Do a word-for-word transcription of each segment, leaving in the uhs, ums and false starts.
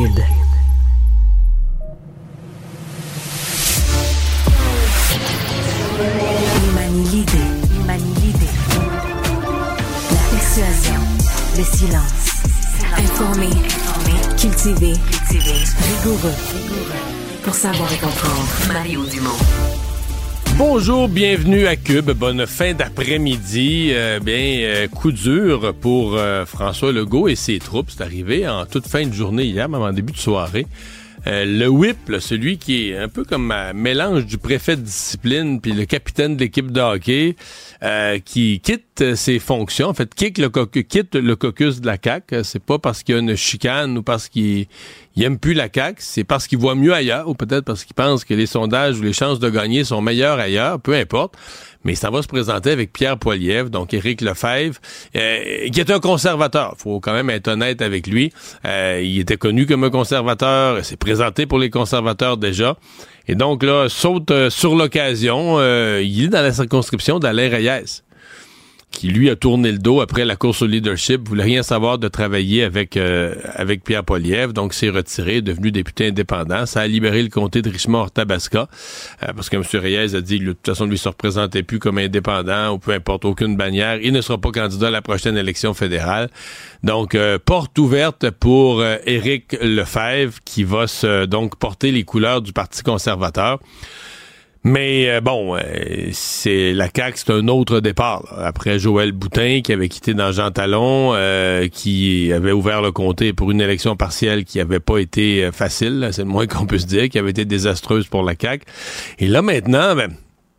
Hybride. Il manie l'idée, il manie l'idée. La persuasion, le silence. Informé, informé, cultivé, cultivé, rigoureux, rigoureux. Pour savoir et comprendre, Mario Dumont. Bonjour, bienvenue à Cube. Bonne fin d'après-midi. Euh, bien, euh, coup dur pour euh, François Legault et ses troupes. C'est arrivé en toute fin de journée hier, même en début de soirée. Euh, le whip, là, celui qui est un peu comme un mélange du préfet de discipline puis le capitaine de l'équipe de hockey, euh, qui quitte ses fonctions, en fait, quitte le, co- quitte le caucus de la C A Q. C'est pas parce qu'il y a une chicane ou parce qu'il il aime plus la C A Q, c'est parce qu'il voit mieux ailleurs, ou peut-être parce qu'il pense que les sondages ou les chances de gagner sont meilleures ailleurs, peu importe. Mais ça va se présenter avec Pierre Poilievre, donc Éric Lefebvre, euh, qui est un conservateur. Faut quand même être honnête avec lui. Euh, il était connu comme un conservateur, s'est présenté pour les conservateurs déjà. Et donc là, saute euh, sur l'occasion, euh, il est dans la circonscription d'Alain Reyes, qui lui a tourné le dos après la course au leadership, voulait rien savoir de travailler avec euh, avec Pierre Poilievre, donc s'est retiré, est devenu député indépendant. Ça a libéré le comté de Richmond-Orthabasca, euh, parce que M. Reyes a dit, de toute façon, lui ne se représentait plus comme indépendant, ou peu importe, aucune bannière. Il ne sera pas candidat à la prochaine élection fédérale. Donc, euh, porte ouverte pour euh, Éric Lefebvre, qui va se, donc porter les couleurs du Parti conservateur. Mais euh, bon, euh, c'est la C A Q, c'est un autre départ. Là. Après Joël Boutin, qui avait quitté dans Jean Talon, euh, qui avait ouvert le comté pour une élection partielle qui avait pas été euh, facile, là, c'est le moins qu'on puisse dire, qui avait été désastreuse pour la C A Q. Et là maintenant, ben,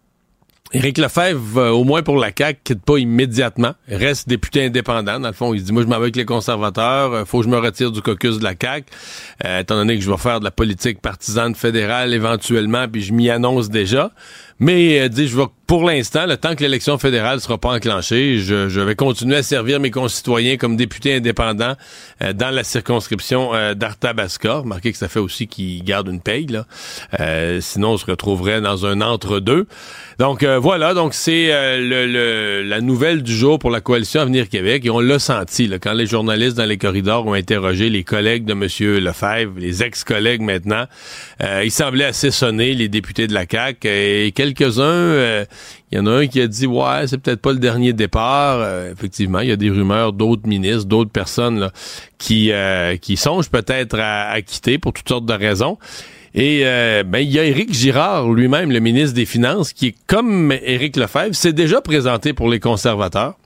Éric Lefebvre, euh, au moins pour la C A Q, quitte pas immédiatement, reste député indépendant. Dans le fond, il se dit, moi je m'en vais avec les conservateurs, euh, faut que je me retire du caucus de la C A Q, euh, étant donné que je vais faire de la politique partisane fédérale éventuellement, puis je m'y annonce déjà. Mais euh, dit, je vais, pour l'instant, le temps que l'élection fédérale sera pas enclenchée, je, je vais continuer à servir mes concitoyens comme député indépendant euh, dans la circonscription euh, d'Arthabasca. Remarquez que ça fait aussi qu'ils gardent une paye, là. Euh, sinon, on se retrouverait dans un entre-deux. Donc euh, voilà, donc c'est euh, le, le, la nouvelle du jour pour la coalition Avenir Québec. Et on l'a senti, là, quand les journalistes dans les corridors ont interrogé les collègues de M. Lefebvre, les ex-collègues maintenant. Euh, ils semblaient assez sonnés, les députés de la C A Q. Et quelques-uns, euh, il y en a un qui a dit « Ouais, c'est peut-être pas le dernier départ. Euh, » Effectivement, il y a des rumeurs d'autres ministres, d'autres personnes là, qui, euh, qui songent peut-être à, à quitter pour toutes sortes de raisons. Et euh, ben il y a Éric Girard lui-même, le ministre des Finances, qui est comme Éric Lefebvre, s'est déjà présenté pour les conservateurs.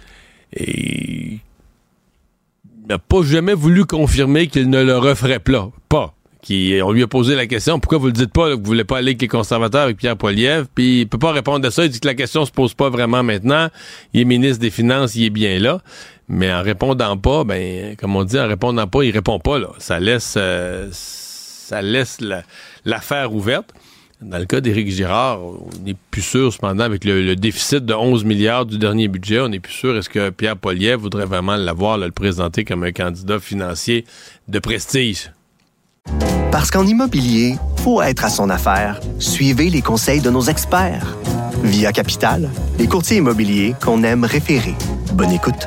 Et il n'a pas jamais voulu confirmer qu'il ne le referait pas. pas. Qui, on lui a posé la question, pourquoi vous le dites pas, là, que vous voulez pas aller avec les conservateurs avec Pierre Poilievre, puis il peut pas répondre à ça, il dit que la question se pose pas vraiment maintenant, il est ministre des Finances, il est bien là, mais en répondant pas, ben, comme on dit, en répondant pas, il répond pas, là. Ça laisse, euh, ça laisse la, l'affaire ouverte. Dans le cas d'Éric Girard, on n'est plus sûr, cependant, avec le, le déficit de onze milliards du dernier budget, on n'est plus sûr, est-ce que Pierre Poilievre voudrait vraiment l'avoir, là, le présenter comme un candidat financier de prestige? Parce qu'en immobilier, faut être à son affaire. Suivez les conseils de nos experts. Via Capital, les courtiers immobiliers qu'on aime référer. Bonne écoute.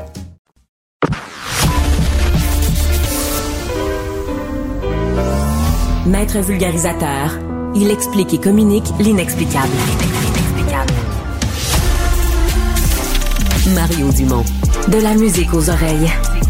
Maître vulgarisateur, il explique et communique l'inexplicable. L'inexplicable. Mario Dumont. De la musique aux oreilles.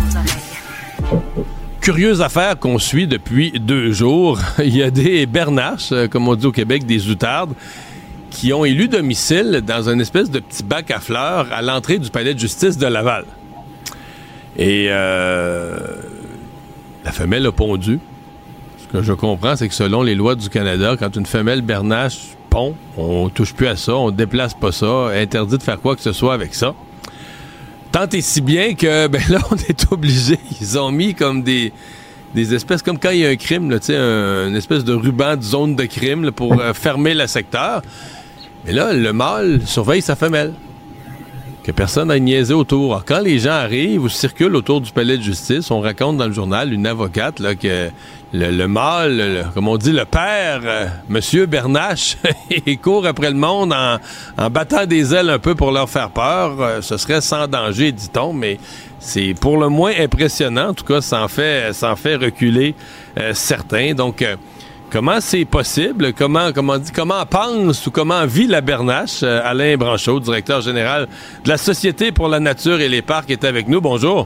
Curieuse affaire qu'on suit depuis deux jours. Il y a des bernaches, comme on dit au Québec, des outardes, qui ont élu domicile dans une espèce de petit bac à fleurs à l'entrée du palais de justice de Laval. Et euh, la femelle a pondu. Ce que je comprends, c'est que selon les lois du Canada, quand une femelle bernache pond, on touche plus à ça, on déplace pas ça, interdit de faire quoi que ce soit avec ça. Tant et si bien que, ben là, on est obligé. Ils ont mis comme des, des espèces, comme quand il y a un crime, là, tu sais, un, une espèce de ruban de zone de crime là, pour euh, fermer le secteur. Mais là, le mâle surveille sa femelle. Que personne n'a niaisé autour. Alors, quand les gens arrivent ou circulent autour du palais de justice, on raconte dans le journal, une avocate, là, que le, le mâle, le, comme on dit, le père, euh, Monsieur Bernache, il court après le monde en, en battant des ailes un peu pour leur faire peur. Euh, ce serait sans danger, dit-on, mais c'est pour le moins impressionnant. En tout cas, ça en fait, ça en fait reculer euh, certains. Donc, euh, comment c'est possible? Comment, comment, dit, comment pense ou comment vit la Bernache? Euh, Alain Branchaud, directeur général de la Société pour la nature et les parcs, est avec nous. Bonjour.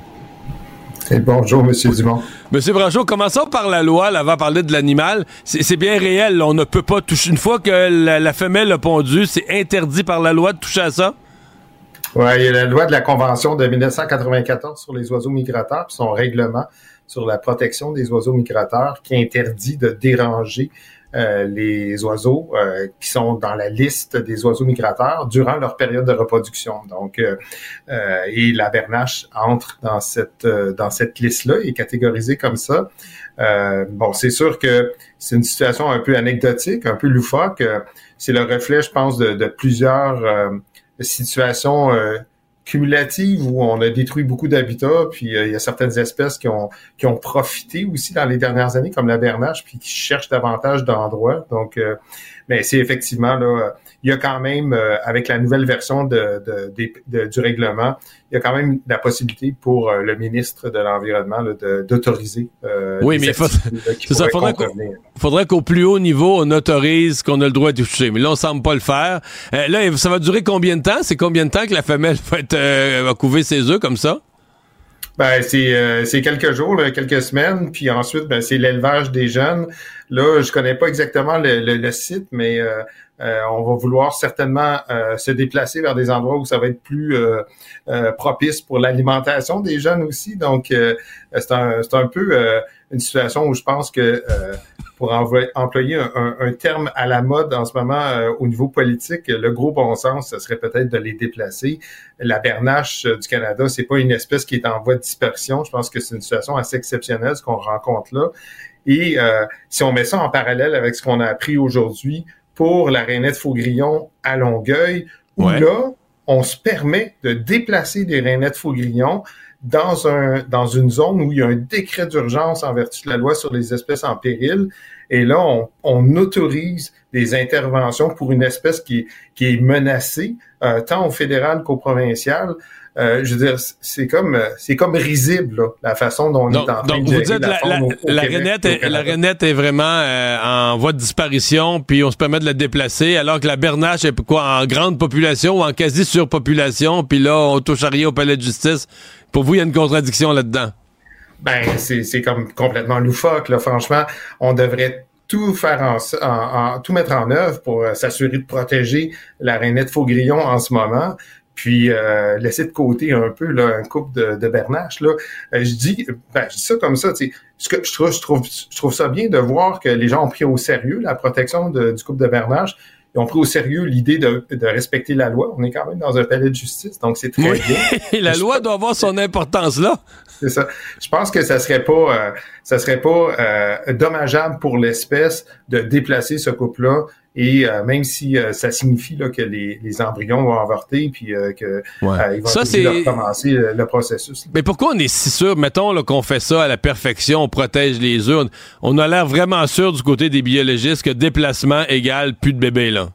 Et bonjour, M. Dumont. Monsieur Branchaud, commençons par la loi, là, avant de parler de l'animal. C'est, c'est bien réel, là, on ne peut pas toucher. Une fois que la, la femelle a pondu, c'est interdit par la loi de toucher à ça? Oui, il y a la loi de la Convention de dix-neuf cent quatre-vingt-quatorze sur les oiseaux migrateurs, puis son règlement sur la protection des oiseaux migrateurs qui interdit de déranger euh, les oiseaux euh, qui sont dans la liste des oiseaux migrateurs durant leur période de reproduction. Donc, euh, euh, et la bernache entre dans cette euh, dans cette liste-là, est catégorisée comme ça. Euh, bon, c'est sûr que c'est une situation un peu anecdotique, un peu loufoque. C'est le reflet, je pense, de, de plusieurs euh, situations euh, cumulatives où on a détruit beaucoup d'habitats, puis euh, il y a certaines espèces qui ont qui ont profité aussi dans les dernières années, comme la bernache, puis qui cherchent davantage d'endroits. Donc, euh, mais c'est effectivement là, il y a quand même euh, avec la nouvelle version de, de, de, de du règlement, il y a quand même la possibilité pour euh, le ministre de l'Environnement là, de, d'autoriser. Euh, oui, mais il faut, c'est ça, faudrait, qu'au, faudrait qu'au plus haut niveau, on autorise qu'on a le droit de toucher. Mais là, on semble pas le faire. Euh, là, ça va durer combien de temps? C'est combien de temps que la femelle va, être, euh, va couver ses œufs comme ça? Ben c'est euh, c'est quelques jours, là, quelques semaines, puis ensuite ben c'est l'élevage des jeunes. Là, je connais pas exactement le, le, le site, mais euh, euh, on va vouloir certainement euh, se déplacer vers des endroits où ça va être plus euh, euh, propice pour l'alimentation des jeunes aussi. Donc euh, c'est un c'est un peu euh, une situation où je pense que euh, pour envo- employer un, un, un terme à la mode en ce moment euh, au niveau politique, le gros bon sens, ce serait peut-être de les déplacer. La bernache euh, du Canada, c'est pas une espèce qui est en voie de dispersion. Je pense que c'est une situation assez exceptionnelle, ce qu'on rencontre là. Et euh, si on met ça en parallèle avec ce qu'on a appris aujourd'hui pour la rainette faugrillon à Longueuil, où ouais. là, on se permet de déplacer des rainettes faugrillon dans un dans une zone où il y a un décret d'urgence en vertu de la loi sur les espèces en péril. Et là, on, on autorise des interventions pour une espèce qui, qui est menacée, euh, tant au fédéral qu'au provincial. Euh, je veux dire, c'est comme c'est comme risible là, la façon dont on donc, est en train donc de gérer vous dites la, la, la, au, au la Québec, rainette est, la rainette est vraiment euh, en voie de disparition, puis on se permet de la déplacer, alors que la bernache est quoi en grande population ou en quasi surpopulation, puis là on touche à rien au palais de justice. Pour vous, il y a une contradiction là-dedans. Ben c'est c'est comme complètement loufoque là. Franchement, on devrait tout faire en, en, en tout mettre en œuvre pour euh, s'assurer de protéger la rainette faugrillon en ce moment. Puis euh, laisser de côté un peu là un couple de, de bernaches là. Euh, je dis, ben je dis ça comme ça. Tu sais, ce que je trouve, je trouve, je trouve ça bien de voir que les gens ont pris au sérieux la protection de, du couple de bernaches. Ils ont pris au sérieux l'idée de, de respecter la loi. On est quand même dans un palais de justice, donc c'est très oui. bien. La loi doit avoir son importance là. C'est ça. Je pense que ça serait pas, euh, ça serait pas euh, dommageable pour l'espèce de déplacer ce couple-là. Et euh, même si euh, ça signifie là, que les, les embryons vont avorter puis euh, que ouais. euh, ils vont recommencer le, le processus. Là. Mais pourquoi on est si sûr, mettons là, qu'on fait ça à la perfection, on protège les œufs, on, on a l'air vraiment sûr du côté des biologistes que déplacement égale plus de bébés là.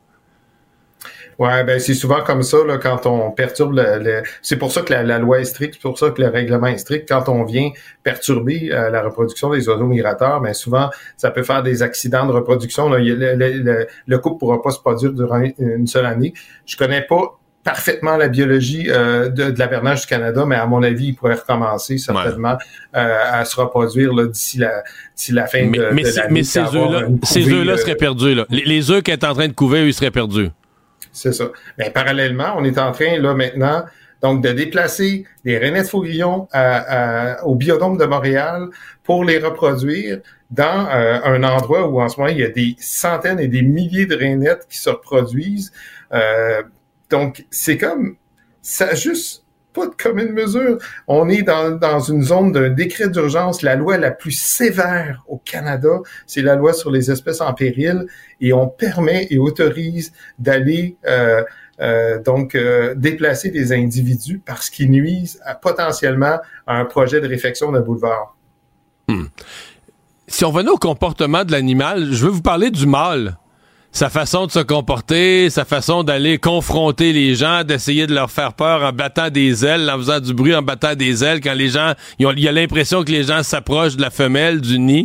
Ouais, ben c'est souvent comme ça là quand on perturbe le, le... c'est pour ça que la, la loi est stricte, c'est pour ça que le règlement est strict. Quand on vient perturber euh, la reproduction des oiseaux migrateurs, ben souvent ça peut faire des accidents de reproduction. Là. Le, le, le, le couple pourra pas se produire durant une seule année. Je connais pas parfaitement la biologie euh, de, de la bernache du Canada, mais à mon avis, il pourrait recommencer certainement ouais. euh, à se reproduire là, d'ici la d'ici la fin mais, de, mais de l'année. Mais ces œufs-là, ces œufs-là euh, seraient perdus. Là. Les, les œufs qu'elle est en train de couver, eux, ils seraient perdus. C'est ça. Mais parallèlement, on est en train, là, maintenant, donc, de déplacer des rainettes faugrillon à, à, au biodôme de Montréal pour les reproduire dans euh, un endroit où, en ce moment, il y a des centaines et des milliers de rainettes qui se reproduisent. Euh, donc, c'est comme, ça a juste pas de commune mesure. On est dans, dans une zone d'un décret d'urgence. La loi la plus sévère au Canada, c'est la loi sur les espèces en péril, et on permet et autorise d'aller euh, euh, donc euh, déplacer des individus parce qu'ils nuisent à, potentiellement à un projet de réfection d'un boulevard. Hmm. Si on venait au comportement de l'animal, je veux vous parler du mâle. sa façon de se comporter, sa façon d'aller confronter les gens, d'essayer de leur faire peur en battant des ailes, en faisant du bruit, en battant des ailes, quand les gens, il y a l'impression que les gens s'approchent de la femelle, du nid?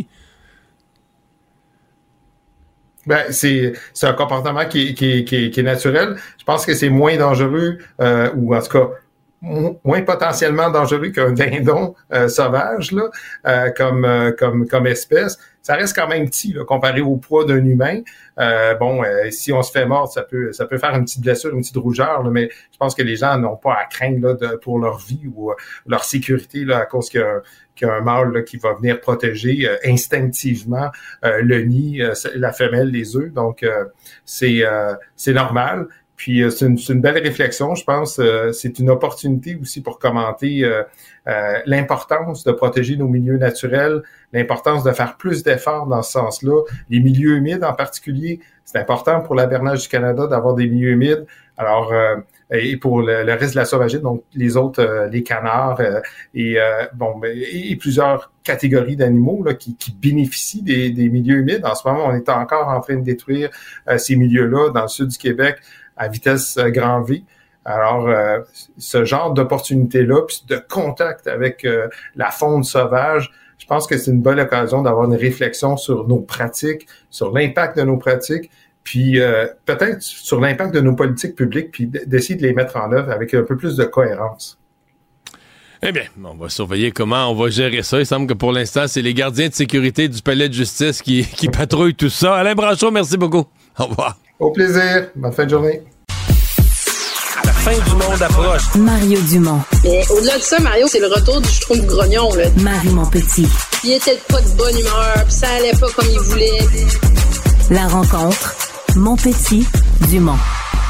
Ben, c'est, c'est un comportement qui, qui, qui, qui est naturel. Je pense que c'est moins dangereux, euh, ou en tout cas, moins potentiellement dangereux qu'un dindon euh, sauvage là, euh, comme euh, comme comme espèce. Ça reste quand même petit là, comparé au poids d'un humain. Euh, bon, euh, si on se fait mordre, ça peut ça peut faire une petite blessure, une petite rougeur, là, mais je pense que les gens n'ont pas à craindre là, de, pour leur vie ou euh, leur sécurité là, à cause qu'il y a un, qu'il y a un mâle là, qui va venir protéger euh, instinctivement euh, le nid, euh, la femelle, les œufs. Donc euh, c'est euh, c'est normal. Puis euh, c'est, une, c'est une belle réflexion, je pense. Euh, c'est une opportunité aussi pour commenter euh, euh, l'importance de protéger nos milieux naturels, l'importance de faire plus d'efforts dans ce sens-là. Les milieux humides en particulier, c'est important pour l'hivernage du Canada d'avoir des milieux humides. Alors, euh, et pour le, le reste de la sauvagerie, donc les autres, euh, les canards euh, et euh, bon, et, et plusieurs catégories d'animaux là, qui, qui bénéficient des, des milieux humides. En ce moment, on est encore en train de détruire euh, ces milieux-là dans le sud du Québec à vitesse euh, grand V. Alors, euh, ce genre d'opportunité-là, puis de contact avec euh, la faune sauvage, je pense que c'est une bonne occasion d'avoir une réflexion sur nos pratiques, sur l'impact de nos pratiques, puis euh, peut-être sur l'impact de nos politiques publiques, puis d'essayer de les mettre en œuvre avec un peu plus de cohérence. Eh bien, on va surveiller comment on va gérer ça. Il semble que pour l'instant, c'est les gardiens de sécurité du palais de justice qui, qui patrouillent tout ça. Alain Branchot, merci beaucoup. Au revoir. Au plaisir. Bonne fin de journée. La fin du monde approche. Mario Dumont. Mais au-delà de ça, Mario, c'est le retour du Schtroumpf grognon, là. Marie Montpetit. Il était pas de bonne humeur, puis ça allait pas comme il voulait. La rencontre. Montpetit, Dumont.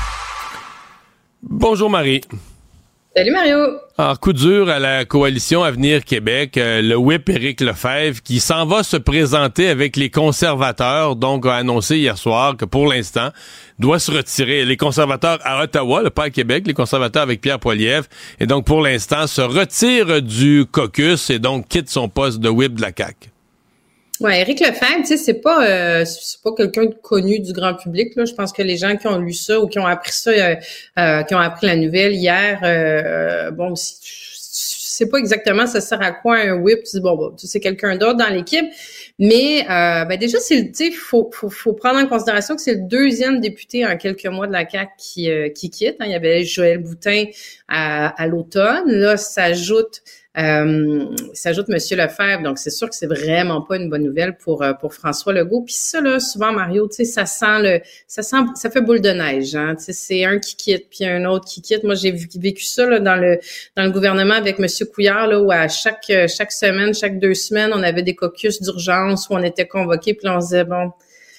Bonjour Marie. Salut Mario. Alors, coup dur à la coalition Avenir Québec, euh, le whip Éric Lefebvre qui s'en va se présenter avec les conservateurs, donc a annoncé hier soir que pour l'instant doit se retirer. Les conservateurs à Ottawa, le pas à Québec, les conservateurs avec Pierre Poilievre, et donc pour l'instant se retire du caucus et donc quitte son poste de whip de la C A Q. Ouais, Éric Lefebvre, tu sais, c'est pas euh, c'est pas quelqu'un de connu du grand public là. Je pense que les gens qui ont lu ça ou qui ont appris ça, euh, euh, qui ont appris la nouvelle hier, euh, bon, si, c'est pas exactement ça sert à quoi un whip. Tu dis bon, bon c'est quelqu'un d'autre dans l'équipe, mais euh, ben déjà c'est, tu sais, faut, faut faut prendre en considération que c'est le deuxième député en quelques mois de la C A Q qui euh, qui quitte. Hein. Il y avait Joël Boutin à, à l'automne. Là, s'ajoute Euh, s'ajoute Monsieur Lefebvre, donc c'est sûr que c'est vraiment pas une bonne nouvelle pour pour François Legault. Puis ça là, souvent Mario, tu sais, ça sent le, ça sent, ça fait boule de neige, hein. Tu sais, c'est un qui quitte puis un autre qui quitte. Moi, j'ai vécu ça là dans le dans le gouvernement avec Monsieur Couillard là, où à chaque chaque semaine, chaque deux semaines, on avait des caucus d'urgence où on était convoqués puis là, on se disait bon.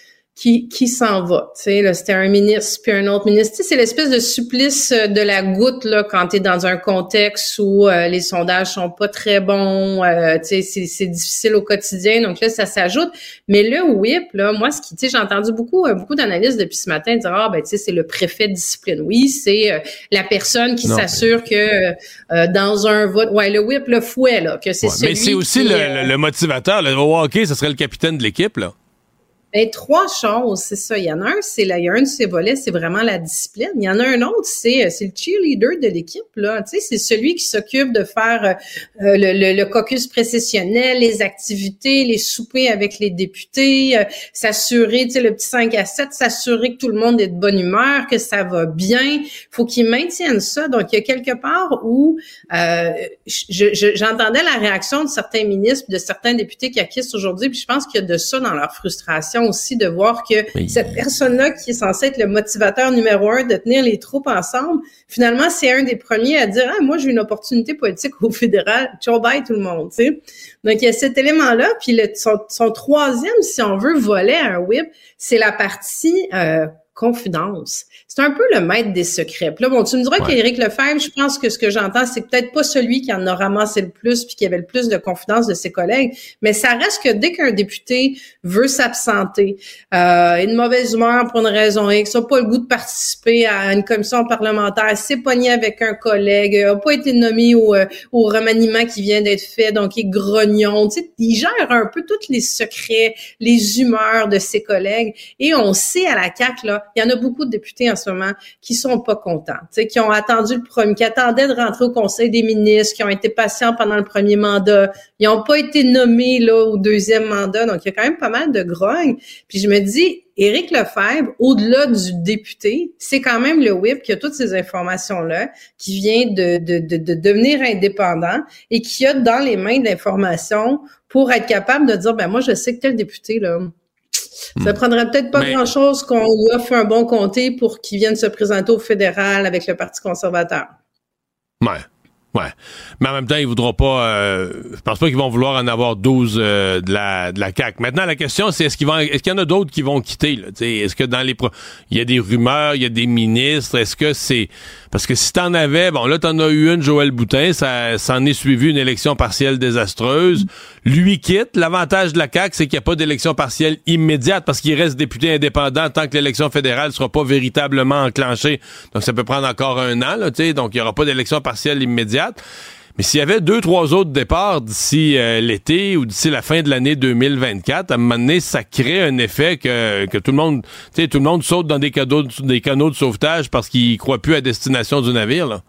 Qui, qui s'en va, tu sais, là, c'était un ministre puis un autre ministre. Tu sais, c'est l'espèce de supplice de la goutte, là, quand t'es dans un contexte où euh, les sondages sont pas très bons, euh, tu sais, c'est, c'est difficile au quotidien, donc là, ça s'ajoute. Mais le whip, là, moi, ce qui, tu sais, j'ai entendu beaucoup, euh, beaucoup d'analystes depuis ce matin dire, ah, ben, tu sais, c'est le préfet de discipline. Oui, c'est euh, la personne qui non, s'assure mais... que euh, dans un vote, ouais, le whip, le fouet, là, que c'est ouais, celui mais c'est aussi qui, le, euh, le, le motivateur, le au hockey, ce serait le capitaine de l'équipe, là. Ben, trois choses, c'est ça. Il y en a un, c'est là, il y a un de ces volets, c'est vraiment la discipline. Il y en a un autre, c'est, c'est le cheerleader de l'équipe, là. Tu sais, c'est celui qui s'occupe de faire euh, le, le, le caucus précessionnel, les activités, les soupers avec les députés, euh, s'assurer, tu sais, le petit cinq à sept, s'assurer que tout le monde est de bonne humeur, que ça va bien. Faut qu'ils maintiennent ça. Donc, il y a quelque part où euh, je, je, j'entendais la réaction de certains ministres, de certains députés qui acquittent aujourd'hui, puis je pense qu'il y a de ça dans leur frustration aussi de voir que oui. Cette personne-là qui est censée être le motivateur numéro un de tenir les troupes ensemble, finalement, c'est un des premiers à dire « Ah, moi, j'ai une opportunité politique au fédéral. Ciao, bye tout le monde. » Tu sais. Donc, il y a cet élément-là. Puis le, son, son troisième, si on veut, volet à un whip, c'est la partie euh, confidence. C'est un peu le maître des secrets. Puis là, bon, tu me diras ouais. qu'Éric Lefebvre, je pense que ce que j'entends, c'est peut-être pas celui qui en a ramassé le plus puis qui avait le plus de confidence de ses collègues, mais ça reste que dès qu'un député veut s'absenter, euh, une mauvaise humeur pour une raison X, n'a pas le goût de participer à une commission parlementaire, s'est pogné avec un collègue, n'a pas été nommé au, au remaniement qui vient d'être fait, donc il est grognon. Tu sais, il gère un peu tous les secrets, les humeurs de ses collègues, et on sait à la C A Q, là, il y en a beaucoup de députés en ce moment qui sont pas contents, tu sais, qui ont attendu le premier, qui attendaient de rentrer au Conseil des ministres, qui ont été patients pendant le premier mandat, ils n'ont pas été nommés là au deuxième mandat, donc il y a quand même pas mal de grogne. Puis je me dis, Éric Lefebvre, au-delà du député, c'est quand même le whip qui a toutes ces informations-là, qui vient de, de, de, de devenir indépendant et qui a dans les mains de l'information pour être capable de dire, ben moi je sais que tel député là. Ça prendrait peut-être pas Mais... grand-chose qu'on lui offre un bon comté pour qu'il vienne se présenter au fédéral avec le Parti conservateur. Ouais. Ouais. Mais en même temps, ils voudront pas... Euh, je pense pas qu'ils vont vouloir en avoir douze euh, de la de la C A Q. Maintenant, la question, c'est est-ce qu'ils vont, est-ce qu'il y en a d'autres qui vont quitter, là? T'sais, est-ce que dans les... Pro... Il y a des rumeurs, il y a des ministres, est-ce que c'est... Parce que si t'en avais... Bon, là, t'en as eu une, Joël Boutin, ça s'en est suivi une élection partielle désastreuse. Lui quitte. L'avantage de la C A Q, c'est qu'il n'y a pas d'élection partielle immédiate parce qu'il reste député indépendant tant que l'élection fédérale sera pas véritablement enclenchée. Donc, ça peut prendre encore un an, là, tu sais. Donc, il n'y aura pas d'élection partielle immédiate. Mais s'il y avait deux, trois autres départs d'ici euh, l'été ou d'ici la fin de l'année deux mille vingt-quatre, à un moment donné, ça crée un effet que, que tout le monde, tu sais, tout le monde saute dans des, cadeaux, des canaux de sauvetage parce qu'il croit plus à destination du navire, là.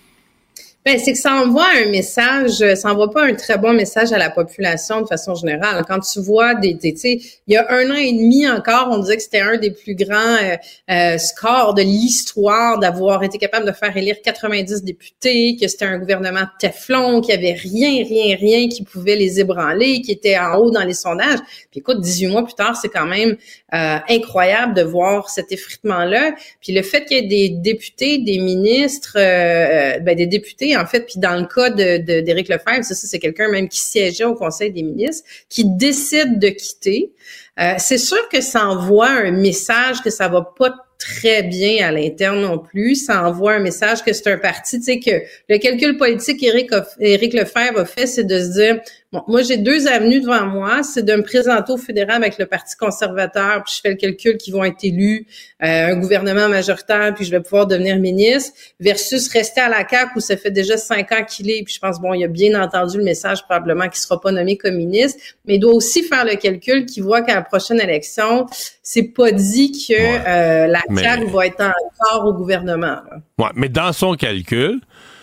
Ben, c'est que ça envoie un message, ça envoie pas un très bon message à la population de façon générale. Quand tu vois des, des tu sais, il y a un an et demi encore, on disait que c'était un des plus grands euh, euh, scores de l'histoire d'avoir été capable de faire élire quatre-vingt-dix députés, que c'était un gouvernement Teflon, qu'il y avait rien, rien, rien qui pouvait les ébranler, qui était en haut dans les sondages. Puis écoute, dix-huit mois plus tard, c'est quand même euh, incroyable de voir cet effritement-là. Puis le fait qu'il y ait des députés, des ministres, euh, ben des députés en fait, puis dans le cas de, de d'Éric Lefebvre, ça, c'est quelqu'un même qui siégeait au Conseil des ministres, qui décide de quitter. Euh, c'est sûr que ça envoie un message que ça va pas très bien à l'interne non plus. Ça envoie un message que c'est un parti, tu sais, que le calcul politique Éric, Éric Lefebvre a fait, c'est de se dire, bon, moi, j'ai deux avenues devant moi, c'est de me présenter au fédéral avec le Parti conservateur, puis je fais le calcul qu'ils vont être élus, euh, un gouvernement majoritaire, puis je vais pouvoir devenir ministre, versus rester à la C A Q où ça fait déjà cinq ans qu'il est, puis je pense, bon, il a bien entendu le message probablement qu'il sera pas nommé comme ministre, mais il doit aussi faire le calcul qu'il voit qu'à la prochaine élection, c'est pas dit que ouais, euh, la C A Q mais... va être encore au gouvernement. Là. Ouais, mais dans son calcul,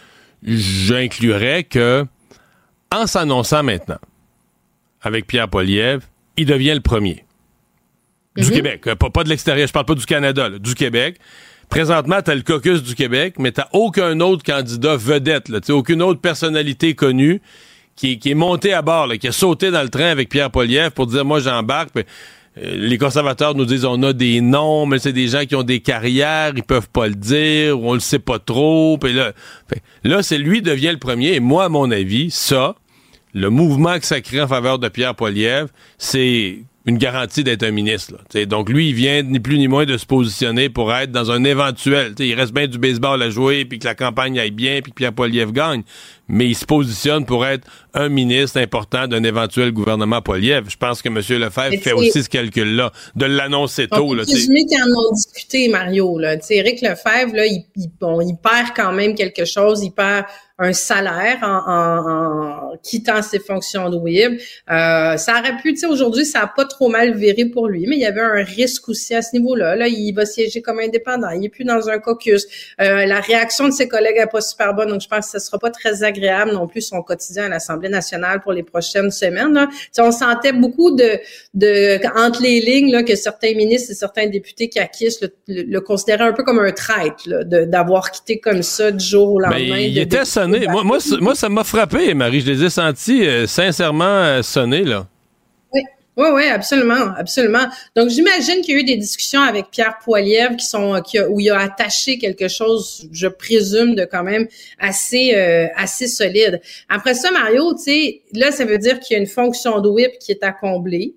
j'inclurais que en s'annonçant maintenant, avec Pierre Poilievre, il devient le premier. Du mm-hmm. Québec. Pas, pas de l'extérieur, je parle pas du Canada, là, du Québec. Présentement, t'as le caucus du Québec, mais t'as aucun autre candidat vedette, là, t'sais, aucune autre personnalité connue qui, qui est montée à bord, là, qui a sauté dans le train avec Pierre Poilievre pour dire « moi, j'embarque ». Les conservateurs nous disent on a des noms, mais c'est des gens qui ont des carrières, ils peuvent pas le dire, ou on le sait pas trop. Puis là, fait, là, c'est lui devient le premier. Et moi, à mon avis, ça, le mouvement que ça crée en faveur de Pierre Poilievre, c'est une garantie d'être un ministre. Là. T'sais, donc lui, il vient ni plus ni moins de se positionner pour être dans un éventuel. Il reste bien du baseball à jouer, puis que la campagne aille bien, puis que Pierre Poilievre gagne. Mais il se positionne pour être un ministre important d'un éventuel gouvernement Poilievre. Je pense que M. Lefebvre fait aussi ce calcul-là, de l'annoncer tôt. On peut présumer qu'ils en ont discuté, Mario. Là. Éric Lefebvre, là, il, il, bon, il perd quand même quelque chose. Il perd un salaire en, en, en quittant ses fonctions de whip. Euh, ça aurait pu, tu sais, aujourd'hui, ça n'a pas trop mal viré pour lui, mais il y avait un risque aussi à ce niveau-là. Là, il va siéger comme indépendant. Il n'est plus dans un caucus. Euh, la réaction de ses collègues n'est pas super bonne, donc je pense que ce ne sera pas très agréable non plus son quotidien à l'Assemblée nationale pour les prochaines semaines. Là. On sentait beaucoup de, de entre les lignes là, que certains ministres et certains députés qui acquissent le, le, le considéraient un peu comme un traître là, de, d'avoir quitté comme ça du jour au lendemain. Mais il était sonné. Moi, moi, moi, ça m'a frappé, Marie. Je les ai sentis euh, sincèrement euh, sonnés, là. Oui. Oui, oui, absolument, absolument. Donc, j'imagine qu'il y a eu des discussions avec Pierre Poilievre qui sont, qui a, où il a attaché quelque chose, je présume, de quand même assez, euh, assez solide. Après ça, Mario, tu sais, là, ça veut dire qu'il y a une fonction de whip qui est à combler.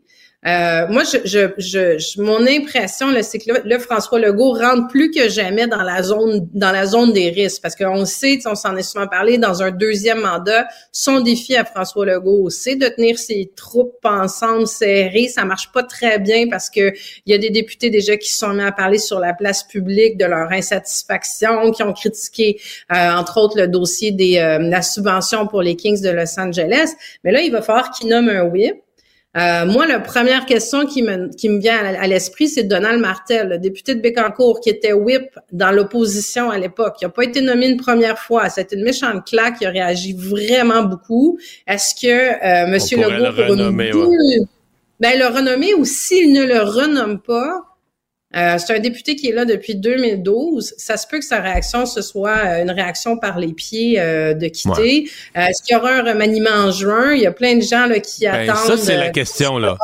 Euh, moi, je, je, je, je, mon impression, là, c'est que là, là, François Legault rentre plus que jamais dans la zone, dans la zone des risques, parce qu'on sait, on s'en est souvent parlé, dans un deuxième mandat, son défi à François Legault, c'est de tenir ses troupes ensemble serrées. Ça marche pas très bien parce que il y a des députés déjà qui se sont mis à parler sur la place publique de leur insatisfaction, qui ont critiqué, euh, entre autres, le dossier des euh, la subvention pour les Kings de Los Angeles. Mais là, il va falloir qu'il nomme un whip. Euh, moi, la première question qui me qui me vient à, à l'esprit, c'est Donald Martel, le député de Bécancour, qui était whip dans l'opposition à l'époque. Il n'a pas été nommé une première fois. C'était une méchante claque. Il a réagi vraiment beaucoup. Est-ce que euh, M. Legault le renommer, pour une... ouais. ben le renommer, ou s'il ne le renomme pas, euh, c'est un député qui est là depuis deux mille douze. Ça se peut que sa réaction, ce soit une réaction par les pieds euh, de quitter. Ouais. Euh, est-ce qu'il y aura un remaniement en juin? Il y a plein de gens là qui ben, attendent. Ça, c'est la question, là.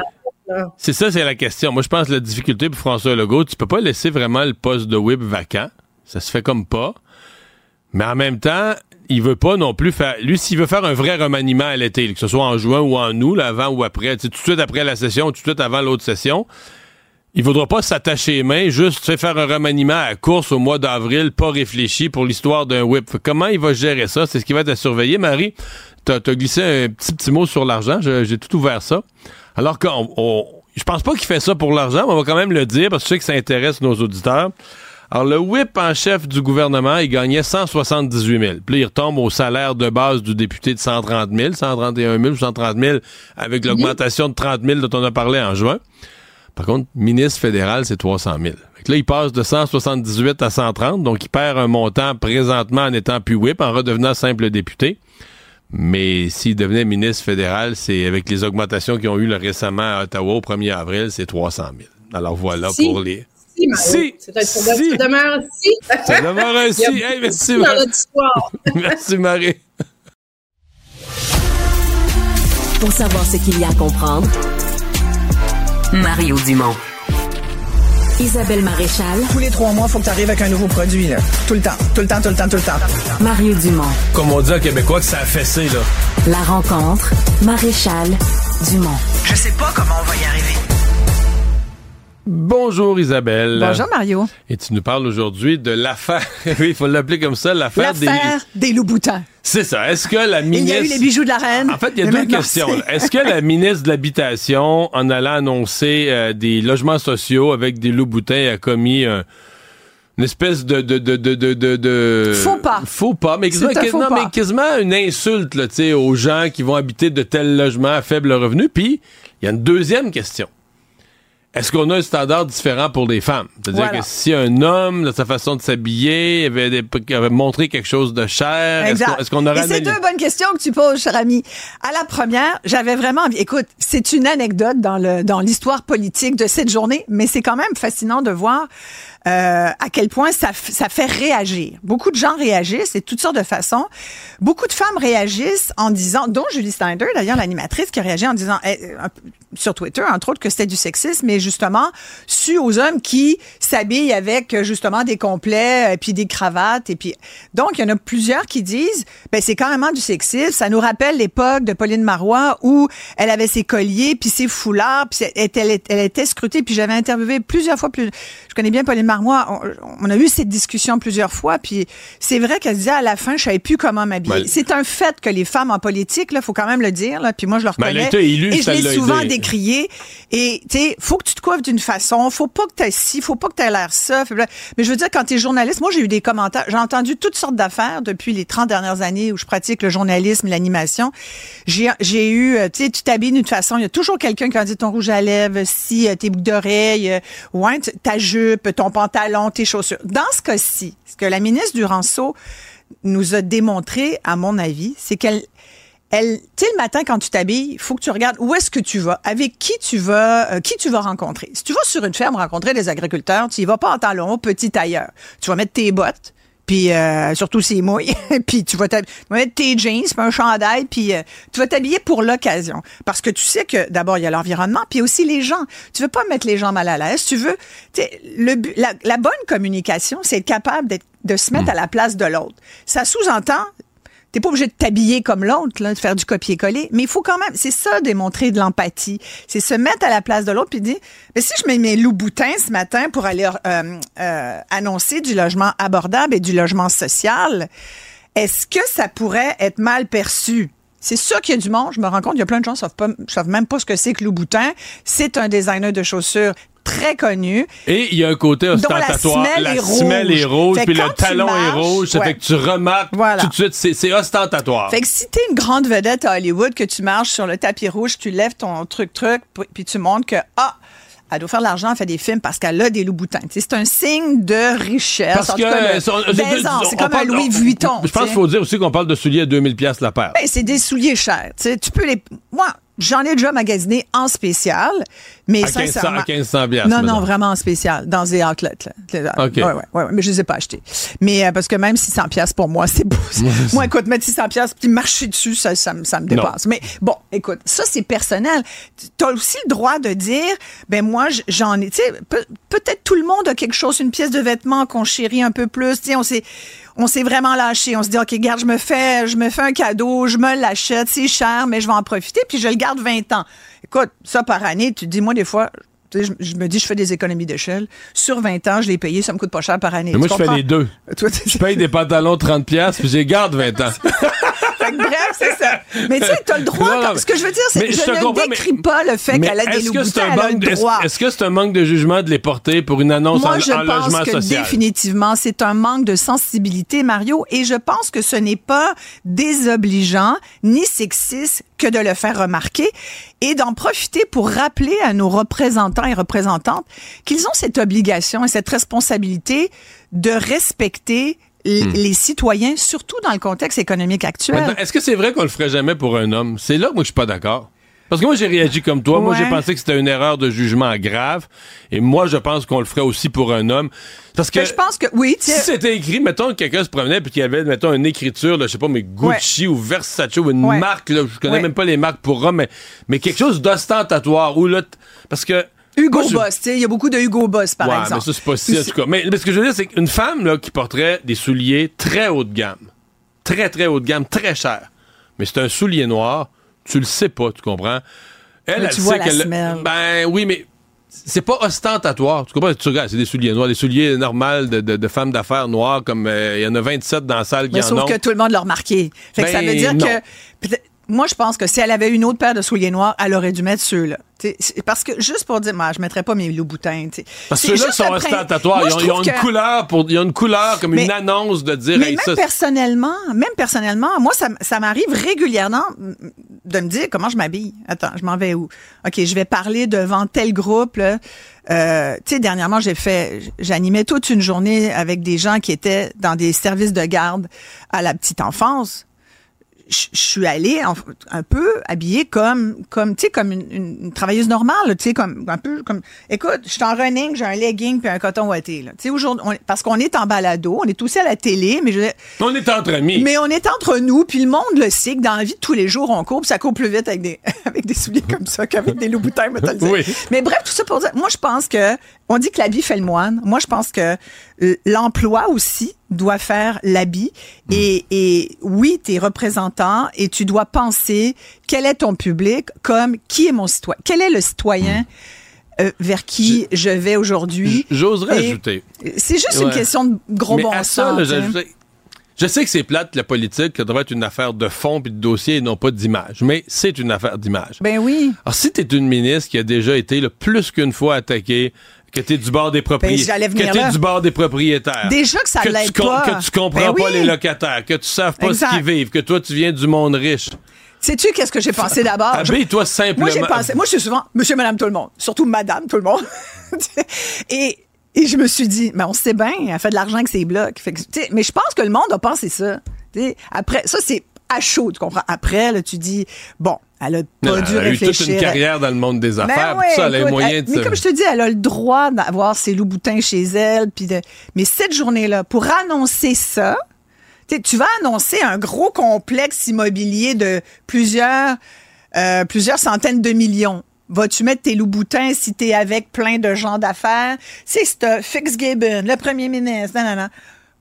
là. C'est ça, c'est la question. Moi, je pense que la difficulté pour François Legault, tu peux pas laisser vraiment le poste de whip vacant. Ça se fait comme pas. Mais en même temps, il veut pas non plus faire... Lui, s'il veut faire un vrai remaniement à l'été, que ce soit en juin ou en août, là, avant ou après, tout de suite après la session, tout de suite avant l'autre session, il ne faudra pas s'attacher les mains, juste faire un remaniement à la course au mois d'avril, pas réfléchi pour l'histoire d'un whip. Comment il va gérer ça? C'est ce qui va être à surveiller. Marie, tu as glissé un petit, petit mot sur l'argent. Je, j'ai tout ouvert ça. Alors que je pense pas qu'il fait ça pour l'argent, mais on va quand même le dire parce que je sais que ça intéresse nos auditeurs. Alors, le whip en chef du gouvernement, il gagnait cent soixante-dix-huit mille. Puis là, il retombe au salaire de base du député de cent trente mille, cent trente et un mille ou cent trente mille avec l'augmentation de trente mille dont on a parlé en juin. Par contre, ministre fédéral, c'est trois cent mille. Fait que là, il passe de cent soixante-dix-huit à cent trente, donc il perd un montant présentement en étant plus whip, en redevenant simple député. Mais s'il devenait ministre fédéral, c'est avec les augmentations qu'ils ont eues là, récemment à Ottawa au premier avril, c'est trois cent mille. Alors voilà si. pour les... Si, si, c'est un si. Ça demeure un si. Ça demeure un si. Hey, merci, Marie. Merci, Marie. Pour savoir ce qu'il y a à comprendre, Mario Dumont. Isabelle Maréchal. Tous les trois mois, il faut que tu arrives avec un nouveau produit, là. Tout le temps, tout le temps, tout le temps, tout le temps. Mario Dumont. Comme on dit en québécois, que ça a fessé, là. La rencontre, Maréchal Dumont. Je sais pas comment on va y arriver. Bonjour Isabelle. Bonjour Mario. Et tu nous parles aujourd'hui de l'affaire, oui, il faut l'appeler comme ça, l'affaire, l'affaire des... des loups-boutins. C'est ça. Est-ce que la ministre... Il y a eu les bijoux de la reine. En fait, il y a deux questions. Là. Est-ce que la ministre de l'Habitation, en allant annoncer euh, des logements sociaux avec des loups-boutins, a commis un... une espèce de, de, de, de, de, de, de... Faux pas. Faux pas, mais quasiment, faux non, pas. mais quasiment une insulte là, aux gens qui vont habiter de tels logements à faible revenu. Puis, il y a une deuxième question. Est-ce qu'on a un standard différent pour les femmes? C'est-à-dire voilà. que si un homme, de sa façon de s'habiller, avait, des, avait montré quelque chose de cher, exact. est-ce qu'on, est-ce qu'on aurait... Et c'est deux bonnes questions que tu poses, cher ami. À la première, j'avais vraiment envie... Écoute, c'est une anecdote dans, le, dans l'histoire politique de cette journée, mais c'est quand même fascinant de voir euh, à quel point ça, ça fait réagir. Beaucoup de gens réagissent et de toutes sortes de façons. Beaucoup de femmes réagissent en disant, dont Julie Snyder, d'ailleurs, l'animatrice, qui a réagi en disant eh, sur Twitter, entre autres, que c'était du sexisme, mais justement, su aux hommes qui s'habillent avec, justement, des complets, et puis des cravates. Et puis donc, il y en a plusieurs qui disent, ben c'est carrément du sexisme. Ça nous rappelle l'époque de Pauline Marois où elle avait ses colliers, puis ses foulards, puis elle, elle, elle était scrutée. Puis j'avais interviewé plusieurs fois, plus, je connais bien Pauline Marois, on, on a eu cette discussion plusieurs fois, puis c'est vrai qu'elle disait à la fin, je savais plus comment m'habiller. Ben, c'est un fait que les femmes en politique, là, faut quand même le dire, là, puis moi je le reconnais. Ben, élu, et je l'ai souvent aidé. décrié. Et tu sais, faut que tu te coiffes d'une façon, faut pas que t'aies ci, faut pas que t'aies l'air ça. Mais je veux dire, quand t'es journaliste, moi j'ai eu des commentaires, j'ai entendu toutes sortes d'affaires depuis les trente dernières années où je pratique le journalisme, l'animation. J'ai, j'ai eu, tu sais, tu t'habilles d'une façon, il y a toujours quelqu'un qui a dit ton rouge à lèvres, si tes boucles d'oreilles, ouais, ta jupe, ton pantalon, tes chaussures. Dans ce cas-ci, ce que la ministre Duranceau nous a démontré, à mon avis, c'est qu'elle Elle, tu sais, le matin, quand tu t'habilles, il faut que tu regardes où est-ce que tu vas, avec qui tu vas, euh, qui tu vas rencontrer. Si tu vas sur une ferme rencontrer des agriculteurs, tu y vas pas en talons, petit tailleur. Tu vas mettre tes bottes, puis euh, surtout ses mouilles, puis tu vas, tu vas mettre tes jeans, puis un chandail, puis euh, tu vas t'habiller pour l'occasion. Parce que tu sais que, d'abord, il y a l'environnement, puis aussi les gens. Tu veux pas mettre les gens mal à l'aise. Tu veux, tu sais, le, la, la bonne communication, c'est être capable d'être, de se mettre mmh. à la place de l'autre. Ça sous-entend... T'es pas obligé de t'habiller comme l'autre, là, de faire du copier-coller. Mais il faut quand même, c'est ça, démontrer de l'empathie. C'est se mettre à la place de l'autre puis dire, mais si je mets mes loups-boutins ce matin pour aller euh, euh, annoncer du logement abordable et du logement social, est-ce que ça pourrait être mal perçu? C'est sûr qu'il y a du monde. Je me rends compte, il y a plein de gens qui ne savent, pas, savent même pas ce que c'est que Louboutin. C'est un designer de chaussures très connu. Et il y a un côté ostentatoire. La semelle est rouge. La semelle est rouge, puis le talon marches, est rouge. Ça ouais. fait que tu remarques voilà. tout de suite, c'est, c'est ostentatoire. Fait que si t'es une grande vedette à Hollywood, que tu marches sur le tapis rouge, tu lèves ton truc-truc, puis tu montres que, ah, elle doit faire de l'argent, elle fait des films parce qu'elle a des Louboutins. T'sais, c'est un signe de richesse. Parce en que tout cas, le, son, d'aisance. on, C'est on comme parle, un Louis Vuitton. Je pense qu'il faut dire aussi qu'on parle de souliers à deux mille dollars la paire. Ben, c'est des souliers chers. T'sais. Tu peux les... Moi, j'en ai déjà magasiné en spécial, mais à sincèrement... À quinze cents dollars. Non, non, vraiment en spécial, dans des outlets. Là. OK. Ouais, ouais, ouais, mais je les ai pas achetés. Mais euh, parce que même six cents dollars pour moi, c'est beau. Moi, écoute, mettre six cents dollars puis marcher dessus, ça, ça, ça me dépasse. Non. Mais bon, écoute, ça, c'est personnel. Tu as aussi le droit de dire, ben moi, j'en ai... Tu sais, pe- peut-être tout le monde a quelque chose, une pièce de vêtement qu'on chérit un peu plus. Tu sais, on s'est... On s'est vraiment lâché. On se dit, OK, regarde, je me fais, je me fais un cadeau, je me l'achète, c'est cher, mais je vais en profiter, puis je le garde vingt ans. Écoute, ça par année, tu te dis, moi, des fois, tu sais, je, je me dis, je fais des économies d'échelle. Sur vingt ans, je l'ai payé, ça me coûte pas cher par année. Mais moi, tu je comprends? fais les deux. Toi, je paye des pantalons trente dollars, puis je les garde vingt ans. Fait que bref, c'est ça. Mais tu sais, t'as le droit. Non, non, mais, ce que je veux dire, c'est que je, je ne comprends, décris mais, pas le fait qu'elle a des Louboutins, elle a le droit. Est-ce, est-ce que c'est un manque de jugement de les porter pour une annonce Moi, en, je en logement social? Moi, je pense que définitivement, c'est un manque de sensibilité, Mario, et je pense que ce n'est pas désobligeant ni sexiste que de le faire remarquer et d'en profiter pour rappeler à nos représentants et représentantes qu'ils ont cette obligation et cette responsabilité de respecter Hmm. les citoyens, surtout dans le contexte économique actuel. Maintenant, est-ce que c'est vrai qu'on le ferait jamais pour un homme? C'est là que moi, je suis pas d'accord. Parce que moi, j'ai réagi comme toi. Ouais. Moi, j'ai pensé que c'était une erreur de jugement grave. Et moi, je pense qu'on le ferait aussi pour un homme. Parce que, que je pense que, oui, si c'était écrit, mettons que quelqu'un se promenait puis qu'il y avait, mettons, une écriture, là, je sais pas, mais Gucci ouais. ou Versace ou une ouais. marque, là, je connais ouais. même pas les marques pour hommes, mais, mais quelque chose d'ostentatoire. Où là, parce que, Hugo moi, je... Boss, tu sais, il y a beaucoup de Hugo Boss, par ouais, exemple. Mais ça, c'est pas si, en tout cas. Mais, mais ce que je veux dire, c'est qu'une femme, là, qui porterait des souliers très haut de gamme, très, très haut de gamme, très cher, mais c'est un soulier noir, tu le sais pas, tu comprends? Elle, mais elle tu sait vois qu'elle... la semelle. Ben, oui, mais c'est pas ostentatoire. Tu comprends? Tu regardes, c'est des souliers noirs, des souliers normaux de, de, de femmes d'affaires noires, comme, il euh, y en a vingt-sept dans la salle qui mais en sauf ont. que tout le monde l'a remarqué. Fait que ben, ça veut dire non. que... Moi, je pense que si elle avait une autre paire de souliers noirs, elle aurait dû mettre ceux-là. T'sais, parce que, juste pour dire, moi, je mettrais pas mes Louboutins. T'sais. Parce que ceux-là sont ostentatoires. Ils ont, ils ont une que... couleur pour, ils ont une couleur comme mais, une annonce de dire, mais hey, même ça. personnellement, même personnellement, moi, ça, ça m'arrive régulièrement de me dire comment je m'habille. Attends, je m'en vais où? OK, je vais parler devant tel groupe, là. Euh, tu sais, dernièrement, j'ai fait, j'animais toute une journée avec des gens qui étaient dans des services de garde à la petite enfance. Je suis allée en, un peu habillée comme, comme tu sais, comme une, une, une travailleuse normale, tu sais, comme un peu comme. Écoute, je suis en running, j'ai un legging puis un coton ouaté, là. Tu sais, aujourd'hui, on, parce qu'on est en balado, on est aussi à la télé, mais je. On est entre amis. Mais on est entre nous, puis le monde le sait que dans la vie de tous les jours, on court, puis ça court plus vite avec des, avec des souliers comme ça qu'avec des Louboutins, me te le dire. Oui. Mais bref, tout ça pour dire, moi, je pense que on dit que l'habit fait le moine. Moi, je pense que l'emploi aussi doit faire l'habit. Mmh. Et, et oui, t'es représentant et tu dois penser quel est ton public comme qui est mon citoyen. Quel est le citoyen mmh. euh, vers qui je, je vais aujourd'hui? J'oserais et ajouter. C'est juste ouais. une question de gros Mais bon à sens. Ça, là, j'ajouterais, je sais que c'est plate, la politique, que ça devrait être une affaire de fond puis de dossier et non pas d'image. Mais c'est une affaire d'image. Ben oui. Alors, si t'es une ministre qui a déjà été là, plus qu'une fois attaquée, que t'es du bord des propriétaires, ben, que t'es là. du bord des propriétaires, déjà que ça que l'aide tu com- pas, que tu comprends ben pas oui. les locataires, que tu savent pas exact. ce qu'ils vivent, que toi tu viens du monde riche. Sais-tu qu'est-ce que j'ai pensé d'abord? Habille-toi simplement. Moi, j'ai pensé, moi, je suis souvent monsieur, madame, tout le monde. Surtout madame, tout le monde. et, et je me suis dit, mais on sait bien, elle fait de l'argent avec ses blocs. Fait que, mais je pense que le monde a pensé ça. T'sais, après, ça, c'est à chaud, tu comprends? Après, là, tu dis, bon, elle a pas non, dû elle réfléchir. Elle a eu toute une carrière dans le monde des affaires. Ben ouais, ça, elle a les moyens elle, de Mais se... comme je te dis, elle a le droit d'avoir ses Louboutins chez elle. Puis de... Mais cette journée-là, pour annoncer ça, tu vas annoncer un gros complexe immobilier de plusieurs, euh, plusieurs centaines de millions. Vas-tu mettre tes Louboutins si t'es avec plein de gens d'affaires? C'est ça, Fitzgibbon, le premier ministre, non, non, non.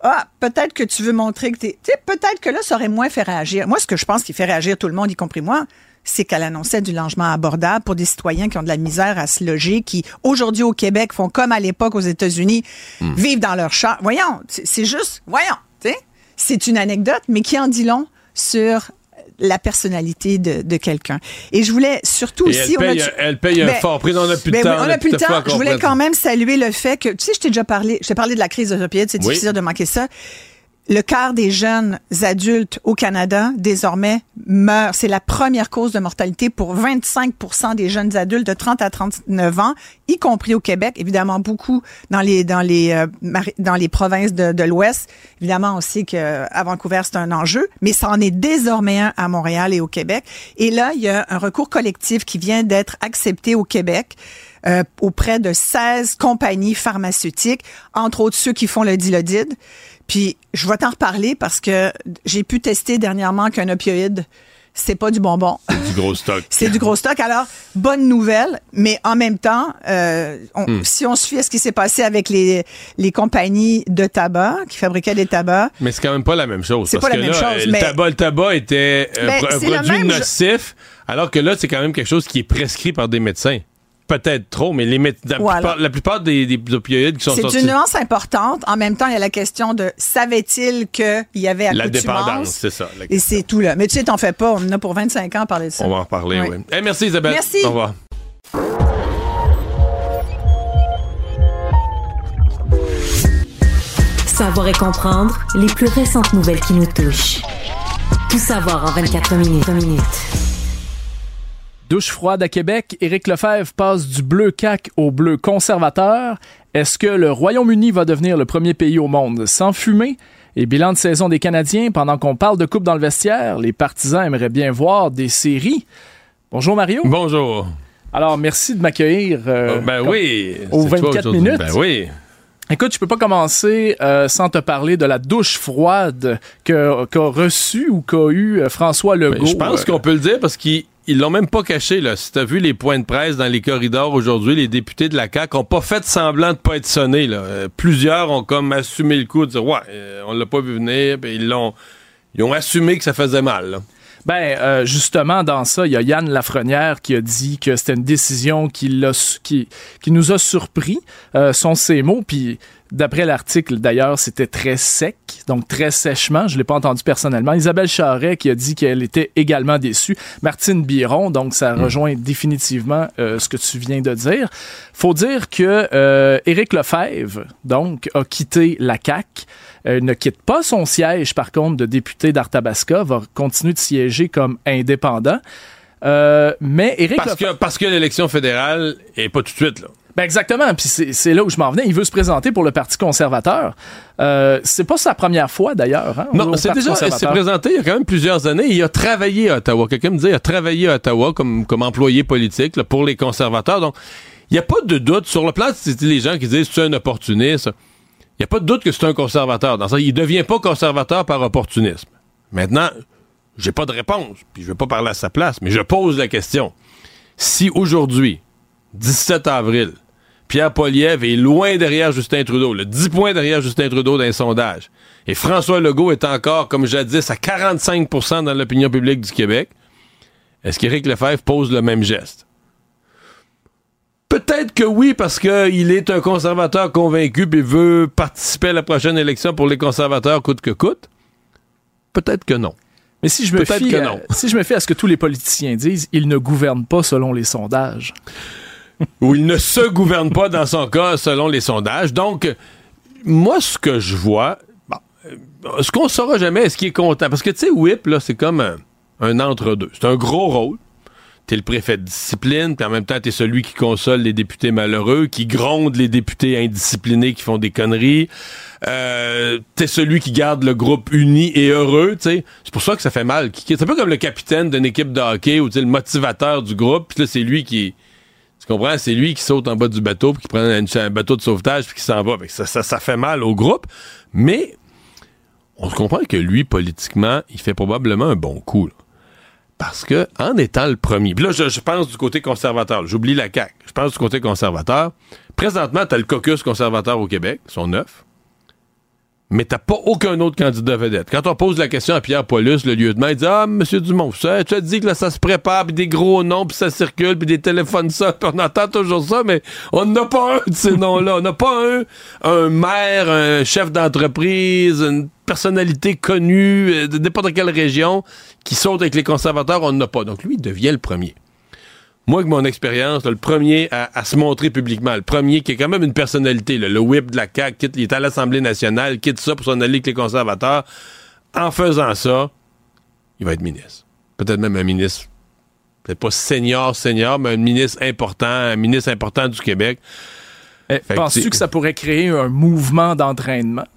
ah, peut-être que tu veux montrer que t'es... Tu sais, peut-être que là, ça aurait moins fait réagir. Moi, ce que je pense qui fait réagir tout le monde, y compris moi, c'est qu'elle annonçait du logement abordable pour des citoyens qui ont de la misère à se loger, qui, aujourd'hui, au Québec, font comme à l'époque aux États-Unis, mmh. vivent dans leur char. Voyons, c'est juste... Voyons, tu sais. C'est une anecdote, mais qui en dit long sur la personnalité de, de quelqu'un. Et je voulais surtout Et aussi... Elle paye, on a, elle paye un ben, fort prix, on n'a plus de ben temps. Oui, on n'a plus de temps. Je voulais quand même saluer le fait que... Tu sais, je t'ai déjà parlé... Je t'ai parlé de la crise des opioïdes, c'est oui. difficile de manquer ça. Le quart des jeunes adultes au Canada, désormais, meurent. C'est la première cause de mortalité pour vingt-cinq pour cent des jeunes adultes de trente à trente-neuf ans, y compris au Québec. Évidemment, beaucoup dans les dans les euh, dans les provinces de, de l'Ouest. Évidemment aussi qu'à Vancouver, c'est un enjeu, mais ça en est désormais un à Montréal et au Québec. Et là, il y a un recours collectif qui vient d'être accepté au Québec. Euh, auprès de seize compagnies pharmaceutiques, entre autres ceux qui font le Dilodid. Puis, je vais t'en reparler parce que j'ai pu tester dernièrement qu'un opioïde, c'est pas du bonbon. C'est du gros stock. C'est du gros stock. Alors, bonne nouvelle, mais en même temps, euh, on, hmm. si on se fie à ce qui s'est passé avec les, les compagnies de tabac qui fabriquaient des tabacs... Mais c'est quand même pas la même chose. C'est parce pas la que même là, chose, le mais... tabac, le tabac était euh, ben, un produit nocif, alors que là, c'est quand même quelque chose qui est prescrit par des médecins. Peut-être trop, mais les mé- la, voilà. plupart, la plupart des, des opioïdes qui sont c'est sortis... C'est une nuance importante. En même temps, il y a la question de savait-il qu'il y avait accoutumance? La dépendance, c'est ça. Et c'est tout là. Mais tu sais, t'en fais pas. On en a pour vingt-cinq ans à parler de ça. On va en reparler, oui. oui. Hey, merci Isabelle. Merci. Au revoir. Savoir et comprendre les plus récentes nouvelles qui nous touchent. Tout savoir en vingt-quatre minutes. minutes. Douche froide à Québec, Éric Lefebvre passe du bleu C A Q au bleu conservateur. Est-ce que le Royaume-Uni va devenir le premier pays au monde sans fumer? Et bilan de saison des Canadiens, pendant qu'on parle de coupe dans le vestiaire, les partisans aimeraient bien voir des séries. Bonjour Mario. Bonjour. Alors, merci de m'accueillir euh, oh, ben oui, aux vingt-quatre minutes. Ben oui. Écoute, je peux pas commencer euh, sans te parler de la douche froide que, qu'a reçue ou qu'a eu euh, François Legault. Ben, je pense euh, qu'on peut le dire parce qu'ils Ils l'ont même pas caché, là. Si t'as vu les points de presse dans les corridors aujourd'hui, les députés de la C A Q ont pas fait semblant de pas être sonnés, là. Euh, plusieurs ont comme assumé le coup de dire, ouais, euh, on l'a pas vu venir, puis ils l'ont, ils ont assumé que ça faisait mal, là. Ben, euh, justement, dans ça, il y a Yann Lafrenière qui a dit que c'était une décision qui, l'a, qui, qui nous a surpris, euh, sont ses mots, puis d'après l'article, d'ailleurs, c'était très sec, donc très sèchement. Je l'ai pas entendu personnellement. Isabelle Charret qui a dit qu'elle était également déçue. Martine Biron, donc ça rejoint mmh. définitivement euh, ce que tu viens de dire. Faut dire que euh, Éric Lefebvre, donc, a quitté la C A Q. Euh, ne quitte pas son siège, par contre, de député d'Arthabasca, va continuer de siéger comme indépendant. Euh, mais Éric parce Lefebvre... que parce que l'élection fédérale est pas tout de suite, là. Ben exactement, puis c'est, c'est là où je m'en venais. Il veut se présenter pour le Parti conservateur. Euh, c'est pas sa première fois, d'ailleurs. Hein, non, c'est déjà, il s'est présenté il y a quand même plusieurs années. Il a travaillé à Ottawa. Quelqu'un me disait, il a travaillé à Ottawa comme, comme employé politique là, pour les conservateurs. Donc, il n'y a pas de doute. Sur le plan, c'est les gens qui disent, c'est un opportuniste. Il n'y a pas de doute que c'est un conservateur. Dans ça, il ne devient pas conservateur par opportunisme. Maintenant, j'ai pas de réponse, puis je ne vais pas parler à sa place, mais je pose la question. Si aujourd'hui, dix-sept avril, Pierre Poilievre est loin derrière Justin Trudeau, le dix points derrière Justin Trudeau dans les sondages, et François Legault est encore, comme jadis, à quarante-cinq pour cent dans l'opinion publique du Québec, est-ce qu'Éric Lefebvre pose le même geste? Peut-être que oui, parce qu'il est un conservateur convaincu et veut participer à la prochaine élection pour les conservateurs coûte que coûte. Peut-être que non. Mais si je me fie à, si je me fie à ce que tous les politiciens disent, ils ne gouvernent pas selon les sondages. Ou il ne se gouverne pas dans son cas selon les sondages. Donc, moi, ce que je vois, bon, ce qu'on ne saura jamais, est-ce qu'il est content? Parce que, tu sais, whip, là, c'est comme un, un entre-deux. C'est un gros rôle. T'es le préfet de discipline, puis en même temps, t'es celui qui console les députés malheureux, qui gronde les députés indisciplinés qui font des conneries. Euh, t'es celui qui garde le groupe uni et heureux, tu sais. C'est pour ça que ça fait mal. C'est un peu comme le capitaine d'une équipe de hockey, ou le motivateur du groupe, puis là, c'est lui qui... Tu comprends? C'est lui qui saute en bas du bateau, puis qui prend un, un bateau de sauvetage, puis qui s'en va. Ça, ça, ça fait mal au groupe, mais on se comprend que lui, politiquement, il fait probablement un bon coup, là. Parce que, en étant le premier, puis là, je, je pense du côté conservateur, là, j'oublie la C A Q, je pense du côté conservateur. Présentement, t'as le caucus conservateur au Québec, ils sont neuf. mais t'as pas aucun autre candidat vedette. Quand on pose la question à Pierre Paulus, le lieutenant, il dit « Ah, M. Dumont, ça, tu as dit que là, ça se prépare, puis des gros noms, puis ça circule, puis des téléphones ça, puis on entend toujours ça, mais on n'a pas un de ces noms-là. On n'a pas un, un maire, un chef d'entreprise, une personnalité connue de n'importe quelle région qui saute avec les conservateurs, on n'en a pas. » Donc lui, il devient le premier. Moi, avec mon expérience, là, le premier à, à se montrer publiquement, le premier qui est quand même une personnalité, là, le whip de la C A Q, quitte, il est à l'Assemblée nationale, quitte ça pour s'en aller avec les conservateurs. En faisant ça, il va être ministre. Peut-être même un ministre, peut-être pas senior, senior, mais un ministre important, un ministre important du Québec. Eh, penses-tu que, que ça pourrait créer un mouvement d'entraînement?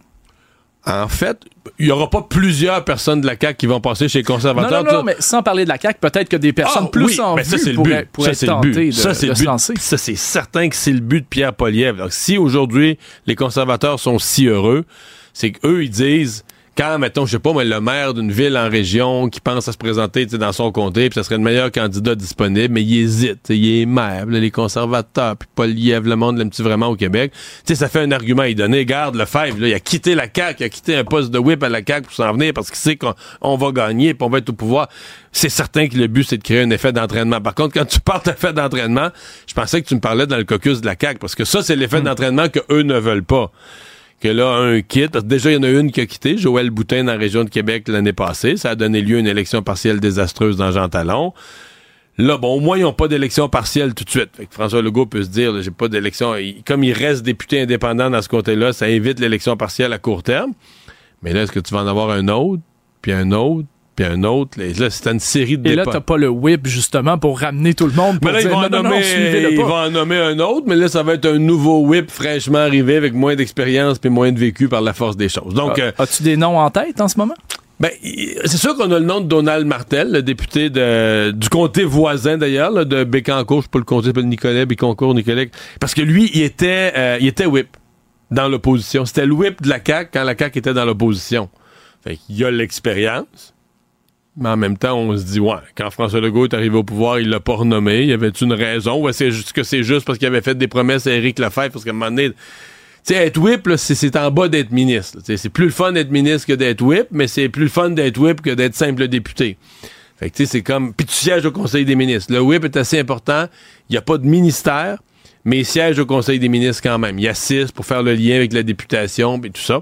En fait, il n'y aura pas plusieurs personnes de la C A Q qui vont passer chez les conservateurs. Non, non, non, mais sans parler de la C A Q, peut-être que des personnes ah, plus oui, en vue ça, c'est pourraient, le but. pourraient ça, être tentées de, ça, c'est de le se but. lancer. Ça, c'est certain que c'est le but de Pierre Poilievre. Donc, si aujourd'hui, les conservateurs sont si heureux, c'est qu'eux, ils disent... Quand, mettons, je sais pas, moi, le maire d'une ville en région qui pense à se présenter dans son comté, puis ça serait le meilleur candidat disponible, mais il hésite. Il est maire, là, les conservateurs, puis Poilievre, le monde l'aime-tu vraiment au Québec? Tu sais, ça fait un argument à y donner. Garde, Lefebvre, là, il a quitté la C A Q, il a quitté un poste de whip à la C A Q pour s'en venir parce qu'il sait qu'on on va gagner, puis on va être au pouvoir. C'est certain que le but, c'est de créer un effet d'entraînement. Par contre, quand tu parles d'effet d'entraînement, je pensais que tu me parlais dans le caucus de la C A Q, parce que ça, c'est l'effet mmh. d'entraînement que eux ne veulent pas. Que là, un quitte. Déjà, il y en a une qui a quitté, Joël Boutin, dans la région de Québec l'année passée. Ça a donné lieu à une élection partielle désastreuse dans Jean Talon. Là, bon, au moins, ils n'ont pas d'élection partielle tout de suite. Fait que François Legault peut se dire, là, j'ai pas d'élection. Il, comme il reste député indépendant dans ce côté-là, ça évite l'élection partielle à court terme. Mais là, est-ce que tu vas en avoir un autre, puis un autre, puis un autre? Là, c'est une série de Et dépens. là, t'as pas le whip, justement, pour ramener tout le monde. Pour mais là, dire, ils vont, non, en non, nommer, non, ils vont en nommer un autre, mais là, ça va être un nouveau whip fraîchement arrivé avec moins d'expérience puis moins de vécu par la force des choses. Donc, ah, euh, as-tu des noms en tête en ce moment? Ben, c'est sûr qu'on a le nom de Donald Martel, le député de, du comté voisin d'ailleurs, là, de Bécancour, je sais pas le comté, s'appelle Nicolet, Bécancour, Nicolet, parce que lui, il était, euh, il était whip dans l'opposition. C'était le whip de la C A Q quand la C A Q était dans l'opposition. Fait qu'il a l'expérience. Mais en même temps, on se dit, ouais, quand François Legault est arrivé au pouvoir, il l'a pas renommé. Y avait-tu une raison? Ou est-ce que c'est juste parce qu'il avait fait des promesses à Éric Lefebvre? Parce qu'à un moment donné, tu sais, être whip, là, c'est, c'est en bas d'être ministre. T'sais, c'est plus le fun d'être ministre que d'être whip, mais c'est plus le fun d'être whip que d'être simple député. Fait que, tu sais, c'est comme... Puis tu sièges au Conseil des ministres. Le whip est assez important. Il n'y a pas de ministère, mais il siège au Conseil des ministres quand même. Il y a six pour faire le lien avec la députation et tout ça.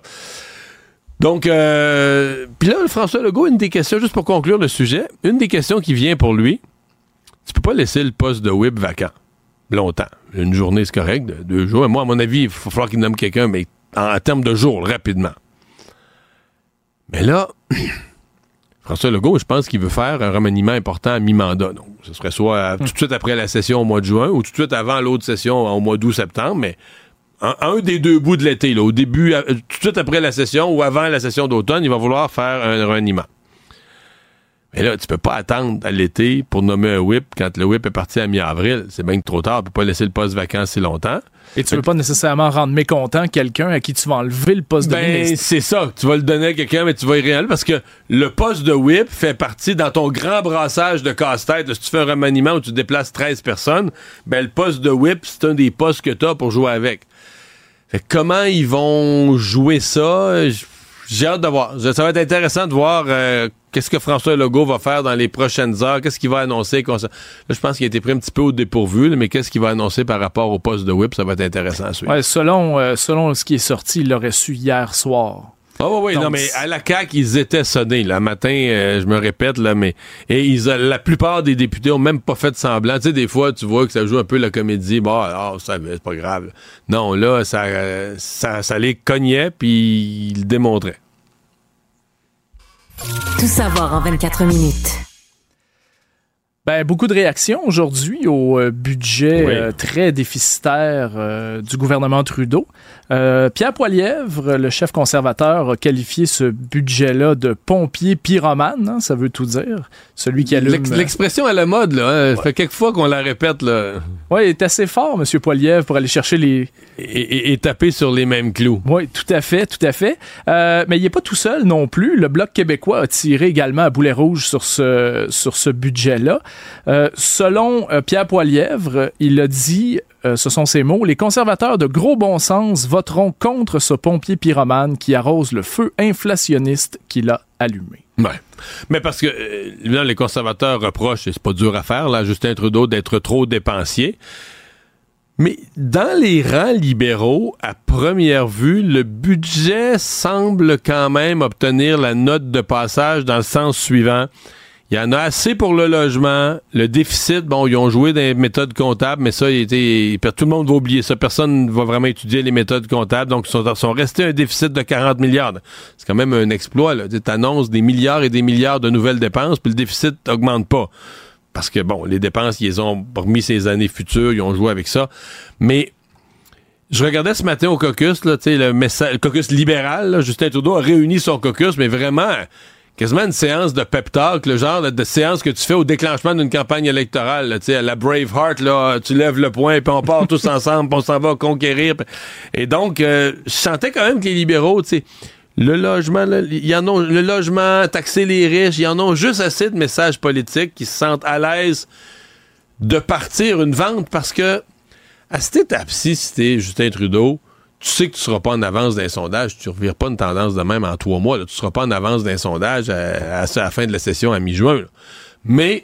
Donc, euh, puis là, François Legault, une des questions, juste pour conclure le sujet, une des questions qui vient pour lui, tu peux pas laisser le poste de whip vacant longtemps. Une journée, c'est correct, de, deux jours. Et moi, à mon avis, il va falloir qu'il nomme quelqu'un, mais en, en termes de jours, rapidement. Mais là, François Legault, je pense qu'il veut faire un remaniement important à mi-mandat. Donc, ce serait soit à, tout de suite après la session au mois de juin ou tout de suite avant l'autre session au mois d'août-septembre, mais un, un des deux bouts de l'été, là, au début, à, tout de suite après la session ou avant la session d'automne, il va vouloir faire un remaniement. Mais là, tu peux pas attendre à l'été pour nommer un whip quand le whip est parti à mi-avril. C'est bien que trop tard, tu peux pas laisser le poste vacant si longtemps. Et tu veux pas nécessairement rendre mécontent quelqu'un à qui tu vas enlever le poste ben, de ministre. C'est ça. Tu vas le donner à quelqu'un, mais tu vas y réaliser parce que le poste de whip fait partie dans ton grand brassage de casse-tête. Si tu fais un remaniement où tu déplaces treize personnes, ben le poste de whip, c'est un des postes que tu as pour jouer avec. Fait que comment ils vont jouer ça? J'ai hâte de voir. Ça va être intéressant de voir euh, qu'est-ce que François Legault va faire dans les prochaines heures, qu'est-ce qu'il va annoncer. Là, je pense qu'il a été pris un petit peu au dépourvu, là, mais qu'est-ce qu'il va annoncer par rapport au poste de whip, ça va être intéressant à suivre. Ouais, selon, euh, selon ce qui est sorti, il l'aurait su hier soir. Ah oui, oui, Donc, non, mais à la C A Q, ils étaient sonnés. Le matin, euh, je me répète, là, mais et ils a, la plupart des députés ont même pas fait semblant. Tu sais, des fois, tu vois que ça joue un peu la comédie. Bon, alors, ça, c'est pas grave. Non, là, ça, euh, ça, ça les cognait, puis ils le démontraient. Tout savoir en vingt-quatre minutes. Ben, beaucoup de réactions aujourd'hui au euh, budget oui. euh, très déficitaire euh, du gouvernement Trudeau. Euh, Pierre Poilievre, le chef conservateur, a qualifié ce budget-là de pompier pyromane, hein, ça veut tout dire. Celui qui allume... L'ex- l'expression à la mode, là, hein, ouais. Ça fait quelques fois qu'on la répète, là. Oui, il est assez fort, M. Poilievre, pour aller chercher les... Et, et, et taper sur les mêmes clous. Oui, tout à fait, tout à fait. Euh, mais il n'est pas tout seul non plus. Le Bloc québécois a tiré également à boulet rouge sur ce, sur ce budget-là. Euh, selon euh, Pierre Poilievre, il a dit, euh, ce sont ses mots, « Les conservateurs de gros bon sens voteront contre ce pompier pyromane qui arrose le feu inflationniste qu'il a allumé. » Ouais. Mais parce que euh, les conservateurs reprochent, et c'est pas dur à faire, là, Justin Trudeau, d'être trop dépensier. Mais dans les rangs libéraux, à première vue, le budget semble quand même obtenir la note de passage dans le sens suivant. Il y en a assez pour le logement. Le déficit, bon, ils ont joué des méthodes comptables, mais ça, il était, tout le monde va oublier ça. Personne ne va vraiment étudier les méthodes comptables. Donc, ils sont, sont restés un déficit de quarante milliards. C'est quand même un exploit, là. Tu annonces des milliards et des milliards de nouvelles dépenses, puis le déficit augmente pas. Parce que, bon, les dépenses, ils les ont remis ces années futures, ils ont joué avec ça. Mais je regardais ce matin au caucus, là, tu sais, le, messa- le caucus libéral, là, Justin Trudeau a réuni son caucus, mais vraiment, quasiment une séance de pep talk, le genre de, de séance que tu fais au déclenchement d'une campagne électorale, tu sais, à la Braveheart, là, tu lèves le poing, puis on part tous ensemble, puis on s'en va conquérir. Pis... Et donc, euh, je sentais quand même que les libéraux, tu sais, le logement, là, y en ont, le logement, taxer les riches, ils en ont juste assez de messages politiques qui se sentent à l'aise de partir une vente parce que, à cette étape-ci, si t'es Justin Trudeau, tu sais que tu seras pas en avance d'un sondage, tu ne revires pas une tendance de même en trois mois, là, tu seras pas en avance d'un sondage à, à, à la fin de la session à mi-juin. Là. Mais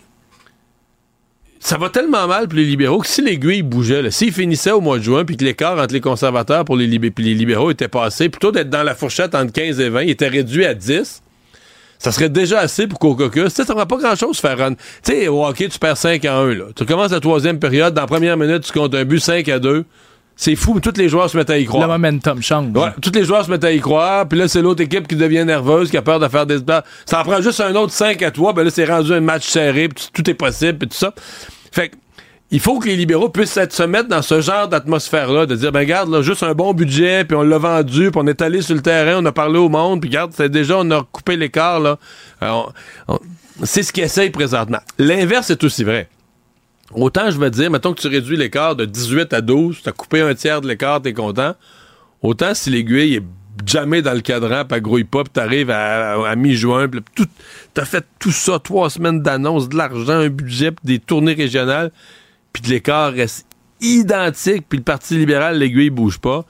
ça va tellement mal pour les libéraux que si l'aiguille bougeait, là, s'ils finissaient au mois de juin puis que l'écart entre les conservateurs pour les, libé- puis les libéraux était passé, plutôt d'être dans la fourchette entre quinze et vingt, il était réduit à dix, ça serait déjà assez pour qu'au caucus, tu sais, ça ne fera pas grand-chose faire run. Tu sais, au hockey, tu perds cinq à un, là. Tu recommences la troisième période, dans la première minute, tu comptes un but cinq à deux. C'est fou, mais tous les joueurs se mettent à y croire. Le momentum change. Ouais, tous les joueurs se mettent à y croire, puis là, c'est l'autre équipe qui devient nerveuse, qui a peur de faire des... Ça en prend juste un autre cinq à trois, ben là, c'est rendu un match serré, puis tout est possible, puis tout ça. Fait que, il faut que les libéraux puissent être, se mettre dans ce genre d'atmosphère-là, de dire, ben regarde, là, juste un bon budget, puis on l'a vendu, puis on est allé sur le terrain, on a parlé au monde, puis regarde, c'est déjà, on a coupé l'écart, là. Alors, on, c'est ce qu'ils essayent présentement. L'inverse est aussi vrai. Autant, je vais te dire, mettons que tu réduis l'écart de dix-huit à douze, t'as coupé un tiers de l'écart, t'es content. Autant si l'aiguille est jamais dans le cadran, pis elle grouille pas, pis t'arrives à, à, à mi-juin, pis tout, t'as fait tout ça, trois semaines d'annonces, de l'argent, un budget, pis des tournées régionales, puis l'écart reste identique, puis le Parti libéral, l'aiguille bouge pas.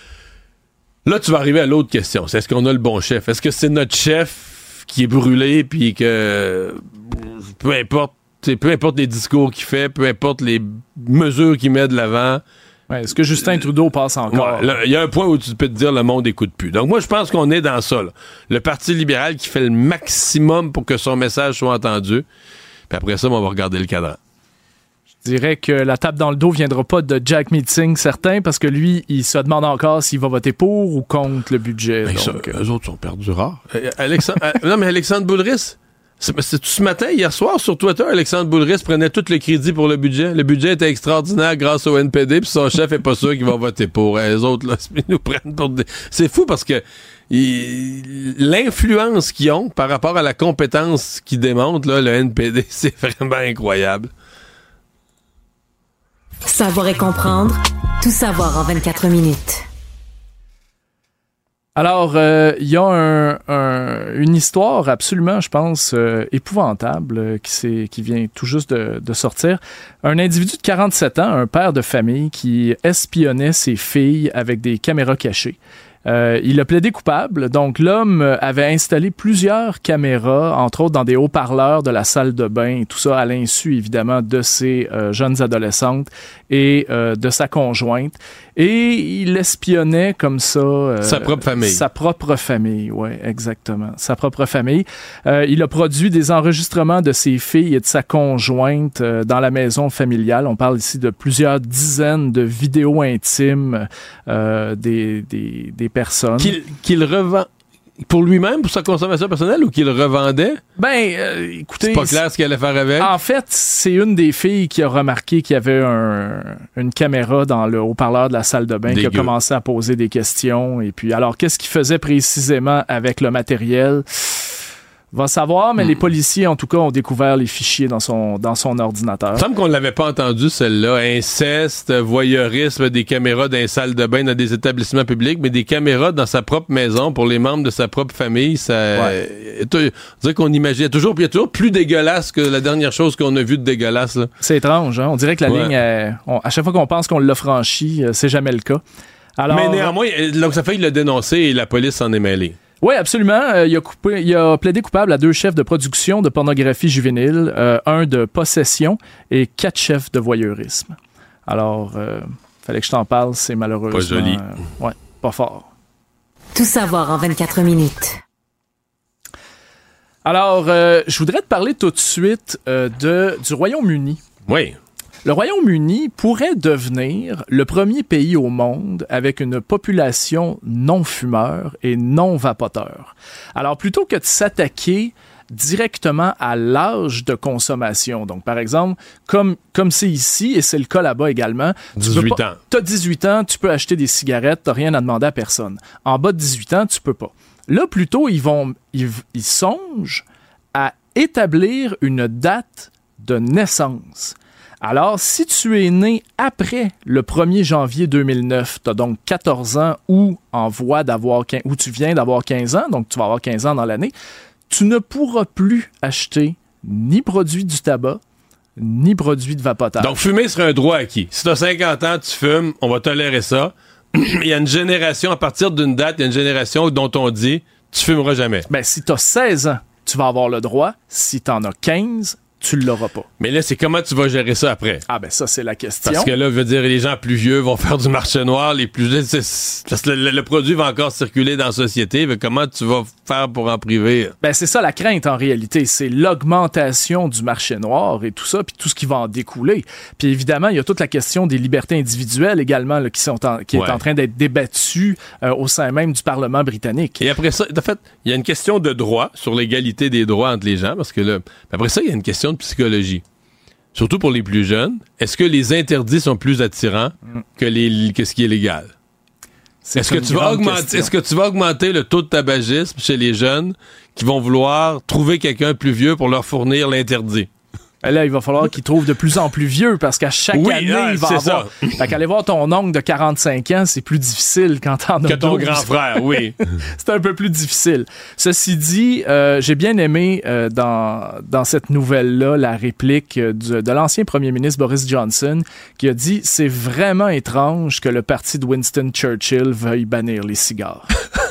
Là, tu vas arriver à l'autre question. C'est est-ce qu'on a le bon chef? Est-ce que c'est notre chef qui est brûlé, puis que peu importe, peu importe les discours qu'il fait, peu importe les mesures qu'il met de l'avant. Ouais, est-ce que Justin Trudeau passe encore? Il y a un point où tu peux te dire le monde écoute plus. Donc moi, je pense qu'on est dans ça. Là. Le Parti libéral qui fait le maximum pour que son message soit entendu. Puis après ça, on va regarder le cadran. Je dirais que la tape dans le dos viendra pas de Jack Meeting, certain, parce que lui, il se demande encore s'il va voter pour ou contre le budget. Ben, donc, ça, euh... eux autres sont perdus rares. Euh, Alexandre, euh, non, mais Alexandre Boulris, c'est, c'est ce matin, hier soir, sur Twitter, Alexandre Boulris prenait tout le crédit pour le budget. Le budget était extraordinaire grâce au N P D, puis son chef est pas sûr qu'il va voter pour. Les autres, là, ils nous prennent pour des... C'est fou parce que il... l'influence qu'ils ont par rapport à la compétence qu'ils démontrent, là, le N P D, c'est vraiment incroyable. Savoir et comprendre, tout savoir en vingt-quatre minutes. Alors, il euh, y a un, un, une histoire absolument, je pense, euh, épouvantable euh, qui, s'est, qui vient tout juste de, de sortir. Un individu de quarante-sept ans, un père de famille qui espionnait ses filles avec des caméras cachées. Euh, il a plaidé coupable. Donc, l'homme avait installé plusieurs caméras, entre autres dans des haut-parleurs de la salle de bain et tout ça, à l'insu, évidemment, de ses euh, jeunes adolescentes et euh, de sa conjointe. Et il espionnait comme ça... Euh, sa propre famille. Sa propre famille, oui, exactement. Sa propre famille. Euh, il a produit des enregistrements de ses filles et de sa conjointe euh, dans la maison familiale. On parle ici de plusieurs dizaines de vidéos intimes euh, des, des, des personnes. Qu'il, qu'il revend pour lui-même, pour sa consommation personnelle, ou qu'il revendait? Ben, euh, écoutez... C'est pas clair ce qu'il allait faire avec. En fait, c'est une des filles qui a remarqué qu'il y avait un, une caméra dans le haut-parleur de la salle de bain Dégueu. Qui a commencé à poser des questions. Et puis, alors, qu'est-ce qu'il faisait précisément avec le matériel? Va savoir, mais mmh. les policiers, en tout cas, ont découvert les fichiers dans son, dans son ordinateur. Il me semble qu'on ne l'avait pas entendu, celle-là. Inceste, voyeurisme, des caméras dans les salles de bain, dans des établissements publics, mais des caméras dans sa propre maison pour les membres de sa propre famille. Ça, ouais. On dirait qu'on imagine toujours, puis il y a toujours plus dégueulasse que la dernière chose qu'on a vue de dégueulasse. Là. C'est étrange, hein? On dirait que la ouais. ligne, est, on, à chaque fois qu'on pense qu'on l'a franchie, c'est jamais le cas. Alors, mais néanmoins, donc ça fait qu'il l'a dénoncé et la police s'en est mêlée. Oui, absolument. Euh, il, a coupé, il a plaidé coupable à deux chefs de production de pornographie juvénile, euh, un de possession et quatre chefs de voyeurisme. Alors, euh, fallait que je t'en parle, c'est malheureusement... Pas joli. Euh, ouais, pas fort. Tout savoir en vingt-quatre minutes. Alors, euh, je voudrais te parler tout de suite euh, de, du Royaume-Uni. Oui. Le Royaume-Uni pourrait devenir le premier pays au monde avec une population non-fumeur et non-vapoteur. Alors, plutôt que de s'attaquer directement à l'âge de consommation, donc par exemple, comme, comme c'est ici, et c'est le cas là-bas également, dix-huit pas, ans. T'as dix-huit ans, tu peux acheter des cigarettes, t'as rien à demander à personne. En bas de dix-huit ans, tu peux pas. Là, plutôt, ils vont, ils, ils songent à établir une date de naissance. Alors, si tu es né après le premier janvier deux mille neuf, tu as donc quatorze ans ou en voie d'avoir quinze, ou tu viens d'avoir quinze ans, donc tu vas avoir quinze ans dans l'année, tu ne pourras plus acheter ni produits du tabac, ni produits de vapotage. Donc, fumer serait un droit acquis. Si tu as cinquante ans, tu fumes, on va tolérer ça. Il y a une génération, à partir d'une date, il y a une génération dont on dit, tu fumeras jamais. Ben, si tu as seize ans, tu vas avoir le droit. Si tu en as quinze, tu l'auras pas. Mais là, c'est comment tu vas gérer ça après? Ah ben ça, c'est la question. Parce que là, je veux dire, les gens plus vieux vont faire du marché noir, les plus vieux, parce que le, le produit va encore circuler dans la société, mais comment tu vas faire pour en priver? Ben c'est ça la crainte en réalité, c'est l'augmentation du marché noir et tout ça, puis tout ce qui va en découler. Puis évidemment, il y a toute la question des libertés individuelles également, là, qui, sont en, qui ouais. est en train d'être débattue euh, au sein même du Parlement britannique. Et après ça, en fait, il y a une question de droit, sur l'égalité des droits entre les gens, parce que là, après ça, il y a une question de psychologie. Surtout pour les plus jeunes. Est-ce que les interdits sont plus attirants mm. que, les, que ce qui est légal? C'est est-ce que, tu vas augmenter, est-ce que tu vas augmenter le taux de tabagisme chez les jeunes qui vont vouloir trouver quelqu'un plus vieux pour leur fournir l'interdit? Ben là, il va falloir qu'ils trouvent de plus en plus vieux parce qu'à chaque oui, année, ah, il va avoir... Ça. Fait qu'aller voir ton oncle de quarante-cinq ans, c'est plus difficile quand t'en as que ton grand frère, oui. C'est un peu plus difficile. Ceci dit, euh, j'ai bien aimé euh, dans, dans cette nouvelle-là la réplique du, de l'ancien premier ministre Boris Johnson qui a dit « C'est vraiment étrange que le parti de Winston Churchill veuille bannir les cigares. »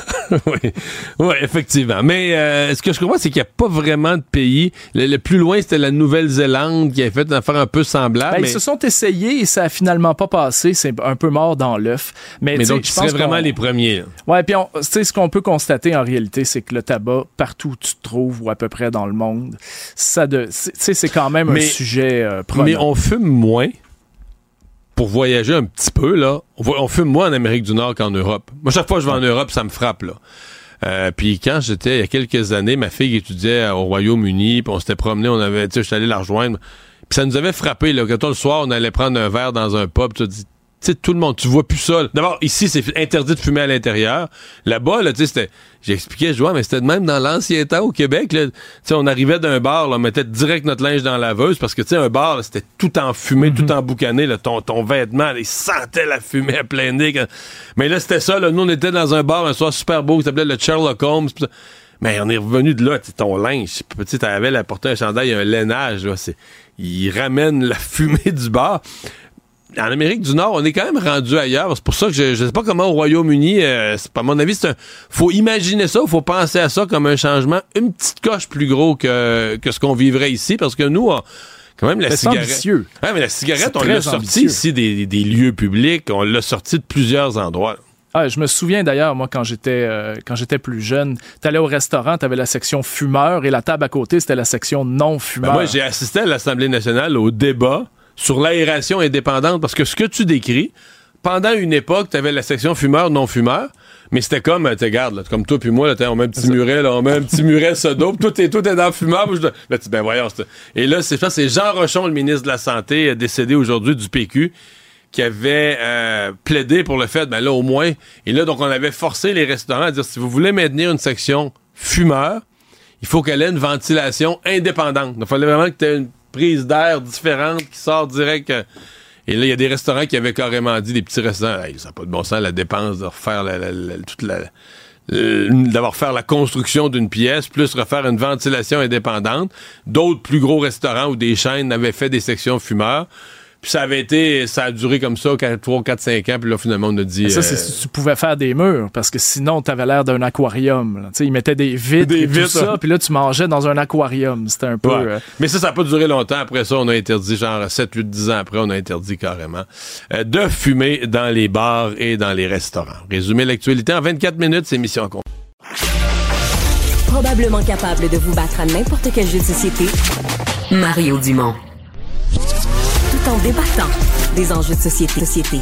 oui, oui, effectivement. Mais euh, ce que je comprends, c'est qu'il n'y a pas vraiment de pays. Le, le plus loin, c'était la Nouvelle-Zélande qui a fait une affaire un peu semblable. Ben, mais... Ils se sont essayés et ça a finalement pas passé. C'est un peu mort dans l'œuf. Mais, mais donc, ils seraient vraiment les premiers. Oui, puis ce qu'on peut constater en réalité, c'est que le tabac, partout où tu te trouves ou à peu près dans le monde, ça de, c'est, c'est quand même mais, un sujet euh, prenant. Mais on fume moins. Pour voyager un petit peu, là, on, on fume moins en Amérique du Nord qu'en Europe. Moi, chaque fois que je vais en Europe, ça me frappe, là. Euh, puis quand j'étais, il y a quelques années, ma fille étudiait au Royaume-Uni, puis on s'était promené, on avait, tu sais, j'étais allé la rejoindre. Puis ça nous avait frappé, là. Quand le soir, on allait prendre un verre dans un pub, tu dis, tu sais, tout le monde, tu vois plus ça. Là. D'abord, ici, c'est interdit de fumer à l'intérieur. Là-bas, là, tu sais, c'était... J'expliquais, je vois, mais c'était de même dans l'ancien temps au Québec. Tu sais, on arrivait d'un bar, là, on mettait direct notre linge dans la laveuse parce que, tu sais, un bar, là, c'était tout enfumé, mm-hmm. tout emboucané. Là, ton, ton vêtement, là, il sentait la fumée à plein nez. Quand... Mais là, c'était ça. Là, nous, on était dans un bar un soir super beau qui s'appelait le Sherlock Holmes. Mais on est revenu de là, ton linge. Tu sais, t'avais la porté un chandail, un lainage. Là, c'est... Il ramène la fumée du bar. En Amérique du Nord, on est quand même rendu ailleurs. C'est pour ça que je, je sais pas comment au Royaume-Uni, euh, c'est, à mon avis, c'est un, faut imaginer ça, faut penser à ça comme un changement, une petite coche plus gros que, que ce qu'on vivrait ici, parce que nous, on, quand même, la c'est cigarette. Ambitieux. Ouais, mais la cigarette, c'est on l'a sorti ici des, des lieux publics, on l'a sorti de plusieurs endroits. Ah, je me souviens d'ailleurs, moi, quand j'étais euh, quand j'étais plus jeune, t'allais au restaurant, t'avais la section fumeur et la table à côté, c'était la section non-fumeur. Ben moi, j'ai assisté à l'Assemblée nationale au débat sur l'aération indépendante, parce que ce que tu décris, pendant une époque, t'avais la section fumeur-non-fumeur, mais c'était comme, tu regardes, là, comme toi puis moi, là, on met un petit muret, là, on met un petit muret sodo, pis tout est, tout est dans le fumeur. Je, là, tu ben voyons, c'est... Et là, c'est ça, c'est Jean Rochon, le ministre de la Santé, décédé aujourd'hui du P Q, qui avait euh, plaidé pour le fait, ben là, au moins, et là, donc, on avait forcé les restaurants à dire, si vous voulez maintenir une section fumeur, il faut qu'elle ait une ventilation indépendante. Il fallait vraiment que tu aies une prise d'air différente qui sort direct. Euh, et là, il y a des restaurants qui avaient carrément dit, des petits restaurants, hey, ça n'a pas de bon sens, la dépense de refaire la, la, la, toute la... d'avoir faire la construction d'une pièce, plus refaire une ventilation indépendante. D'autres plus gros restaurants ou des chaînes avaient fait des sections fumeurs. Puis ça avait été, ça a duré comme ça trois, quatre, cinq ans, puis là, finalement, on a dit... Mais ça, euh, c'est si tu pouvais faire des murs, parce que sinon, t'avais l'air d'un aquarium. Tu sais, ils mettaient des vitres des et vitres, tout ça, puis là, tu mangeais dans un aquarium. C'était un peu... Ouais. Euh... Mais ça, ça n'a pas duré longtemps. Après ça, on a interdit, genre sept, huit, dix ans après, on a interdit carrément euh, de fumer dans les bars et dans les restaurants. Résumer l'actualité en vingt-quatre minutes, c'est mission accomplie. Probablement capable de vous battre à n'importe quel jeu de société, Mario Dumont. Tout en débattant des enjeux de société. société.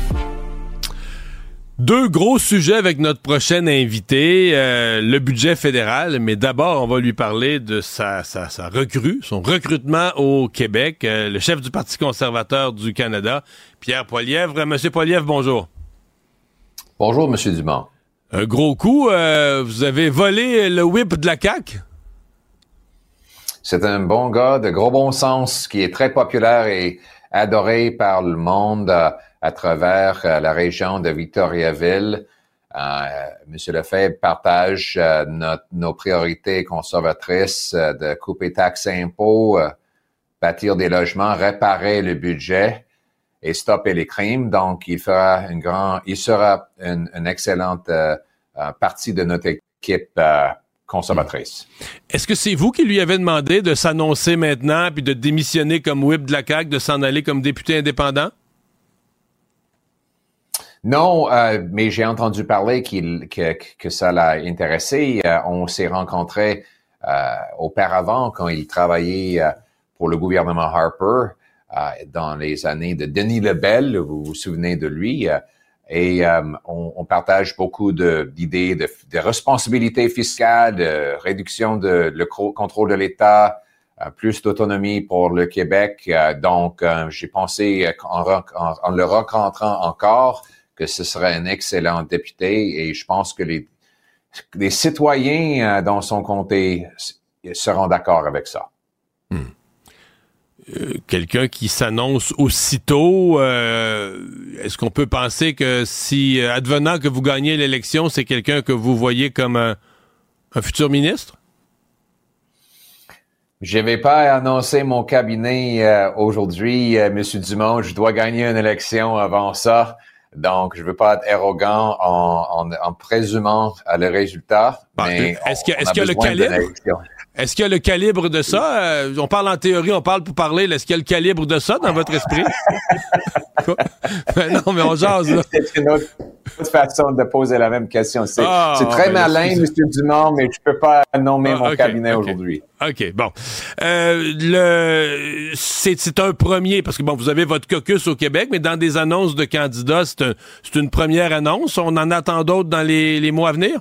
Deux gros sujets avec notre prochain invité, euh, le budget fédéral, mais d'abord, on va lui parler de sa, sa, sa recrue, son recrutement au Québec. Euh, le chef du Parti conservateur du Canada, Pierre Poilievre. Monsieur Poilievre, bonjour. Bonjour, Monsieur Dumont. Un gros coup, euh, vous avez volé le whip de la C A Q? C'est un bon gars de gros bon sens qui est très populaire et adoré par le monde euh, à travers euh, la région de Victoriaville. Euh, Monsieur Lefebvre partage euh, notre, nos priorités conservatrices euh, de couper taxes et impôts, euh, bâtir des logements, réparer le budget et stopper les crimes. Donc, il fera une grand, il sera une, une excellente euh, euh, partie de notre équipe euh, conservatrice. Est-ce que c'est vous qui lui avez demandé de s'annoncer maintenant puis de démissionner comme whip de la C A Q, de s'en aller comme député indépendant? Non, euh, mais j'ai entendu parler qu'il, que, que ça l'a intéressé. Euh, on s'est rencontrés euh, auparavant quand il travaillait euh, pour le gouvernement Harper euh, dans les années de Denis Lebel, vous vous souvenez de lui. Euh, Et euh, on, on partage beaucoup de, d'idées de, de responsabilité fiscale, de réduction de le contrôle de l'État, euh, plus d'autonomie pour le Québec. Euh, donc, euh, j'ai pensé en, en, en le rencontrant encore que ce serait un excellent député. Et je pense que les, les citoyens euh, dans son comté seront d'accord avec ça. Hmm. Euh, quelqu'un qui s'annonce aussitôt, euh, est-ce qu'on peut penser que si, advenant que vous gagnez l'élection, c'est quelqu'un que vous voyez comme un, un futur ministre? Je vais pas annoncer mon cabinet euh, aujourd'hui, euh, Monsieur Dumont. Je dois gagner une élection avant ça. Donc, je veux pas être arrogant en, en, en présumant à le résultat. Bon, mais est-ce qu'il y a, est-ce a qu'il y a le calibre? Est-ce qu'il y a le calibre de ça? Euh, on parle en théorie, on parle pour parler. Est-ce qu'il y a le calibre de ça dans votre esprit? Non, mais on jase, là. C'est une autre, autre façon de poser la même question. C'est, ah, c'est très ben, malin, M. Dumont, mais je peux pas nommer ah, mon okay, cabinet okay. aujourd'hui. OK, bon. Euh, le, c'est, c'est un premier, parce que bon, vous avez votre caucus au Québec, mais dans des annonces de candidats, c'est, un, c'est une première annonce. On en attend d'autres dans les, les mois à venir?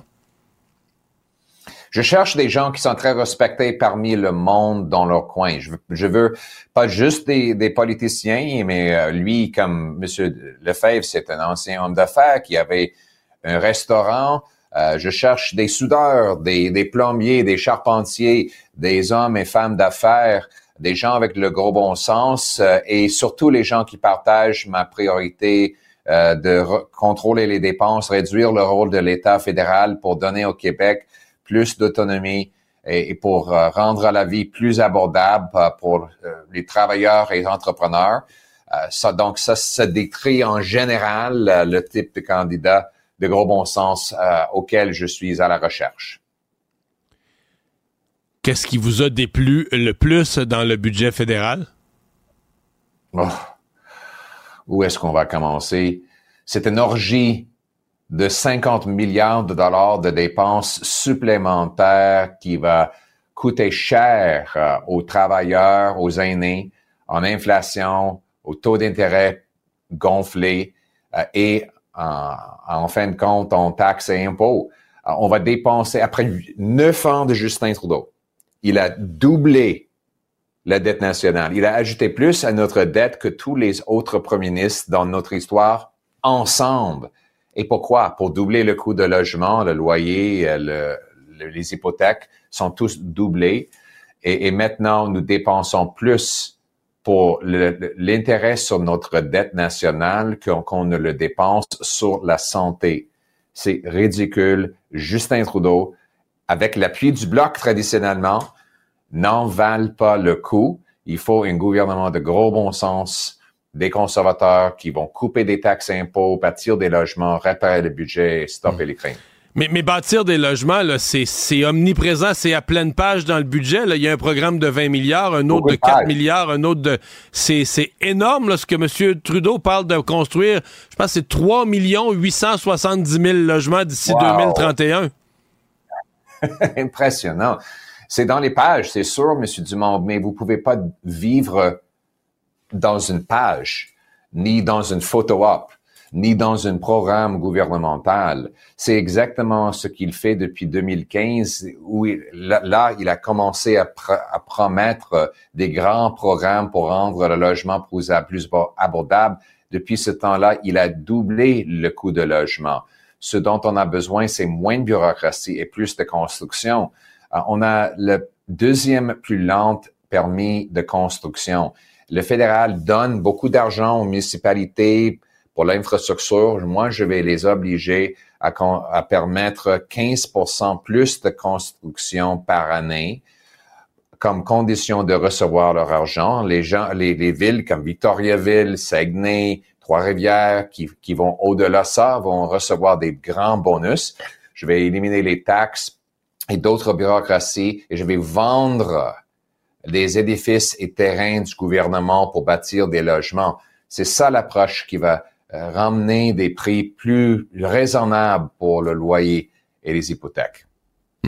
Je cherche des gens qui sont très respectés parmi le monde dans leur coin. Je veux, je veux pas juste des, des politiciens, mais euh, lui, comme M. Lefebvre, c'est un ancien homme d'affaires qui avait un restaurant. Euh, je cherche des soudeurs, des, des plombiers, des charpentiers, des hommes et femmes d'affaires, des gens avec le gros bon sens euh, et surtout les gens qui partagent ma priorité euh, de re- contrôler les dépenses, réduire le rôle de l'État fédéral pour donner au Québec plus d'autonomie et, et pour euh, rendre la vie plus abordable euh, pour euh, les travailleurs et les entrepreneurs. Euh, ça, donc, ça, ça décrit en général euh, le type de candidat de gros bon sens euh, auquel je suis à la recherche. Qu'est-ce qui vous a déplu le plus dans le budget fédéral? Oh. Où est-ce qu'on va commencer? C'est une orgie de cinquante milliards de dollars de dépenses supplémentaires qui va coûter cher euh, aux travailleurs, aux aînés, en inflation, au taux d'intérêt gonflé euh, et en, en fin de compte, en taxes et impôts. Euh, on va dépenser, après neuf ans de Justin Trudeau, il a doublé la dette nationale. Il a ajouté plus à notre dette que tous les autres premiers ministres dans notre histoire ensemble. Et pourquoi? Pour doubler le coût de logement, le loyer, le, le, les hypothèques sont tous doublés. Et, et maintenant, nous dépensons plus pour le, l'intérêt sur notre dette nationale qu'on, qu'on ne le dépense sur la santé. C'est ridicule. Justin Trudeau, avec l'appui du Bloc traditionnellement, n'en valent pas le coup. Il faut un gouvernement de gros bon sens, des conservateurs qui vont couper des taxes et impôts, bâtir des logements, réparer le budget et stopper mmh. les crimes. Mais, mais bâtir des logements, là, c'est, c'est omniprésent, c'est à pleine page dans le budget. Là. Il y a un programme de vingt milliards, un autre de quatre milliards, un autre de... C'est, c'est énorme là, ce que M. Trudeau parle de construire. Je pense que c'est trois millions huit cent soixante-dix mille logements d'ici wow. deux mille trente et un. Impressionnant. C'est dans les pages, c'est sûr, M. Dumont, mais vous pouvez pas vivre dans une page, ni dans une photo-op, ni dans un programme gouvernemental. C'est exactement ce qu'il fait depuis deux mille quinze, où il, là, là, il a commencé à, pr- à promettre des grands programmes pour rendre le logement plus, plus abordable. Depuis ce temps-là, il a doublé le coût de logement. Ce dont on a besoin, c'est moins de bureaucratie et plus de construction. Euh, on a le deuxième plus lent permis de construction. Le fédéral donne beaucoup d'argent aux municipalités pour l'infrastructure. Moi, je vais les obliger à, con- à permettre quinze pour cent plus de construction par année comme condition de recevoir leur argent. Les gens, les, les villes comme Victoriaville, Saguenay, Trois-Rivières, qui, qui vont au-delà de ça, vont recevoir des grands bonus. Je vais éliminer les taxes et d'autres bureaucraties et je vais vendre des édifices et terrains du gouvernement pour bâtir des logements. C'est ça l'approche qui va euh, ramener des prix plus raisonnables pour le loyer et les hypothèques. Hmm.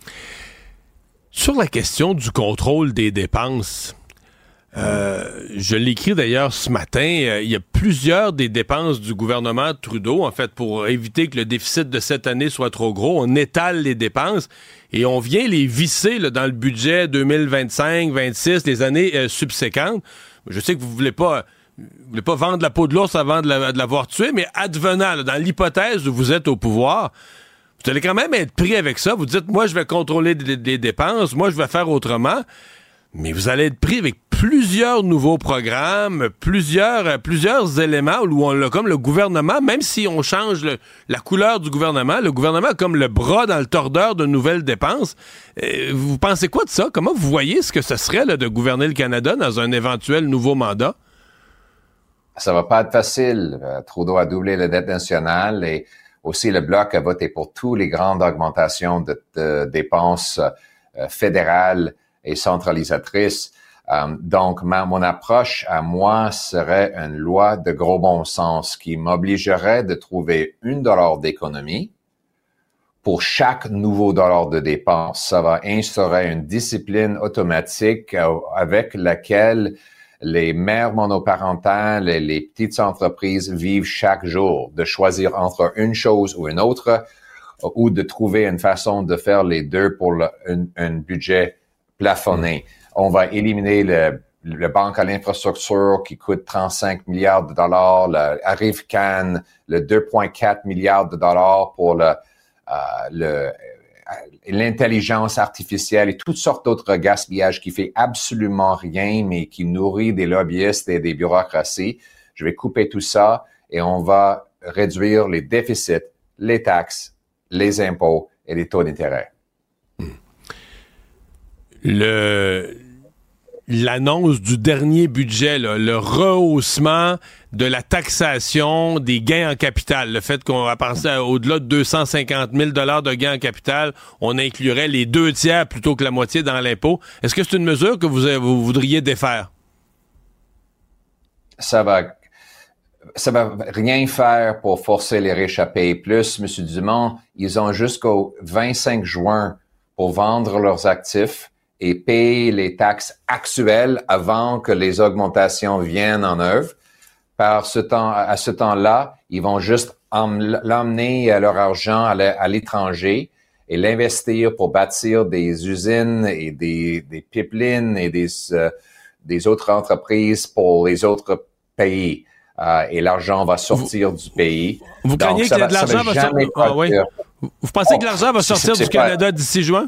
Sur la question du contrôle des dépenses, euh, je l'écris d'ailleurs ce matin, euh, il y a plusieurs des dépenses du gouvernement Trudeau, en fait, pour éviter que le déficit de cette année soit trop gros, on étale les dépenses et on vient les visser là, dans le budget deux mille vingt-cinq vingt-six, les années euh, subséquentes. Je sais que vous voulez pas... Vous voulez pas vendre la peau de l'ours avant de, la, de l'avoir tué, mais advenant, là, dans l'hypothèse où vous êtes au pouvoir, vous allez quand même être pris avec ça. Vous dites, moi, je vais contrôler des, des dépenses, moi, je vais faire autrement. Mais vous allez être pris avec plusieurs nouveaux programmes, plusieurs, plusieurs éléments où on a comme le gouvernement, même si on change le, la couleur du gouvernement, le gouvernement a comme le bras dans le tordeur de nouvelles dépenses. Euh, vous pensez quoi de ça? Comment vous voyez ce que ce serait là, de gouverner le Canada dans un éventuel nouveau mandat? Ça va pas être facile. Euh, Trudeau a doublé la dette nationale et aussi le Bloc a voté pour toutes les grandes augmentations de, de dépenses euh, fédérales et centralisatrices. Euh, donc, ma, mon approche à moi serait une loi de gros bon sens qui m'obligerait de trouver un dollar d'économie pour chaque nouveau dollar de dépense. Ça va instaurer une discipline automatique euh, avec laquelle les mères monoparentales et les petites entreprises vivent chaque jour, de choisir entre une chose ou une autre, ou de trouver une façon de faire les deux pour le, un, un budget plafonné. On va éliminer le, le banque à l'infrastructure qui coûte trente-cinq milliards de dollars, le Arrive-Can, le deux virgule quatre milliards de dollars pour le, euh, le l'intelligence artificielle et toutes sortes d'autres gaspillages qui fait absolument rien, mais qui nourrit des lobbyistes et des bureaucraties. Je vais couper tout ça et on va réduire les déficits, les taxes, les impôts et les taux d'intérêt. Le... L'annonce du dernier budget, là, le rehaussement de la taxation des gains en capital, le fait qu'on va penser à, au-delà de deux cent cinquante mille dollars de gains en capital, on inclurait les deux tiers plutôt que la moitié dans l'impôt. Est-ce que c'est une mesure que vous, vous voudriez défaire? Ça va, ça va rien faire pour forcer les riches à payer plus. M. Dumont, ils ont jusqu'au vingt-cinq juin pour vendre leurs actifs et payer les taxes actuelles avant que les augmentations viennent en œuvre. Par ce temps, à ce temps-là, ils vont juste l'emmener leur argent à l'étranger et l'investir pour bâtir des usines et des, des pipelines et des, euh, des autres entreprises pour les autres pays. Euh, et l'argent va sortir vous, du pays. Vous Donc, craignez ça qu'il y ait de va, l'argent va va sortir? Ah, oui. Vous pensez oh, que l'argent va sortir c'est, c'est du pas... Canada d'ici juin?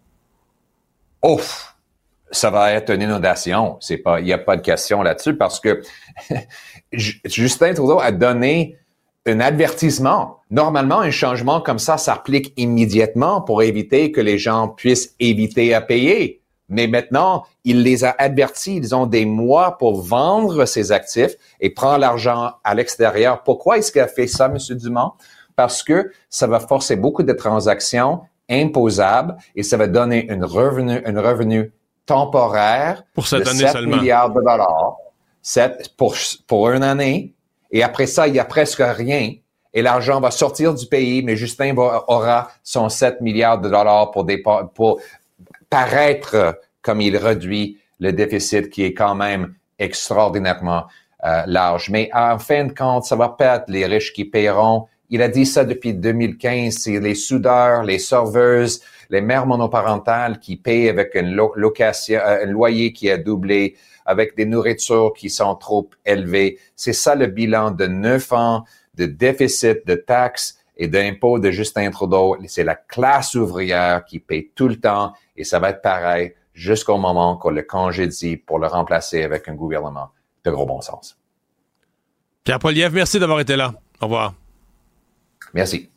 Ouf! Ça va être une inondation. C'est pas, il n'y a pas de question là-dessus parce que Justin Trudeau a donné un avertissement. Normalement, un changement comme ça s'applique immédiatement pour éviter que les gens puissent éviter à payer. Mais maintenant, il les a avertis. Ils ont des mois pour vendre ces actifs et prendre l'argent à l'extérieur. Pourquoi est-ce qu'il a fait ça, M. Dumont? Parce que ça va forcer beaucoup de transactions imposables et ça va donner un revenu, un revenu temporaire pour cette de année sept seulement. milliards de dollars sept pour, pour une année. Et après ça, il y a presque rien. Et l'argent va sortir du pays, mais Justin va, aura son sept milliards de dollars pour, dépa- pour paraître comme il réduit le déficit qui est quand même extraordinairement euh, large. Mais en fin de compte, ça va pas être les riches qui paieront. Il a dit ça depuis deux mille quinze, c'est les soudeurs, les serveuses, les mères monoparentales qui payent avec une lo- location, euh, un loyer qui a doublé, avec des nourritures qui sont trop élevées. C'est ça le bilan de neuf ans de déficit, de taxes et d'impôts de Justin Trudeau. C'est la classe ouvrière qui paye tout le temps et ça va être pareil jusqu'au moment qu'on le congédie pour le remplacer avec un gouvernement de gros bon sens. Pierre Poilievre, merci d'avoir été là. Au revoir. Merci.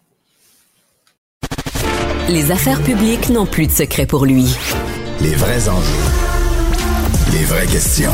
Les affaires publiques n'ont plus de secret pour lui. Les vrais enjeux. Les vraies questions.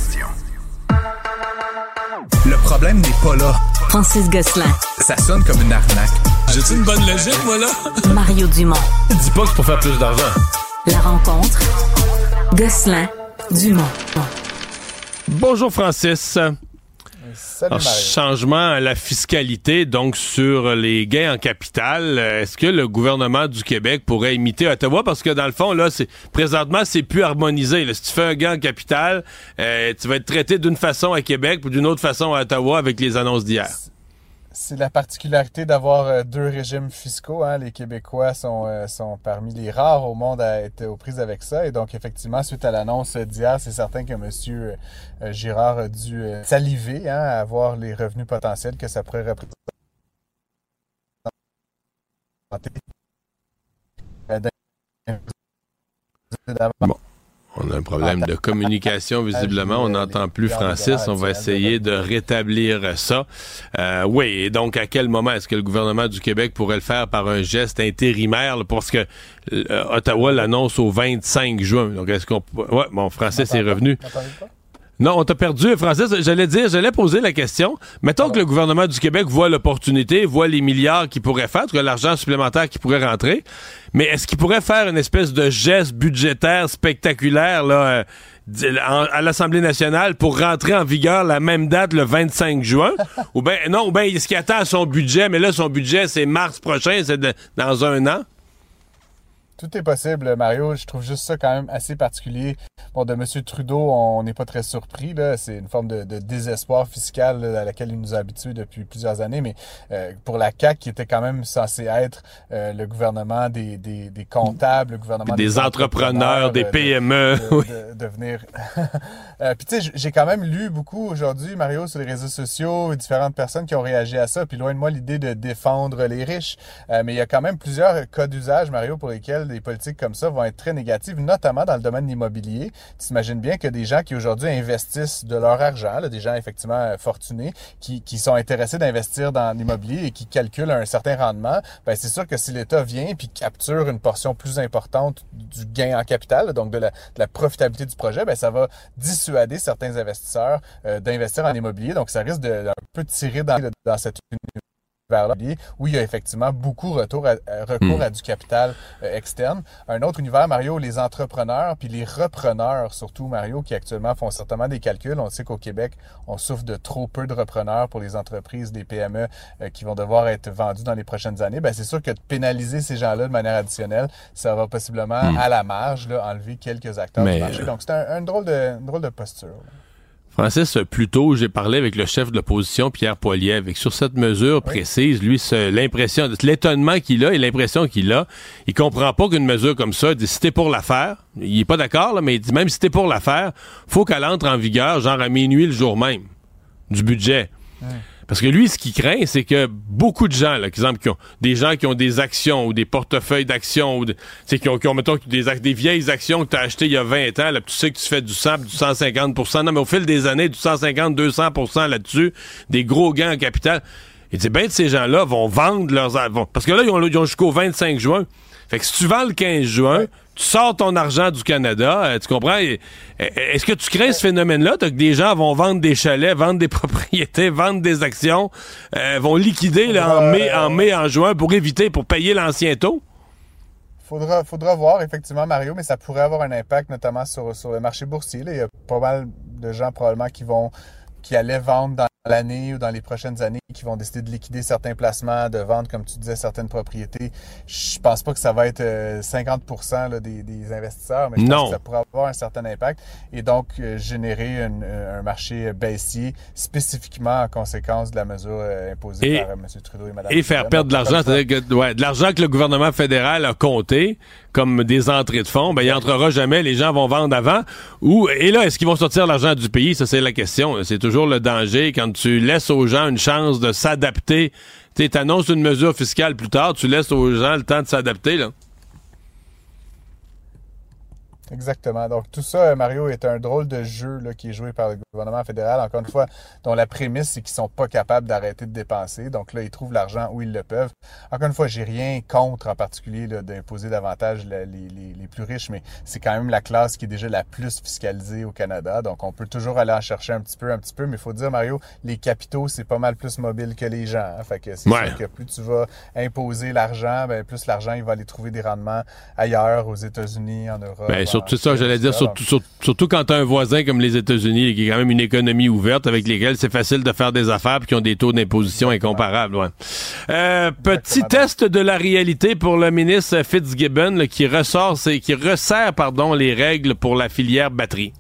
Le problème n'est pas là. Francis Gosselin. Ça sonne comme une arnaque. J'ai-tu une bonne logique, moi, là? Mario Dumont. Dis pas que c'est pour faire plus d'argent. La rencontre. Gosselin. Dumont. Bonjour, Francis. Salut, Alors, changement à la fiscalité, donc sur les gains en capital. Est-ce que le gouvernement du Québec pourrait imiter Ottawa? Parce que dans le fond, là, c'est présentement, c'est plus harmonisé. Là. Si tu fais un gain en capital, euh, tu vas être traité d'une façon à Québec puis d'une autre façon à Ottawa avec les annonces d'hier. C'est la particularité d'avoir euh, deux régimes fiscaux. Hein. Les Québécois sont, euh, sont parmi les rares au monde à être aux prises avec ça. Et donc, effectivement, suite à l'annonce d'hier, c'est certain que M. Euh, Girard a dû euh, saliver hein, à voir les revenus potentiels que ça pourrait représenter. Bon. On a un problème de communication, visiblement. On n'entend plus Francis. On va essayer de rétablir ça. Euh, oui, et donc, à quel moment est-ce que le gouvernement du Québec pourrait le faire par un geste intérimaire? Là, parce que euh, Ottawa l'annonce au vingt-cinq juin. Donc, est-ce qu'on... Ouais, bon, Francis est revenu. Non, on t'a perdu, Francis. J'allais dire, j'allais poser la question. Mettons ah ouais. que le gouvernement du Québec voit l'opportunité, voit les milliards qu'il pourrait faire, en tout cas l'argent supplémentaire qui pourrait rentrer. Mais est-ce qu'il pourrait faire une espèce de geste budgétaire spectaculaire là, euh, à l'Assemblée nationale pour rentrer en vigueur la même date, le vingt-cinq juin? ou bien, non, ou bien est-ce qu'il attend son budget, mais là, son budget, c'est mars prochain, c'est de, dans un an? Tout est possible, Mario. Je trouve juste ça quand même assez particulier. Bon, de M. Trudeau, on n'est pas très surpris. Là. C'est une forme de, de désespoir fiscal là, à laquelle il nous a habitués depuis plusieurs années. Mais euh, pour la C A Q, qui était quand même censé être euh, le gouvernement des, des, des comptables, le gouvernement des, des entrepreneurs, entrepreneurs, des P M E. De, de, oui. de, de venir... euh, Puis tu sais, j'ai quand même lu beaucoup aujourd'hui, Mario, sur les réseaux sociaux, différentes personnes qui ont réagi à ça. Puis loin de moi, l'idée de défendre les riches. Euh, mais il y a quand même plusieurs cas d'usage, Mario, pour lesquels des politiques comme ça vont être très négatives, notamment dans le domaine de l'immobilier. Tu t'imagines bien que des gens qui aujourd'hui investissent de leur argent, là, des gens effectivement fortunés, qui, qui sont intéressés d'investir dans l'immobilier et qui calculent un certain rendement, ben c'est sûr que si l'État vient puis capture une portion plus importante du gain en capital, donc de la, de la profitabilité du projet, ben ça va dissuader certains investisseurs euh, d'investir en immobilier. Donc ça risque de, de un peu tirer dans, dans cette univers où il y a effectivement beaucoup retour à, à, recours mmh. à du capital euh, externe. Un autre univers, Mario, les entrepreneurs puis les repreneurs, surtout, Mario, qui actuellement font certainement des calculs. On sait qu'au Québec, on souffre de trop peu de repreneurs pour les entreprises, des P M E euh, qui vont devoir être vendues dans les prochaines années. Ben, c'est sûr que de pénaliser ces gens-là de manière additionnelle, ça va possiblement, mmh. à la marge, là, enlever quelques acteurs Mais... du marché. Donc, c'est un, un drôle de, une drôle de posture. Là. Francis, plus tôt, j'ai parlé avec le chef de l'opposition, Pierre Poilievre, et sur cette mesure oui. précise, lui, l'impression, l'étonnement qu'il a et l'impression qu'il a, il comprend pas qu'une mesure comme ça, il dit, si t'es pour la faire, il est pas d'accord, là, mais il dit, même si t'es pour la faire, faut qu'elle entre en vigueur, genre à minuit le jour même, du budget. Oui. Parce que lui, ce qu'il craint, c'est que beaucoup de gens, là, exemple, qui ont des gens qui ont des actions ou des portefeuilles d'actions, ou de, qui ont, qui ont, mettons, des, des vieilles actions que tu as achetées il y a vingt ans, là, tu sais que tu fais du cent, du cent cinquante pour cent. Non, mais au fil des années, du cent cinquante, deux cents pour cent là-dessus, des gros gains en capital. Et tu sais, ben de ces gens-là vont vendre leurs... Vont, parce que là, ils ont, ils ont jusqu'au vingt-cinq juin. Fait que si tu vends le quinze juin, tu sors ton argent du Canada, euh, tu comprends? Et, est-ce que tu crains ce phénomène-là? Que des gens vont vendre des chalets, vendre des propriétés, vendre des actions, euh, vont liquider là, en mai, en mai, en juin pour éviter, pour payer l'ancien taux? Faudra, faudra voir, effectivement, Mario, mais ça pourrait avoir un impact, notamment sur, sur le marché boursier. Là. Il y a pas mal de gens, probablement, qui vont, qui allaient vendre dans l'année ou dans les prochaines années, qui vont décider de liquider certains placements, de vendre, comme tu disais, certaines propriétés. Je pense pas que ça va être euh, cinquante pour cent là, des, des investisseurs, mais je non. pense que ça pourrait avoir un certain impact et donc euh, générer un, un marché baissier spécifiquement en conséquence de la mesure euh, imposée et, par euh, M. Trudeau et Mme Et faire perdre de l'argent, c'est-à-dire que, ouais, de l'argent que le gouvernement fédéral a compté comme des entrées de fonds, ben il entrera jamais, les gens vont vendre avant. Ou et là, est-ce qu'ils vont sortir l'argent du pays? Ça, c'est la question. C'est toujours le danger quand tu laisses aux gens une chance de s'adapter. Tu annonces une mesure fiscale plus tard, tu laisses aux gens le temps de s'adapter, là. Exactement. Donc, tout ça, Mario, est un drôle de jeu là, qui est joué par le gouvernement fédéral, encore une fois, dont la prémisse, c'est qu'ils sont pas capables d'arrêter de dépenser. Donc là, ils trouvent l'argent où ils le peuvent. Encore une fois, j'ai rien contre, en particulier, là, d'imposer davantage les, les, les plus riches, mais c'est quand même la classe qui est déjà la plus fiscalisée au Canada. Donc, on peut toujours aller en chercher un petit peu, un petit peu, mais il faut dire, Mario, les capitaux, c'est pas mal plus mobile que les gens. Hein? Fait que c'est ouais. sûr que plus tu vas imposer l'argent, ben, plus l'argent, il va aller trouver des rendements ailleurs, aux États-Unis, en Europe. Ben, C'est ça, j'allais dire, surtout, surtout, surtout quand tu as un voisin comme les États-Unis, qui est quand même une économie ouverte, avec lesquels c'est facile de faire des affaires et qui ont des taux d'imposition incomparables. Ouais. Euh, petit test de la réalité pour le ministre Fitzgibbon, là, qui ressort, c'est, qui resserre pardon, les règles pour la filière batterie.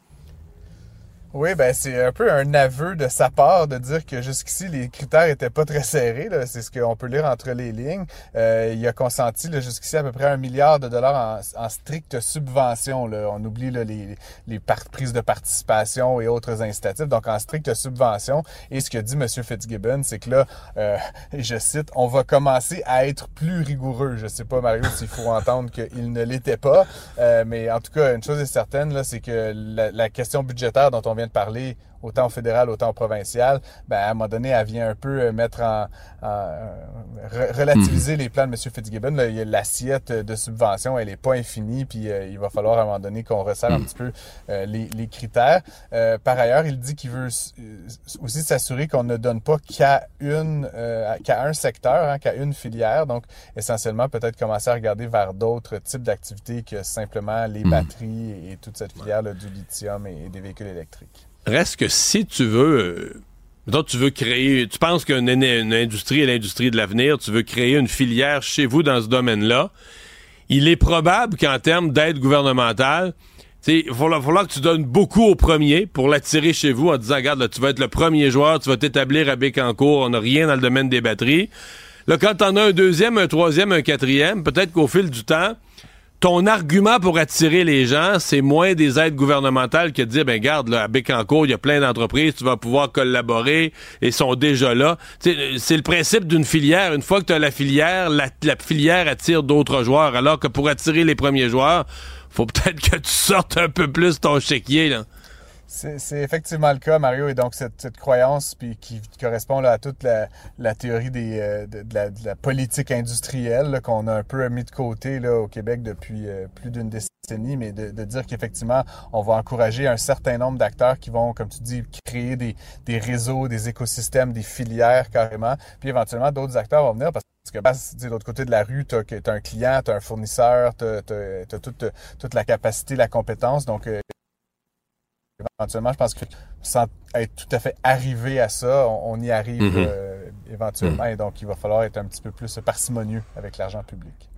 Oui, ben c'est un peu un aveu de sa part de dire que jusqu'ici, les critères étaient pas très serrés. Là. C'est ce qu'on peut lire entre les lignes. Euh, il a consenti là, jusqu'ici à peu près un milliard de dollars en, en stricte subvention. Là. On oublie là, les, les par- prises de participation et autres incitatifs. Donc, en stricte subvention. Et ce que dit M. Fitzgibbon, c'est que là, euh, et je cite, on va commencer à être plus rigoureux. Je sais pas, Mario, s'il faut entendre qu'il ne l'était pas. Euh, mais en tout cas, une chose est certaine, là, c'est que la, la question budgétaire dont on vient de parler, autant au fédéral, autant au provincial, ben, à un moment donné, elle vient un peu mettre en... en re- relativiser mmh. les plans de M. Fitzgibbon. Là, l'assiette de subvention, elle n'est pas infinie, puis euh, il va falloir à un moment donné qu'on resserre mmh. un petit peu euh, les, les critères. Euh, par ailleurs, il dit qu'il veut aussi s'assurer qu'on ne donne pas qu'à une, euh, qu'à un secteur, hein, qu'à une filière. Donc, essentiellement, peut-être commencer à regarder vers d'autres types d'activités que simplement les mmh. batteries et, et toute cette filière là, du lithium et, et des véhicules électriques. Reste que si tu veux, euh, mettons, tu veux créer, tu penses qu'une une industrie est l'industrie de l'avenir, tu veux créer une filière chez vous dans ce domaine-là, il est probable qu'en termes d'aide gouvernementale, il va falloir que tu donnes beaucoup au premier pour l'attirer chez vous en disant, regarde, là, tu vas être le premier joueur, tu vas t'établir à Bécancour, on n'a rien dans le domaine des batteries. Là, quand t'en as un deuxième, un troisième, un quatrième, peut-être qu'au fil du temps, ton argument pour attirer les gens, c'est moins des aides gouvernementales que de dire, ben garde, là, à Bécancour, il y a plein d'entreprises, tu vas pouvoir collaborer, et sont déjà là. T'sais, c'est le principe d'une filière. Une fois que tu as la filière, la, la filière attire d'autres joueurs, alors que pour attirer les premiers joueurs, faut peut-être que tu sortes un peu plus ton chéquier, là. C'est, c'est effectivement le cas, Mario, et donc cette, cette croyance puis, qui correspond là, à toute la, la théorie des, euh, de, de, la, de la politique industrielle là, qu'on a un peu mis de côté là, au Québec depuis euh, plus d'une décennie, mais de, de dire qu'effectivement, on va encourager un certain nombre d'acteurs qui vont, comme tu dis, créer des, des réseaux, des écosystèmes, des filières carrément, puis éventuellement d'autres acteurs vont venir parce que Parce que de l'autre côté de la rue, tu as un client, tu as un fournisseur, tu as toute, toute la capacité, la compétence, donc... Euh, éventuellement, je pense que sans être tout à fait arrivé à ça, on, on y arrive mm-hmm. euh, éventuellement. Mm-hmm. Et donc, il va falloir être un petit peu plus parcimonieux avec l'argent public.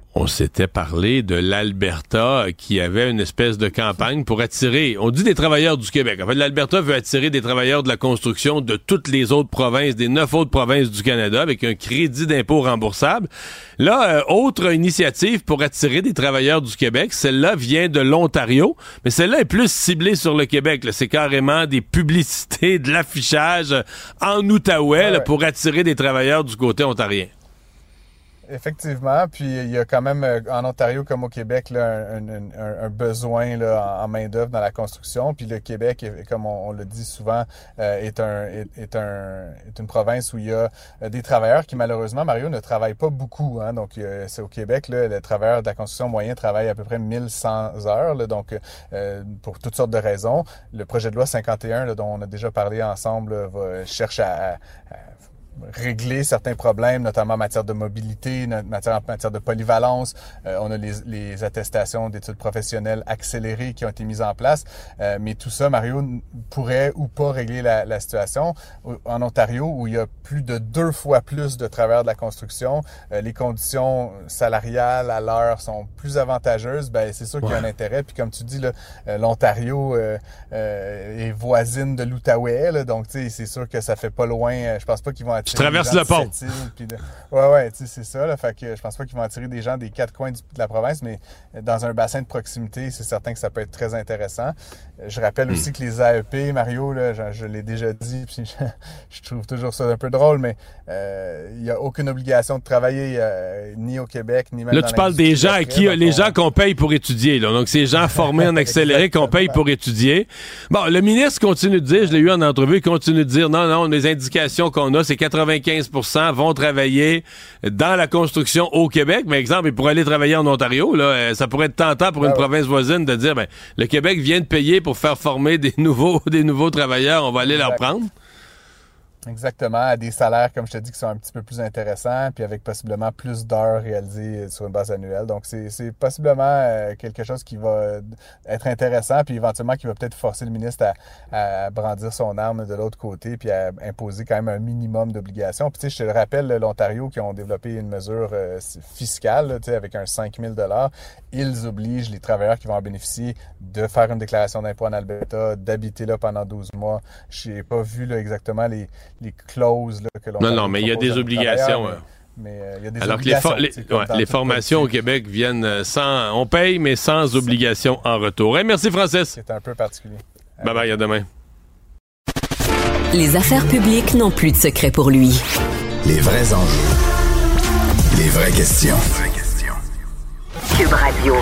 on s'était parlé de l'Alberta qui avait une espèce de campagne pour attirer, on dit des travailleurs du Québec. En fait, l'Alberta veut attirer des travailleurs de la construction de toutes les autres provinces, des neuf autres provinces du Canada, avec un crédit d'impôt remboursable. Là, euh, autre initiative pour attirer des travailleurs du Québec, celle-là vient de l'Ontario, mais celle-là est plus ciblée sur le Québec. Là. C'est carrément des publicités, de l'affichage en Outaouais ah ouais. là, pour attirer des travailleurs du côté ontarien. Effectivement, puis il y a quand même en Ontario comme au Québec là, un, un, un besoin là, en main-d'œuvre dans la construction. Puis le Québec, comme on, on le dit souvent, euh, est, un, est, est, un, est une province où il y a des travailleurs qui malheureusement, Mario, ne travaillent pas beaucoup. Hein. Donc euh, c'est au Québec, là, le travailleur de la construction moyen travaille à peu près mille cent heures. Là, donc euh, pour toutes sortes de raisons. Le projet de loi cinquante et un, là, dont on a déjà parlé ensemble, là, va, cherche à, à régler certains problèmes, notamment en matière de mobilité, en matière, en matière de polyvalence. Euh, on a les, les attestations d'études professionnelles accélérées qui ont été mises en place. Euh, mais tout ça, Mario, pourrait ou pas régler la, la situation. En Ontario, où il y a plus de deux fois plus de travailleurs de la construction, euh, les conditions salariales à l'heure sont plus avantageuses, ben c'est sûr qu'il y a un intérêt. Puis comme tu dis, là, euh, l'Ontario euh, euh, est voisine de l'Outaouais, là, donc tu sais, c'est sûr que ça fait pas loin. Euh, je pense pas qu'ils vont attirer. Tu traverses le pont. De... Ouais, ouais, tu sais, c'est ça. Là, fait que je pense pas qu'ils vont attirer des gens des quatre coins du, de la province, mais dans un bassin de proximité, c'est certain que ça peut être très intéressant. Je rappelle mm. aussi que les A E P, Mario, là, je, je l'ai déjà dit, puis je, je trouve toujours ça un peu drôle, mais euh, il y a aucune obligation de travailler euh, ni au Québec, ni même là, dans tu parles des gens à qui, donc, les on... gens qu'on paye pour étudier, là. Donc, ces gens formés en accéléré qu'on paye pour étudier. Bon, le ministre continue de dire, je l'ai eu en entrevue, il continue de dire, non, non, les indications qu'on a, c'est quatre-vingt-quinze pour cent vont travailler dans la construction au Québec. Mais exemple, ils pourraient aller travailler en Ontario. Là, ça pourrait être tentant pour une ah ouais. province voisine de dire, ben, le Québec vient de payer pour faire former des nouveaux, des nouveaux travailleurs. On va aller exact. leur prendre. Exactement, à des salaires, comme je te dis, qui sont un petit peu plus intéressants, puis avec possiblement plus d'heures réalisées sur une base annuelle. Donc, c'est, c'est possiblement euh, quelque chose qui va être intéressant, puis éventuellement qui va peut-être forcer le ministre à, à brandir son arme de l'autre côté, puis à imposer quand même un minimum d'obligations. Puis, tu sais, je te le rappelle, l'Ontario qui ont développé une mesure euh, fiscale, tu sais, avec un cinq mille dollars, ils obligent les travailleurs qui vont en bénéficier de faire une déclaration d'impôt en Alberta, d'habiter là pendant douze mois. Je n'ai pas vu là, exactement les les clauses là, que l'on Non, non, mais il y a des obligations. Mais, mais euh, il y a des Alors obligations. que les, for- les, ouais, les formations au Québec viennent sans... On paye, mais sans obligation en retour. Hey, merci, Francis. C'est un peu particulier. Bye-bye, à demain. Les affaires publiques n'ont plus de secret pour lui. Les vrais enjeux. Les vraies questions. Cube Radio.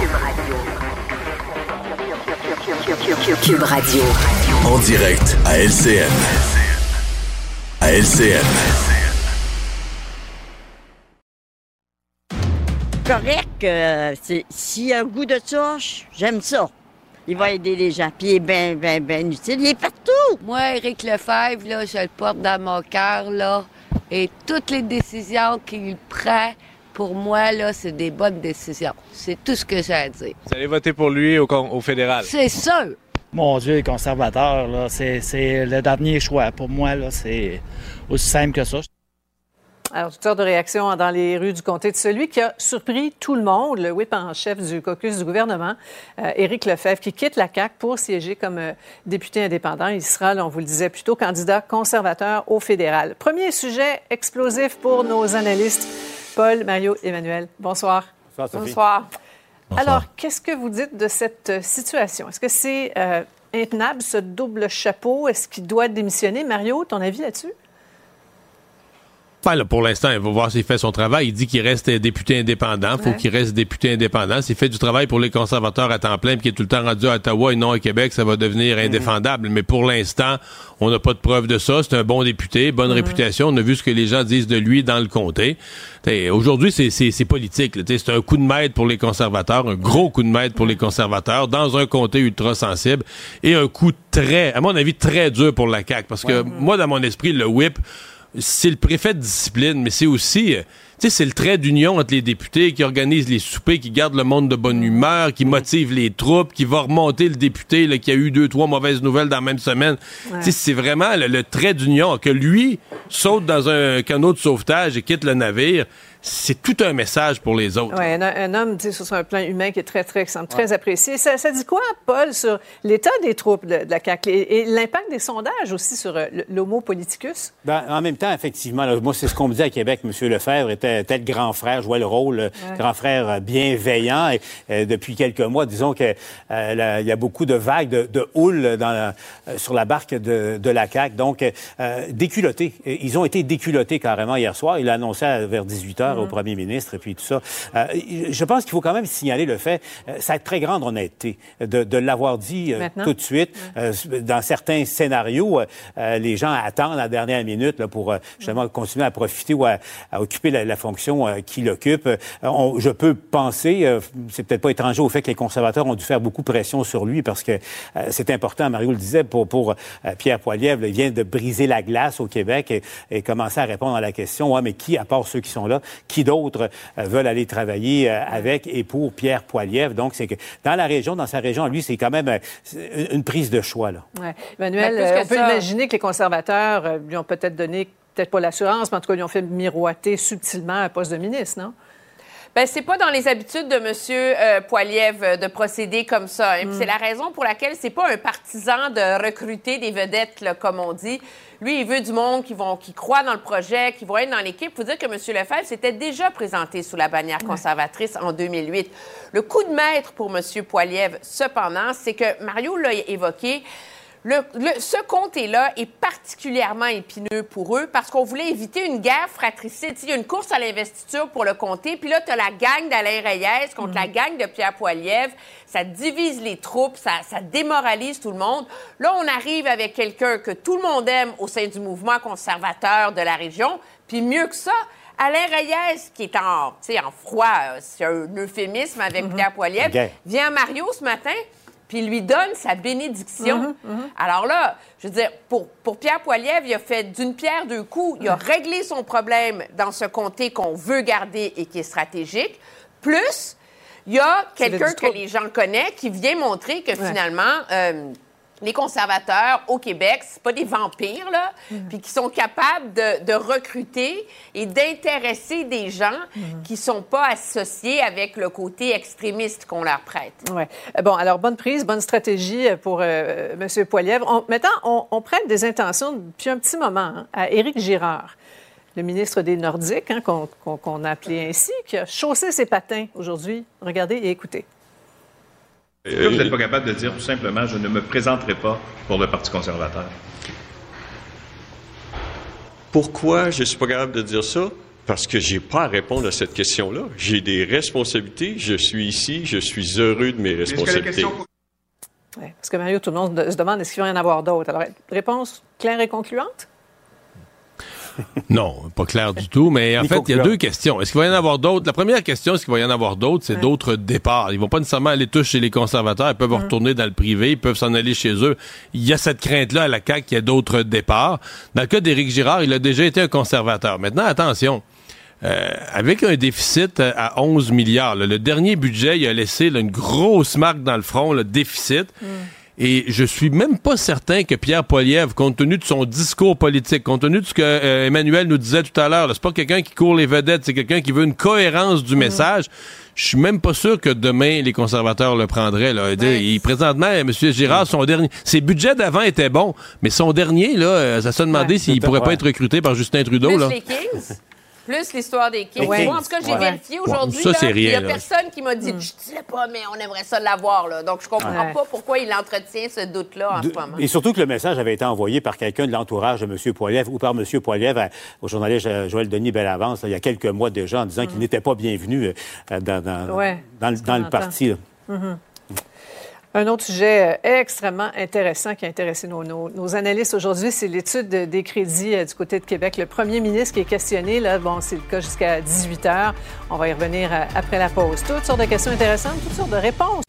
Cube Radio. En direct à L C N. À L C N. Correct, euh, c'est, s'il y a un goût de ça, j'aime ça. Il va aider les gens, puis il est bien, bien, bien utile. Il est partout! Moi, Éric Lefebvre, là, je le porte dans mon cœur, là, et toutes les décisions qu'il prend, pour moi, là, c'est des bonnes décisions. C'est tout ce que j'ai à dire. Vous allez voter pour lui au, au fédéral? C'est sûr! Mon Dieu, les conservateurs, là, c'est, c'est le dernier choix. Pour moi, là, c'est aussi simple que ça. Alors, toutes sortes de réactions dans les rues du comté de celui qui a surpris tout le monde, le whip en chef du caucus du gouvernement, euh, Éric Lefebvre, qui quitte la C A Q pour siéger comme euh, député indépendant. Il sera, là, on vous le disait plus tôt, candidat conservateur au fédéral. Premier sujet explosif pour nos analystes. Paul, Mario, Emmanuel, bonsoir. Bonsoir, Sophie. Bonsoir. Bonsoir. Alors, qu'est-ce que vous dites de cette situation? Est-ce que c'est euh, intenable, ce double chapeau? Est-ce qu'il doit démissionner? Mario, ton avis là-dessus? Enfin, là, pour l'instant, il va voir s'il fait son travail. Il dit qu'il reste député indépendant. Il faut ouais. qu'il reste député indépendant. S'il fait du travail pour les conservateurs à temps plein et qu'il est tout le temps rendu à Ottawa et non à Québec, ça va devenir indéfendable. Mm-hmm. Mais pour l'instant, on n'a pas de preuve de ça. C'est un bon député, bonne mm-hmm. réputation. On a vu ce que les gens disent de lui dans le comté. T'sais, aujourd'hui, c'est, c'est, c'est politique. Là. C'est un coup de maître pour les conservateurs, un gros coup de maître pour les conservateurs dans un comté ultra sensible et un coup très, à mon avis, très dur pour la C A Q. Parce que ouais. moi, dans mon esprit, le whip, c'est le préfet de discipline, mais c'est aussi, sais, c'est le trait d'union entre les députés qui organisent les soupers, qui gardent le monde de bonne humeur, qui motive les troupes, qui va remonter le député là, qui a eu deux, trois mauvaises nouvelles dans la même semaine. Ouais. Tu sais, c'est vraiment le, le trait d'union. Que lui saute dans un canot de sauvetage et quitte le navire, c'est tout un message pour les autres. Oui, un, un homme, tu sais, sur un plan humain qui est très, très, très, très apprécié. Ça, ça dit quoi, Paul, sur l'état des troupes de, de la C A Q et, et l'impact des sondages aussi sur euh, l'homo politicus? Ben, en même temps, effectivement, là, moi, c'est ce qu'on me disait à Québec. M. Lefebvre était, était le grand frère, jouait le rôle, le ouais. grand frère bienveillant. Et, euh, depuis quelques mois, disons qu'il euh, y a beaucoup de vagues, de, de houle dans la, euh, sur la barque de, de la C A Q. Donc, euh, déculottés. Ils ont été déculottés carrément hier soir. Il l'a annoncé à, vers dix-huit heures. Au premier ministre et puis tout ça. Euh, je pense qu'il faut quand même signaler le fait, euh, ça a une très grande honnêteté de, de l'avoir dit euh, tout de suite. Ouais. Euh, dans certains scénarios, euh, les gens attendent à la dernière minute là, pour euh, justement ouais. continuer à profiter ou à, à occuper la, la fonction euh, qu'il occupe. Euh, on, je peux penser, euh, c'est peut-être pas étranger au fait que les conservateurs ont dû faire beaucoup pression sur lui parce que euh, c'est important, Mario le disait, pour, pour euh, Pierre Poilievre, là, il vient de briser la glace au Québec et, et commencer à répondre à la question, ouais, mais qui, à part ceux qui sont là, qui d'autres euh, veulent aller travailler euh, avec et pour Pierre Poilievre. Donc, c'est que dans la région, dans sa région, lui, c'est quand même euh, une prise de choix, là. Ouais. Emmanuel, euh, on peut ça... imaginer que les conservateurs euh, lui ont peut-être donné, peut-être pas l'assurance, mais en tout cas, lui ont fait miroiter subtilement un poste de ministre, non? Bien, c'est pas dans les habitudes de M. Euh, Poilievre de procéder comme ça. Hein. Mm. C'est la raison pour laquelle c'est pas un partisan de recruter des vedettes, là, comme on dit. Lui, il veut du monde qui vont, qui croient dans le projet, qui vont être dans l'équipe. Il faut dire que M. Lefebvre s'était déjà présenté sous la bannière conservatrice ouais. en deux mille huit. Le coup de maître pour M. Poilievre, cependant, c'est que Mario l'a évoqué. Le, le, ce comté-là est particulièrement épineux pour eux parce qu'on voulait éviter une guerre fratricide. Il y a une course à l'investiture pour le comté, puis là, tu as la gang d'Alain Reyes contre mmh. la gang de Pierre Poilievre. Ça divise les troupes, ça, ça démoralise tout le monde. Là, on arrive avec quelqu'un que tout le monde aime au sein du mouvement conservateur de la région, puis mieux que ça, Alain Reyes, qui est en, en froid, c'est un euphémisme avec mmh. Pierre Poilievre, okay. vient à Mario ce matin, puis lui donne sa bénédiction. Mm-hmm, mm-hmm. Alors là, je veux dire, pour, pour Pierre Poilievre, il a fait d'une pierre deux coups. Il a réglé son problème dans ce comté qu'on veut garder et qui est stratégique. Plus, il y a quelqu'un que les gens connaissent qui vient montrer que ouais. finalement... Euh, les conservateurs au Québec, c'est pas des vampires, là, mmh. puis qui sont capables de, de recruter et d'intéresser des gens mmh. qui sont pas associés avec le côté extrémiste qu'on leur prête. Oui. Bon, alors, bonne prise, bonne stratégie pour euh, M. Poilievre. On, maintenant, on, on prête des intentions depuis un petit moment hein, à Éric Girard, le ministre des Nordiques, hein, qu'on, qu'on, qu'on a appelé ainsi, qui a chaussé ses patins aujourd'hui. Regardez et écoutez. Est-ce que vous n'êtes pas capable de dire tout simplement « je ne me présenterai pas pour le Parti conservateur ». Pourquoi je ne suis pas capable de dire ça? Parce que je n'ai pas à répondre à cette question-là. J'ai des responsabilités, je suis ici, je suis heureux de mes responsabilités. Oui, parce que Mario, tout le monde se demande est-ce qu'il va y en avoir d'autres. Alors, réponse claire et concluante? Non, pas clair du tout, mais en fait, il y a deux questions. Est-ce qu'il va y en avoir d'autres? La première question, est-ce qu'il va y en avoir d'autres? C'est ouais. d'autres départs. Ils vont pas nécessairement aller tous chez les conservateurs. Ils peuvent mmh. retourner dans le privé. Ils peuvent s'en aller chez eux. Il y a cette crainte-là à la C A Q qu'il y ait d'autres départs. Dans le cas d'Éric Girard, il a déjà été un conservateur. Maintenant, attention. Euh, avec un déficit à onze milliards, là, le dernier budget, il a laissé là, une grosse marque dans le front, le déficit. Mmh. Et je suis même pas certain que Pierre Poilievre, compte tenu de son discours politique, compte tenu de ce que euh, Emmanuel nous disait tout à l'heure, là, c'est pas quelqu'un qui court les vedettes, c'est quelqu'un qui veut une cohérence du mmh. message. Je suis même pas sûr que demain, les conservateurs le prendraient. Là. Ouais. Il, présentement, M. Girard, son dernier... Ses budgets d'avant étaient bons, mais son dernier, là, ça se demandait ouais, s'il pourrait ouais. pas être recruté par Justin Trudeau. Plus là. les Kings? Plus l'histoire des Kings. Ouais. Moi, en tout cas, j'ai ouais. vérifié aujourd'hui. Bon, ça, c'est rien. Il n'y a personne qui m'a dit mm. « je ne sais pas, mais on aimerait ça l'avoir. » Donc, je comprends ouais. pas pourquoi il entretient ce doute-là en de, ce moment. Et surtout que le message avait été envoyé par quelqu'un de l'entourage de M. Poilievre ou par M. Poilievre à, au journaliste Joël Denis Bellavance là, il y a quelques mois déjà en disant mm. qu'il n'était pas bienvenu euh, dans, dans, ouais. dans, dans, dans le parti. Mm-hmm. Un autre sujet extrêmement intéressant qui a intéressé nos, nos, nos analystes aujourd'hui, c'est l'étude de, des crédits euh, du côté de Québec. Le premier ministre qui est questionné, là, bon, c'est le cas jusqu'à dix-huit heures. On va y revenir euh, après la pause. Toutes sortes de questions intéressantes, toutes sortes de réponses.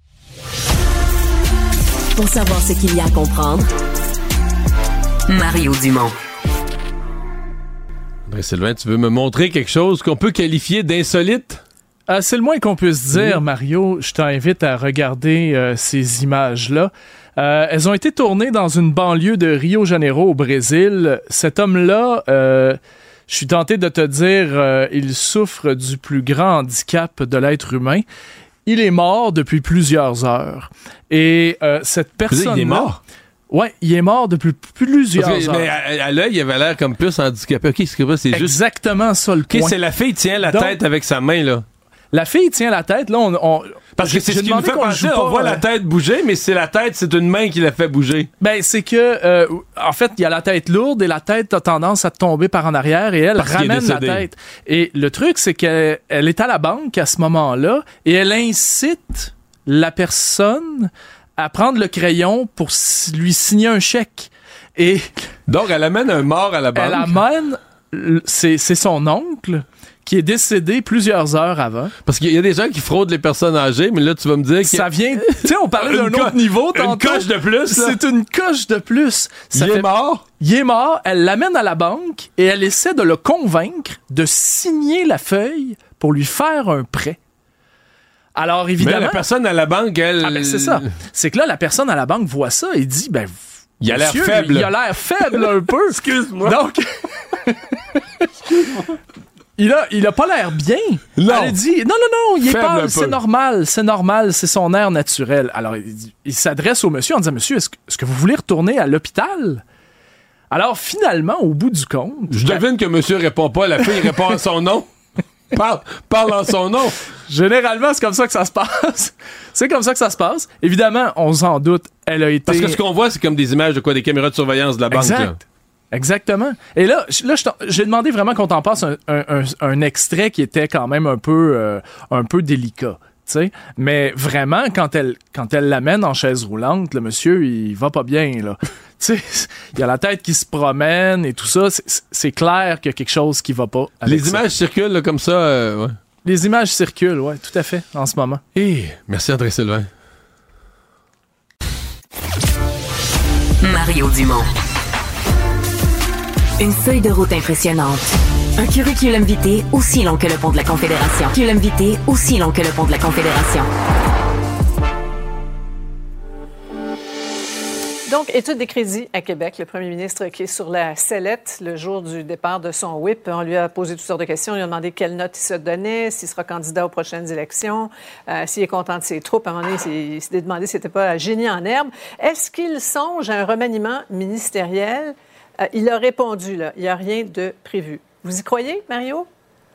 Pour savoir ce qu'il y a à comprendre, Mario Dumont. André Sylvain, tu veux me montrer quelque chose qu'on peut qualifier d'insolite? Euh, c'est le moins qu'on puisse dire, mmh. Mario. Je t'invite à regarder euh, ces images-là. Euh, elles ont été tournées dans une banlieue de Rio Janeiro au Brésil. Cet homme-là, euh, je suis tenté de te dire, euh, il souffre du plus grand handicap de l'être humain. Il est mort depuis plusieurs heures. Et euh, cette personne-là... Il est mort? Oui, il est mort depuis plusieurs Parce que, heures. Mais à, à l'œil, il avait l'air comme plus handicapé. OK, c'est, pas, c'est juste... Exactement ça le point. OK, c'est la fille tient la Donc, tête avec sa main, là. La fille tient la tête, là, on... on Parce que c'est ce qui nous fait penser, on voit la tête bouger, mais c'est la tête, c'est une main qui la fait bouger. Ben, c'est que, euh, en fait, il y a la tête lourde et la tête a tendance à tomber par en arrière et elle Parce ramène la tête. Et le truc, c'est qu'elle elle est à la banque à ce moment-là et elle incite la personne à prendre le crayon pour lui signer un chèque. Et donc, elle amène un mort à la banque. Elle amène, c'est, c'est son oncle qui est décédé plusieurs heures avant. Parce qu'il y a des gens qui fraudent les personnes âgées, mais là, tu vas me dire que... Ça vient... Tu sais, on parlait d'un autre niveau tantôt. Une coche de plus, là. C'est une coche de plus. Ça il fait... est mort? Il est mort. Elle l'amène à la banque et elle essaie de le convaincre de signer la feuille pour lui faire un prêt. Alors, évidemment... Mais la personne à la banque, elle... Ah, ben c'est ça. C'est que là, la personne à la banque voit ça et dit, ben... Il a monsieur, l'air faible. Il a l'air faible un peu. Excuse-moi. Donc... Il a, il a pas l'air bien. Non. Elle dit, non, non, non, il est Faible pas, c'est normal, c'est normal, c'est son air naturel. Alors, il, il s'adresse au monsieur en disant, monsieur, est-ce que, est-ce que vous voulez retourner à l'hôpital? Alors, finalement, au bout du compte... Je devine que monsieur répond pas, la fille répond à son nom. Parle, parle en son nom. Généralement, c'est comme ça que ça se passe. C'est comme ça que ça se passe. Évidemment, on s'en doute, elle a été... Parce que ce qu'on voit, c'est comme des images de quoi? Des caméras de surveillance de la banque. Exact. Là. Exactement. Et là, là j'ai demandé vraiment qu'on t'en passe un, un, un, un extrait qui était quand même un peu, euh, un peu délicat. T'sais? Mais vraiment, quand elle, quand elle l'amène en chaise roulante, le monsieur, il va pas bien, là. T'sais, il a la tête qui se promène et tout ça. C'est, c'est clair qu'il y a quelque chose qui va pas. Les ça. images circulent là, comme ça. Euh, ouais. Les images circulent, oui, tout à fait, en ce moment. Et merci André Sylvain. Mario Dumont. Une feuille de route impressionnante. Un curriculum vitae aussi long que le pont de la Confédération. Curriculum vitae aussi long que le pont de la Confédération. Donc, étude des crédits à Québec. Le premier ministre qui est sur la sellette le jour du départ de son whip. On lui a posé toutes sortes de questions. On lui a demandé quelle note il se donnait, s'il sera candidat aux prochaines élections, euh, s'il est content de ses troupes. À un moment donné, il s'est demandé si c'était pas un génie en herbe. Est-ce qu'il songe à un remaniement ministériel? Euh, il a répondu, là, il n'y a rien de prévu. Vous y croyez, Mario?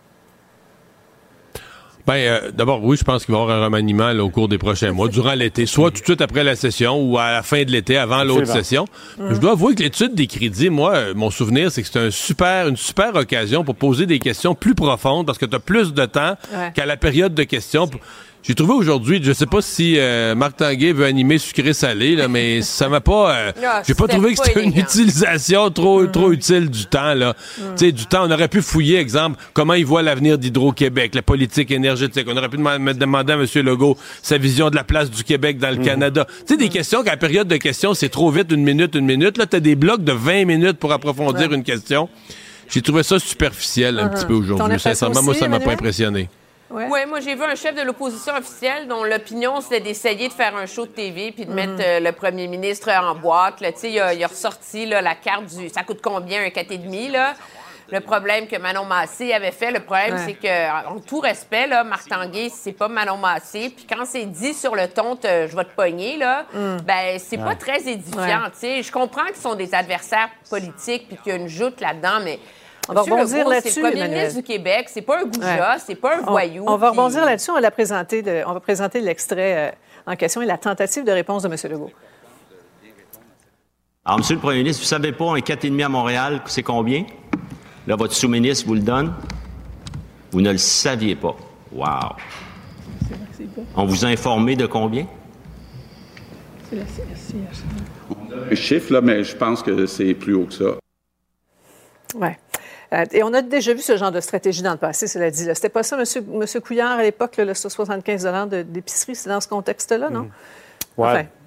Ben, euh, d'abord, oui, je pense qu'il va y avoir un remaniement là, au cours des prochains mois, durant l'été, soit tout de suite après la session ou à la fin de l'été, avant l'autre session. Mmh. Je dois avouer que l'étude des crédits, moi, euh, mon souvenir, c'est que c'est un super, une super occasion pour poser des questions plus profondes parce que tu as plus de temps ouais. qu'à la période de questions. J'ai trouvé aujourd'hui, je sais pas si euh, Marc Tanguay veut animer sucré-salé, là, mais ça m'a pas... Euh, non, j'ai pas trouvé que c'était une utilisation trop mm. trop utile du temps. là. Mm. Tu sais, du temps, on aurait pu fouiller, exemple, comment il voit l'avenir d'Hydro-Québec, la politique énergétique. On aurait pu demander, demander à M. Legault sa vision de la place du Québec dans le mm. Canada. Tu sais, des mm. questions qu'à la période de questions, c'est trop vite, une minute, une minute. Là, t'as des blocs de vingt minutes pour approfondir ouais. une question. J'ai trouvé ça superficiel un mm-hmm. petit peu aujourd'hui. Sincèrement, moi, ça m'a pas impressionné. Oui, ouais, moi, j'ai vu un chef de l'opposition officielle dont l'opinion, c'était d'essayer de faire un show de T V puis de mm-hmm. mettre euh, le premier ministre en boîte. Là. Tu sais, il a, il a ressorti là, la carte du... Ça coûte combien, un quatre virgule cinq, là? Le problème que Manon Massé avait fait, le problème, ouais. c'est que, en tout respect, là, Marc Tanguay, c'est pas Manon Massé. Puis quand c'est dit sur le ton, je vais te pogner, là, mm. ben c'est ouais. pas très édifiant. Ouais. Tu sais, je comprends qu'ils sont des adversaires politiques puis qu'il y a une joute là-dedans, mais... On va rebondir Legault, là-dessus, c'est le premier Emmanuel. ministre du Québec, c'est pas un goujat, ouais. c'est pas un voyou. On, on va puis... rebondir là-dessus, on, l'a présenté de, on va présenter l'extrait euh, en question et la tentative de réponse de M. Legault. Alors, M. le premier ministre, vous savez pas, un quatre virgule cinq à Montréal, c'est combien? Là, votre sous-ministre vous le donne. Vous ne le saviez pas. Wow! C'est vrai que c'est pas. On vous a informé de combien? C'est la C S C H. On donne un chiffre, là, mais je pense que c'est plus haut que ça. Oui. Euh, et on a déjà vu ce genre de stratégie dans le passé, cela dit. Là. C'était pas ça, M. Monsieur Couillard, à l'époque, là, le soixante-quinze dollars de, d'épicerie, c'est dans ce contexte-là, non? Mmh. Ouais. Enfin,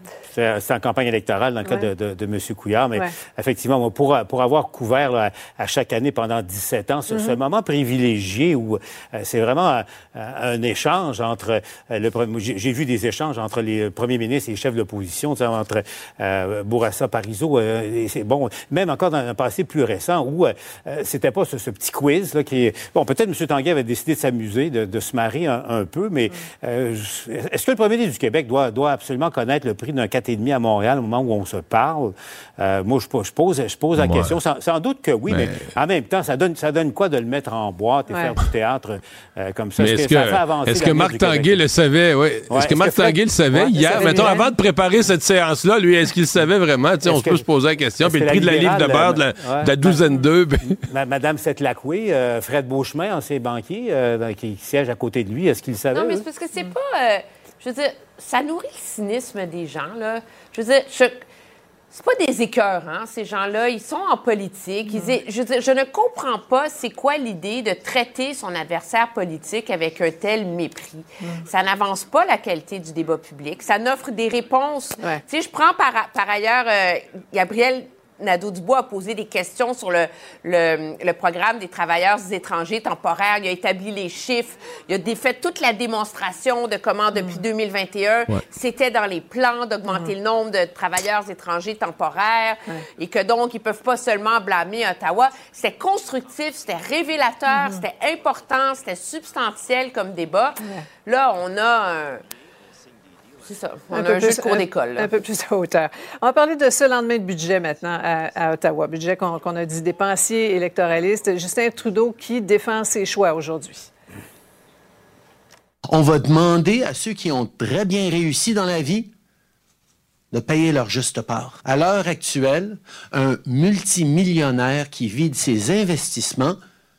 C'est, c'est en campagne électorale dans le ouais. cas de, de, de M. Couillard. Mais ouais. effectivement, pour, pour avoir couvert là, à chaque année pendant dix-sept ans ce, mm-hmm. ce moment privilégié où euh, c'est vraiment un, un échange entre... Euh, le j'ai, j'ai vu des échanges entre les premiers ministres et les chefs de l'opposition, entre euh, Bourassa, Parizeau. Euh, et c'est, bon, même encore dans un passé plus récent où euh, c'était pas ce, ce petit quiz là, qui est... Bon, peut-être M. Tanguay avait décidé de s'amuser, de, de se marrer un, un peu, mais euh, est-ce que le premier ministre du Québec doit, doit absolument connaître le prix d'un quatre et demi à Montréal au moment où on se parle? Euh, moi, je, je pose, je pose la ouais. question. Sans, sans doute que oui, mais... mais en même temps, ça donne, ça donne quoi de le mettre en boîte et ouais. faire du théâtre euh, comme ça? Est-ce, est-ce que, que ça fait avancer est-ce que Marc Tanguay le savait? Oui. Ouais. Est-ce que Marc Tanguay le savait hier? Mettons, avant de préparer cette séance-là, lui, est-ce qu'il le savait vraiment? On se peut se poser la question. Puis le prix de la livre de beurre de la, ouais. de la douzaine deux. Ma, Madame Setlacoué, euh, Fred Beauchemin, ancien banquier, euh, qui siège à côté de lui, est-ce qu'il le savait? Non, mais c'est parce que c'est pas... Euh, je veux dire, ça nourrit le cynisme des gens, là. Je veux dire, je... c'est pas des écœurs, hein, ces gens-là. Ils sont en politique. Ils... Mm. Je veux dire, je ne comprends pas c'est quoi l'idée de traiter son adversaire politique avec un tel mépris. Mm. Ça n'avance pas la qualité du débat public. Ça n'offre des réponses. Ouais. Tu sais, je prends par, par ailleurs euh, Gabriel Nadeau-Dubois a posé des questions sur le, le, le programme des travailleurs étrangers temporaires. Il a établi les chiffres. Il a défait toute la démonstration de comment, depuis mmh. deux mille vingt et un, ouais. c'était dans les plans d'augmenter mmh. le nombre de travailleurs étrangers temporaires ouais. et que donc, ils ne peuvent pas seulement blâmer Ottawa. C'était constructif, c'était révélateur, mmh. c'était important, c'était substantiel comme débat. Ouais. Là, on a un... C'est ça. On un a un jeu de cours d'école. Un, un peu plus à hauteur. On va parler de ce lendemain de budget maintenant à, à Ottawa. Budget qu'on, qu'on a dit dépensier électoraliste. Justin Trudeau qui défend ses choix aujourd'hui. On va demander à ceux qui ont très bien réussi dans la vie de payer leur juste part. À l'heure actuelle, un multimillionnaire qui vide ses investissements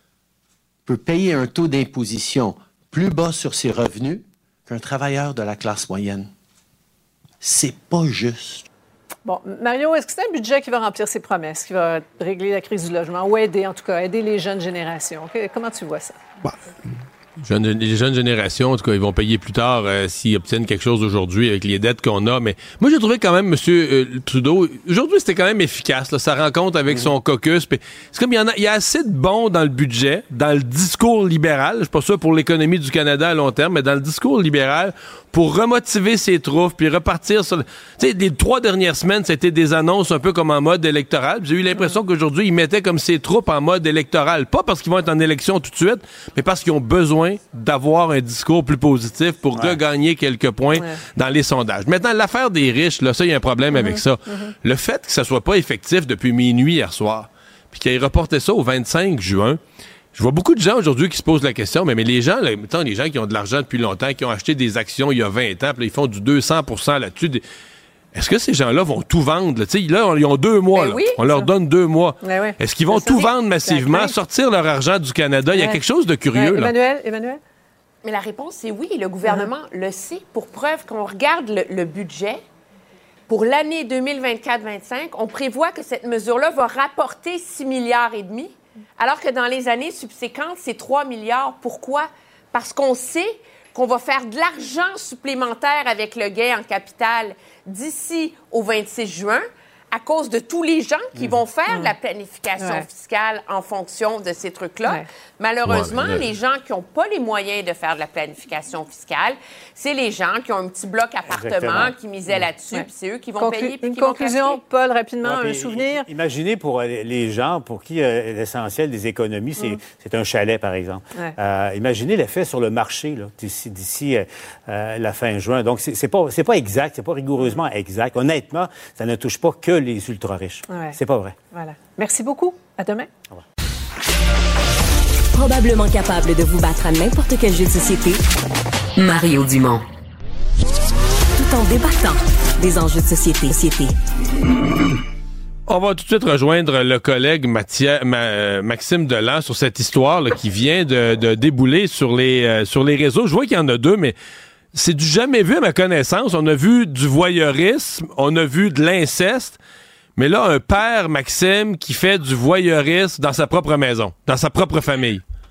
peut payer un taux d'imposition plus bas sur ses revenus qu'un travailleur de la classe moyenne. C'est pas juste. Bon, Mario, est-ce que c'est un budget qui va remplir ses promesses, qui va régler la crise du logement, ou aider, en tout cas, aider les jeunes générations? Comment tu vois ça? Bah. Jeune, les jeunes générations, en tout cas, ils vont payer plus tard euh, s'ils obtiennent quelque chose aujourd'hui avec les dettes qu'on a. Mais moi, j'ai trouvé quand même, M. Euh, Trudeau, aujourd'hui, c'était quand même efficace, là, sa rencontre avec mmh. son caucus. Pis c'est comme il y en a, il y a assez de bon dans le budget, dans le discours libéral. Je suis pas sûr pour l'économie du Canada à long terme, mais dans le discours libéral, pour remotiver ses troupes, puis repartir sur... Tu sais, les trois dernières semaines, c'était des annonces un peu comme en mode électoral. J'ai eu l'impression mmh. qu'aujourd'hui, ils mettaient comme ses troupes en mode électoral. Pas parce qu'ils vont être en élection tout de suite, mais parce qu'ils ont besoin d'avoir un discours plus positif pour ouais. regagner quelques points ouais. dans les sondages. Maintenant, l'affaire des riches, là, ça, il y a un problème mmh, avec ça. Mmh. Le fait que ça soit pas effectif depuis minuit hier soir, puis qu'il ait reporté ça au vingt-cinq juin, je vois beaucoup de gens aujourd'hui qui se posent la question, mais, mais les gens, là, mettons, les gens qui ont de l'argent depuis longtemps, qui ont acheté des actions il y a vingt ans, puis là, ils font du deux cents pour cent là-dessus. Est-ce que ces gens-là vont tout vendre? Là, là ils ont deux mois. Là. Oui, on leur ça. donne deux mois. Oui. Est-ce qu'ils vont ça, tout c'est... vendre massivement, sortir leur argent du Canada? Ouais. Il y a quelque chose de curieux. Ouais. Là. Emmanuel, Emmanuel? Mais la réponse, c'est oui. Le gouvernement uh-huh. le sait. Pour preuve, quand on regarde le, le budget, pour l'année deux mille vingt-quatre vingt-cinq, on prévoit que cette mesure-là va rapporter six milliards et demi, alors que dans les années subséquentes, c'est trois milliards. Pourquoi? Parce qu'on sait qu'on va faire de l'argent supplémentaire avec le gain en capital d'ici au vingt-six juin, à cause de tous les gens qui mmh. vont faire mmh. de la planification ouais. fiscale en fonction de ces trucs-là. Ouais. Malheureusement, ouais, les gens qui n'ont pas les moyens de faire de la planification fiscale, c'est les gens qui ont un petit bloc appartement, Exactement. qui misaient mmh. là-dessus, ouais. puis c'est eux qui vont Conclu- payer. Puis une qui conclusion, vont Paul, rapidement, ouais, un souvenir. Imaginez pour les gens pour qui euh, l'essentiel des économies, c'est, mmh. c'est un chalet, par exemple. Ouais. Euh, imaginez l'effet sur le marché là, d'ici, d'ici euh, euh, la fin juin. Donc, c'est, c'est, pas, c'est pas exact, c'est pas rigoureusement exact. Honnêtement, ça ne touche pas que les ultra-riches. Ouais. C'est pas vrai. Voilà. Merci beaucoup. À demain. Au revoir. Probablement capable de vous battre à n'importe quel jeu de société, Mario Dumont. Tout en débattant des enjeux de société. société. On va tout de suite rejoindre le collègue Mathia, Ma, Maxime Delan sur cette histoire là, qui vient de, de débouler sur les, euh, sur les réseaux. Je vois qu'il y en a deux, mais c'est du jamais vu à ma connaissance. On a vu du voyeurisme, on a vu de l'inceste. Mais là, un père, Maxime, qui fait du voyeurisme dans sa propre maison, dans sa propre famille.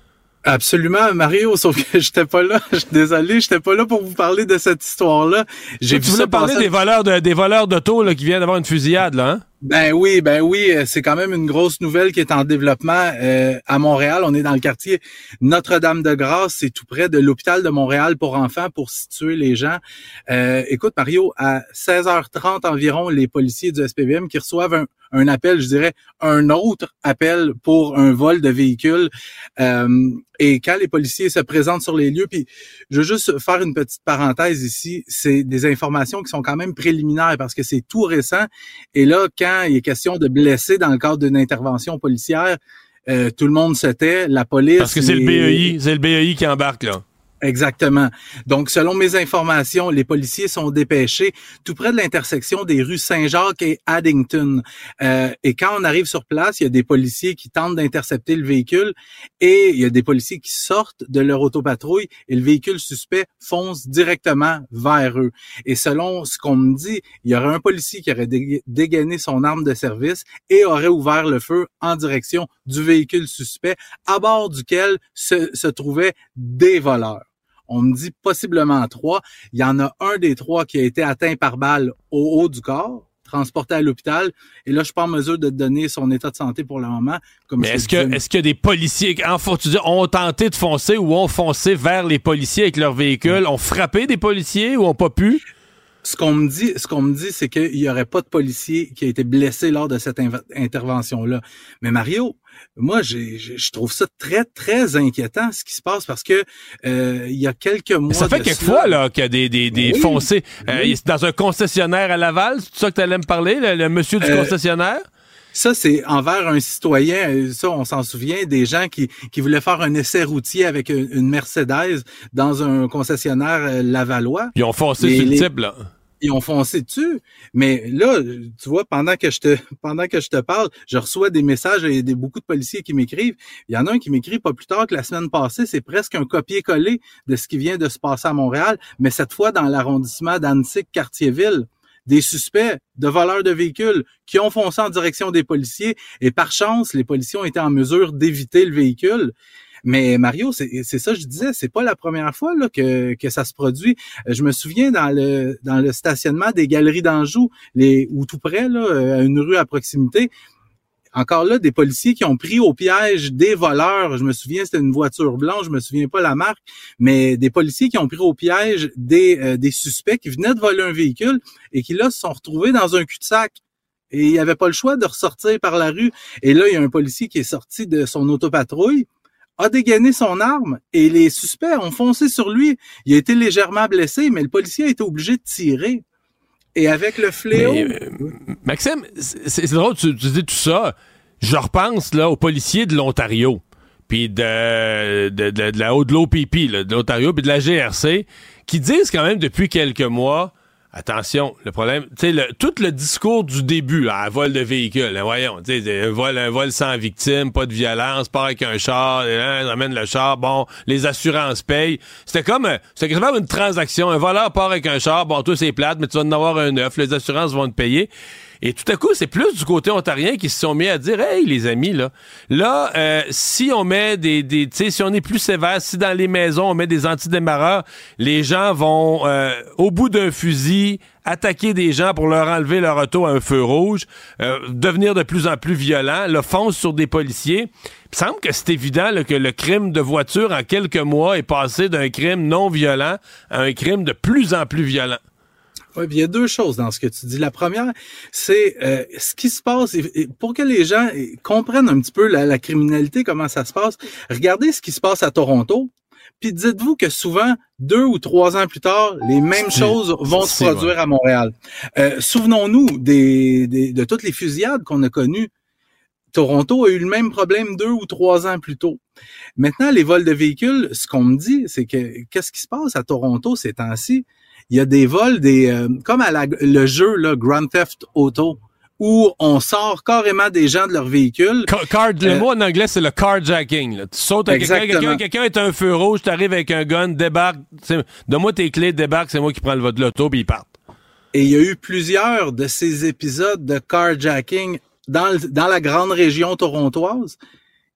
Absolument, Mario, sauf que j'étais pas là. Je suis désolé, j'étais pas là pour vous parler de cette histoire-là. J'ai tu voulais parler des voleurs de, des voleurs d'auto là, qui viennent d'avoir une fusillade, là, hein? Ben oui, ben oui, c'est quand même une grosse nouvelle qui est en développement euh, à Montréal. On est dans le quartier Notre-Dame-de-Grâce, c'est tout près de l'hôpital de Montréal pour enfants, pour situer les gens. Euh, écoute, Mario, à seize heures trente environ, les policiers du S P V M qui reçoivent un, un appel, je dirais, un autre appel pour un vol de véhicule. Euh, et quand les policiers se présentent sur les lieux, puis je veux juste faire une petite parenthèse ici, c'est des informations qui sont quand même préliminaires parce que c'est tout récent. Et là, quand il est question de blessés dans le cadre d'une intervention policière, euh, tout le monde se tait, la police... Parce que c'est les... le B E I, c'est le B E I qui embarque, là. Exactement. Donc, selon mes informations, les policiers sont dépêchés tout près de l'intersection des rues Saint-Jacques et Addington. Euh, et quand on arrive sur place, il y a des policiers qui tentent d'intercepter le véhicule et il y a des policiers qui sortent de leur autopatrouille et le véhicule suspect fonce directement vers eux. Et selon ce qu'on me dit, il y aurait un policier qui aurait dé- dégainé son arme de service et aurait ouvert le feu en direction du véhicule suspect à bord duquel se, se trouvaient des voleurs. On me dit possiblement trois. Il y en a un des trois qui a été atteint par balle au haut du corps, transporté à l'hôpital. Et là, je suis pas en mesure de te donner son état de santé pour le moment. Comme Mais est-ce que, est-ce que des policiers, en faut tu dis, ont tenté de foncer ou ont foncé vers les policiers avec leur véhicule, ont frappé des policiers ou ont pas pu? Ce qu'on me dit, ce qu'on me dit, c'est qu'il y aurait pas de policier qui a été blessé lors de cette inv- intervention-là. Mais Mario, moi, j'ai, j'ai, je trouve ça très, très inquiétant ce qui se passe parce que euh, il y a quelques mois. Mais ça fait quelques fois là qu'il y a des des, des oui, foncés euh, oui. dans un concessionnaire à Laval. C'est ça que tu allais me parler, le, le monsieur du euh, concessionnaire? Ça, c'est envers un citoyen. Ça, on s'en souvient, des gens qui, qui voulaient faire un essai routier avec une, une Mercedes dans un concessionnaire lavallois. Ils ont foncé les, sur le les, type, là. Ils ont foncé dessus. Mais là, tu vois, pendant que je te pendant que je te parle, je reçois des messages et des, beaucoup de policiers qui m'écrivent. Il y en a un qui m'écrit pas plus tard que la semaine passée. C'est presque un copier-coller de ce qui vient de se passer à Montréal, mais cette fois dans l'arrondissement d'Annecy-Cartierville. Des suspects de voleurs de véhicules qui ont foncé en direction des policiers et par chance, les policiers ont été en mesure d'éviter le véhicule. Mais Mario, c'est, c'est ça que je disais, c'est pas la première fois là, que, que ça se produit. Je me souviens dans le dans le stationnement des Galeries d'Anjou, les ou tout près, là, à une rue à proximité, encore là, des policiers qui ont pris au piège des voleurs. Je me souviens, c'était une voiture blanche, je me souviens pas la marque, mais des policiers qui ont pris au piège des, euh, des suspects qui venaient de voler un véhicule et qui, là, se sont retrouvés dans un cul-de-sac. Et il n'y avait pas le choix de ressortir par la rue. Et là, il y a un policier qui est sorti de son autopatrouille, a dégainé son arme et les suspects ont foncé sur lui. Il a été légèrement blessé, mais le policier a été obligé de tirer. Et avec le fléau... Mais, euh, Maxime, c'est, c'est drôle, tu, tu dis tout ça. Je repense là aux policiers de l'Ontario, puis de, de, de, de la Haute-L'O P P, là, de l'Ontario, puis de la G R C, qui disent quand même depuis quelques mois, attention, le problème, tu sais, le, tout le discours du début, là, un vol de véhicule, hein, voyons, tu sais, un vol, un vol sans victime, pas de violence, pas avec un char, hein, ramène le char, bon, les assurances payent. C'était comme, c'était quasiment une transaction. Un voleur part avec un char, bon, toi c'est plate, mais tu vas en avoir un neuf, les assurances vont te payer. Et tout à coup, c'est plus du côté ontarien qui se sont mis à dire, hey, les amis, là, là, euh, si on met des, des tu sais, si on est plus sévère, si dans les maisons on met des antidémarreurs, les gens vont, euh, au bout d'un fusil, attaquer des gens pour leur enlever leur auto à un feu rouge, euh, devenir de plus en plus violents, le foncent sur des policiers. Il me semble que c'est évident là, que le crime de voiture en quelques mois est passé d'un crime non violent à un crime de plus en plus violent. Oui, il y a deux choses dans ce que tu dis. La première, c'est euh, ce qui se passe, et pour que les gens comprennent un petit peu la, la criminalité, comment ça se passe, regardez ce qui se passe à Toronto, puis dites-vous que souvent, deux ou trois ans plus tard, les mêmes c'est, choses vont se produire vrai. à Montréal. Euh, souvenons-nous des, des, de toutes les fusillades qu'on a connues. Toronto a eu le même problème deux ou trois ans plus tôt. Maintenant, les vols de véhicules, ce qu'on me dit, c'est que qu'est-ce qui se passe à Toronto ces temps-ci? Il y a des vols, des euh, comme à la, le jeu là, Grand Theft Auto, où on sort carrément des gens de leur véhicule. Car, car le euh, mot en anglais, c'est le carjacking. Là. Tu sautes à quelqu'un, quelqu'un, quelqu'un est un feu rouge, tu arrives avec un gun, débarque, donne-moi tes clés, débarque, c'est moi qui prends le vote de l'auto, puis ils partent. Et il y a eu plusieurs de ces épisodes de carjacking dans, le, dans la grande région torontoise. Il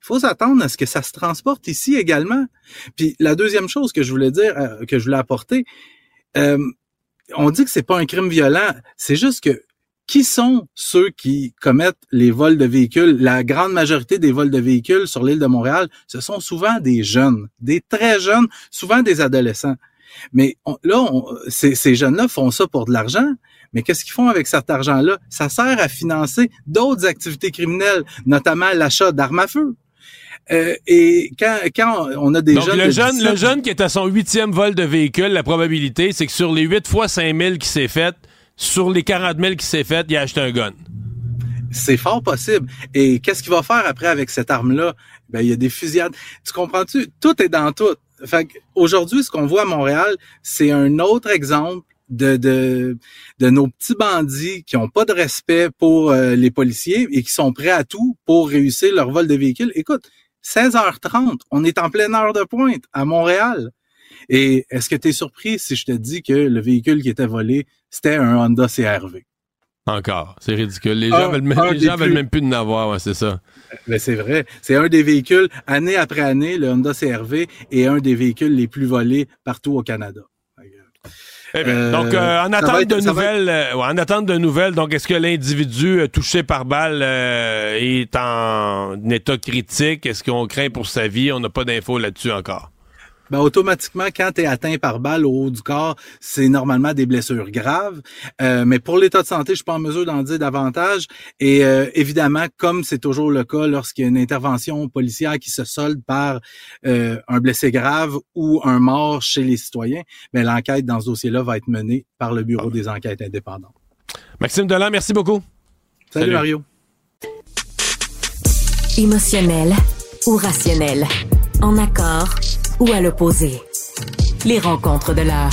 faut s'attendre à ce que ça se transporte ici également. Puis la deuxième chose que je voulais dire, euh, que je voulais apporter, euh, on dit que c'est pas un crime violent, c'est juste que qui sont ceux qui commettent les vols de véhicules? La grande majorité des vols de véhicules sur l'île de Montréal, ce sont souvent des jeunes, des très jeunes, souvent des adolescents. Mais on, là, on, ces, ces jeunes-là font ça pour de l'argent. Mais qu'est-ce qu'ils font avec cet argent-là? Ça sert à financer d'autres activités criminelles, notamment l'achat d'armes à feu. Euh, et quand, quand on a des Donc, jeunes... le de jeune, dix-sept... le jeune qui est à son huitième vol de véhicule, la probabilité, c'est que sur les huit fois cinq mille qui s'est fait, sur les quarante mille qui s'est fait, il a acheté un gun. C'est fort possible. Et qu'est-ce qu'il va faire après avec cette arme-là? Ben, il y a des fusillades. Tu comprends-tu? Tout est dans tout. Fait qu'aujourd'hui, ce qu'on voit à Montréal, c'est un autre exemple de, de, de nos petits bandits qui ont pas de respect pour euh, les policiers et qui sont prêts à tout pour réussir leur vol de véhicule. Écoute, seize heures trente, on est en pleine heure de pointe à Montréal. Et est-ce que tu es surpris si je te dis que le véhicule qui était volé, c'était un Honda C R V? Encore, c'est ridicule. Les gens, un, veulent, même, les gens plus... veulent même plus de n'avoir, ouais, c'est ça. Mais c'est vrai. C'est un des véhicules, année après année, le Honda C R V est un des véhicules les plus volés partout au Canada. Eh bien, euh, donc, euh, en attente être, de nouvelles, être... euh, en attente de nouvelles, donc, est-ce que l'individu euh, touché par balle euh, est en état critique? Est-ce qu'on craint pour sa vie? On n'a pas d'infos là-dessus encore. Ben, automatiquement, quand tu es atteint par balle au haut du corps, c'est normalement des blessures graves. Euh, mais pour l'état de santé, je suis pas en mesure d'en dire davantage. Et euh, évidemment, comme c'est toujours le cas lorsqu'il y a une intervention policière qui se solde par euh, un blessé grave ou un mort chez les citoyens, ben, l'enquête dans ce dossier-là va être menée par le Bureau des enquêtes indépendantes. Maxime Delan, merci beaucoup. Salut, Salut. Mario. Émotionnel ou rationnel? En accord ou à l'opposé? Les rencontres de l'heure.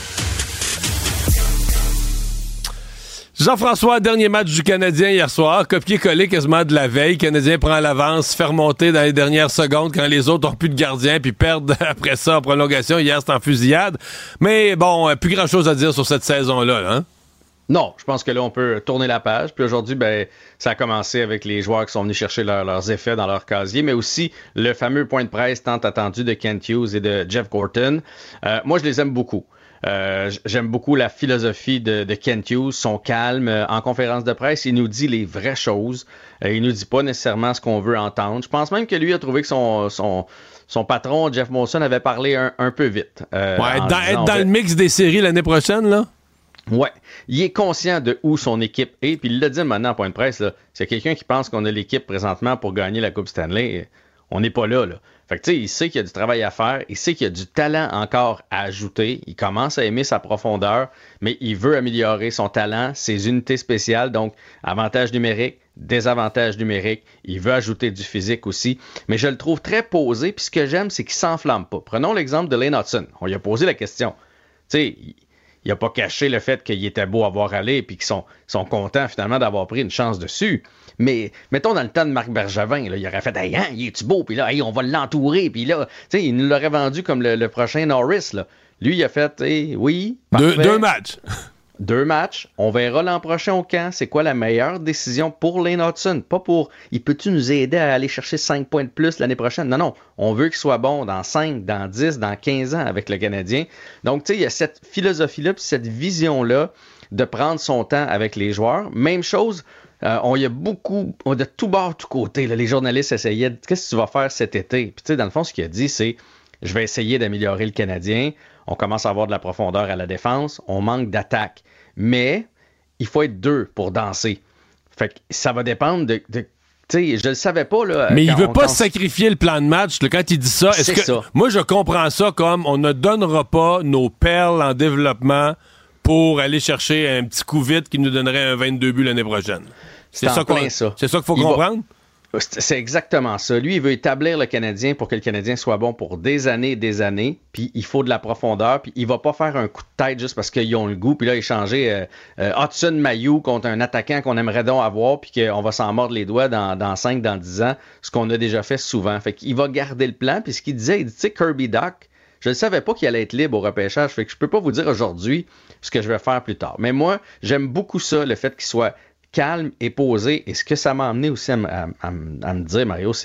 Jean-François, dernier match du Canadien hier soir, copier-coller quasiment de la veille. Le Canadien prend l'avance, fait remonter dans les dernières secondes quand les autres ont plus de gardien, puis perdent après ça en prolongation. Hier, c'était en fusillade. Mais bon, plus grand-chose à dire sur cette saison-là, là, hein? Non, je pense que là, on peut tourner la page. Puis aujourd'hui, ben, ça a commencé avec les joueurs qui sont venus chercher leur, leurs effets dans leur casier, mais aussi le fameux point de presse tant attendu de Kent Hughes et de Jeff Gorton. Euh, moi, je les aime beaucoup. Euh, j'aime beaucoup la philosophie de, de Kent Hughes, son calme. Euh, en conférence de presse, il nous dit les vraies choses. Euh, il nous dit pas nécessairement ce qu'on veut entendre. Je pense même que lui a trouvé que son... son Son patron, Jeff Molson, avait parlé un, un peu vite. Euh, ouais, être dans, disant, être dans le mix des séries l'année prochaine, là? Ouais. Il est conscient de où son équipe est, puis il l'a dit maintenant en point de presse, là. C'est quelqu'un qui pense qu'on a l'équipe présentement pour gagner la Coupe Stanley. On n'est pas là, là. Fait que, tu sais, il sait qu'il y a du travail à faire, il sait qu'il y a du talent encore à ajouter, il commence à aimer sa profondeur, mais il veut améliorer son talent, ses unités spéciales, donc avantages numériques, désavantages numériques, il veut ajouter du physique aussi, mais je le trouve très posé, puis ce que j'aime, c'est qu'il s'enflamme pas. Prenons l'exemple de Lane Hudson, on lui a posé la question, tu sais, il n'a pas caché le fait qu'il était beau à voir aller, puis qu'ils sont, sont contents finalement d'avoir pris une chance dessus. Mais mettons dans le temps de Marc Bergevin, là, il aurait fait hey, hein, il est-tu beau, puis là, hey, on va l'entourer, puis là, tu sais, il nous l'aurait vendu comme le, le prochain Norris. Là. Lui, il a fait hey, oui. Deux, deux matchs. Deux matchs. On verra l'an prochain au camp. C'est quoi la meilleure décision pour Lane Hudson? Pas pour il peut-tu nous aider à aller chercher cinq points de plus l'année prochaine? Non, non. On veut qu'il soit bon dans cinq, dans dix, dans quinze ans avec le Canadien. Donc, tu sais, il y a cette philosophie-là, puis cette vision-là de prendre son temps avec les joueurs. Même chose. Euh, on y a beaucoup, on, de tout bord, tout côté, là, les journalistes essayaient de, qu'est-ce que tu vas faire cet été? Puis tu sais, dans le fond, ce qu'il a dit, c'est je vais essayer d'améliorer le Canadien. On commence à avoir de la profondeur à la défense. On manque d'attaque. Mais il faut être deux pour danser. Fait que ça va dépendre de... de tu sais, je le savais pas, là. Mais il veut on, pas quand... sacrifier le plan de match, là, quand il dit ça. Est-ce c'est que ça. Moi, je comprends ça comme on ne donnera pas nos perles en développement pour aller chercher un petit coup vite qui nous donnerait un vingt-deux buts l'année prochaine. C'est, c'est ça, plein ça. C'est ça qu'il faut il comprendre? Va... C'est exactement ça. Lui, il veut établir le Canadien pour que le Canadien soit bon pour des années et des années, puis il faut de la profondeur, puis il va pas faire un coup de tête juste parce qu'ils ont le goût, puis là, échanger euh, euh, Hudson Mailloux contre un attaquant qu'on aimerait donc avoir, puis qu'on va s'en mordre les doigts dans, dans cinq, dans dix ans, ce qu'on a déjà fait souvent. Fait qu'il va garder le plan, puis ce qu'il disait, il dit, tu sais, Kirby Dach, je ne savais pas qu'il allait être libre au repêchage, fait que je peux pas vous dire aujourd'hui ce que je vais faire plus tard. Mais moi, j'aime beaucoup ça, le fait qu'il soit calme et posé. Et ce que ça m'a amené aussi à, à, à, à me dire, Mario, c'est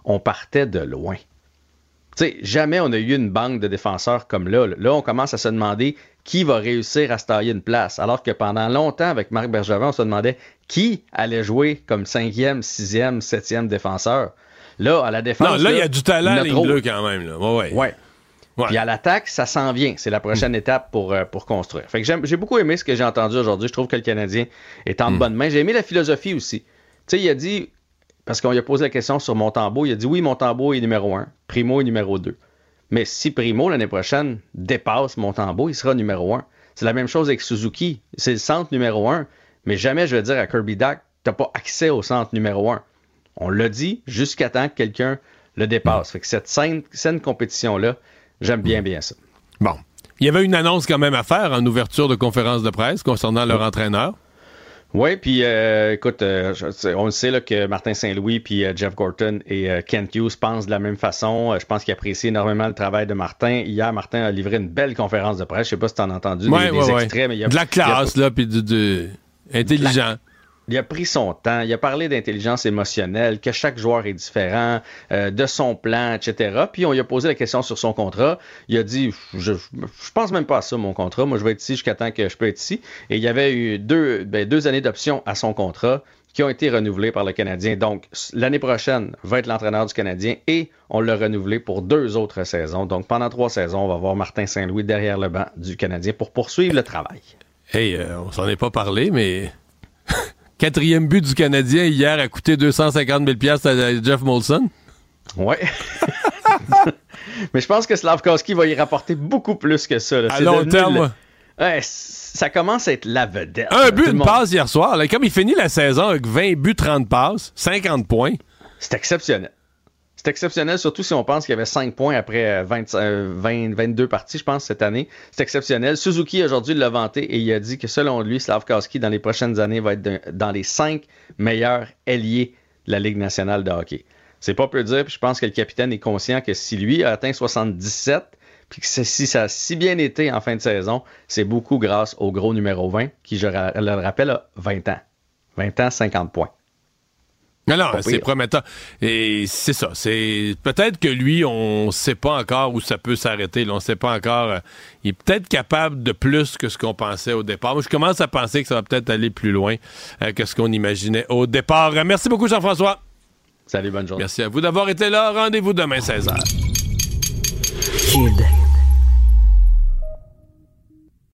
on partait de loin. Tu sais, jamais on a eu une banque de défenseurs comme là. Là, on commence à se demander qui va réussir à se tailler une place. Alors que pendant longtemps, avec Marc Bergevin, on se demandait qui allait jouer comme cinquième, sixième, septième défenseur. Là, à la défense... Non, là, il y a du talent à la ligne bleue quand même. Là. Ouais, ouais. ouais. Ouais. Puis à l'attaque, ça s'en vient. C'est la prochaine mmh. étape pour, euh, pour construire. Fait que j'aime, j'ai beaucoup aimé ce que j'ai entendu aujourd'hui. Je trouve que le Canadien est en mmh. bonne main. J'ai aimé la philosophie aussi. Tu sais, il a dit... Parce qu'on lui a posé la question sur Montembeault, il a dit oui, Montembeault est numéro un, Primo est numéro deux. Mais si Primo, l'année prochaine, dépasse Montembeault, il sera numéro un. C'est la même chose avec Suzuki. C'est le centre numéro un, mais jamais je vais dire à Kirby Dach, tu n'as pas accès au centre numéro un. On l'a dit jusqu'à temps que quelqu'un le dépasse. Fait que cette saine, saine compétition-là, j'aime bien, bien ça. Bon. Il y avait une annonce quand même à faire en ouverture de conférence de presse concernant leur entraîneur. Oui, puis euh, écoute, euh, on le sait là, que Martin Saint-Louis puis euh, Jeff Gorton et euh, Kent Hughes pensent de la même façon. Euh, je pense qu'ils apprécient énormément le travail de Martin. Hier, Martin a livré une belle conférence de presse. Je sais pas si tu en as entendu ouais, des, ouais, des ouais. extraits. Mais il y a, de la classe, il a, là, puis du, du intelligent. La... Il a pris son temps, il a parlé d'intelligence émotionnelle, que chaque joueur est différent, euh, de son plan, et cetera. Puis on lui a posé la question sur son contrat. Il a dit, je, je pense même pas à ça, mon contrat. Moi, je vais être ici jusqu'à temps que je peux être ici. Et il y avait eu deux, ben, deux années d'options à son contrat qui ont été renouvelées par le Canadien. Donc, l'année prochaine, va être l'entraîneur du Canadien et on l'a renouvelé pour deux autres saisons. Donc, pendant trois saisons, on va voir Martin Saint-Louis derrière le banc du Canadien pour poursuivre le travail. Hey, euh, on s'en est pas parlé, mais... Quatrième but du Canadien hier a coûté deux cent cinquante mille dollars à Jeff Molson. Ouais. Mais je pense que Slavkovski va y rapporter beaucoup plus que ça. Là. À C'est long terme. Le... Ouais, ça commence à être la vedette. Un là, but, une monde... passe hier soir. Là, comme il finit la saison avec vingt buts, trente passes, cinquante points. C'est exceptionnel. C'est exceptionnel, surtout si on pense qu'il y avait cinq points après vingt, vingt, vingt-deux parties, je pense, cette année. C'est exceptionnel. Suzuki, aujourd'hui, l'a vanté et il a dit que, selon lui, Slavkovski, dans les prochaines années, va être de, dans les cinq meilleurs ailiers de la Ligue nationale de hockey. C'est pas peu dire, puis je pense que le capitaine est conscient que si lui a atteint soixante-dix-sept, puis que si ça a si bien été en fin de saison, c'est beaucoup grâce au gros numéro vingt, qui, je le rappelle, a vingt ans. vingt ans, cinquante points. Non, non, c'est prometteur. Et c'est ça. C'est peut-être que lui, on ne sait pas encore où ça peut s'arrêter. Là, on ne sait pas encore. Euh, il est peut-être capable de plus que ce qu'on pensait au départ. Moi, je commence à penser que ça va peut-être aller plus loin euh, que ce qu'on imaginait au départ. Euh, merci beaucoup, Jean-François. Salut, bonne journée. Merci à vous d'avoir été là. Rendez-vous demain, seize heures. Kid.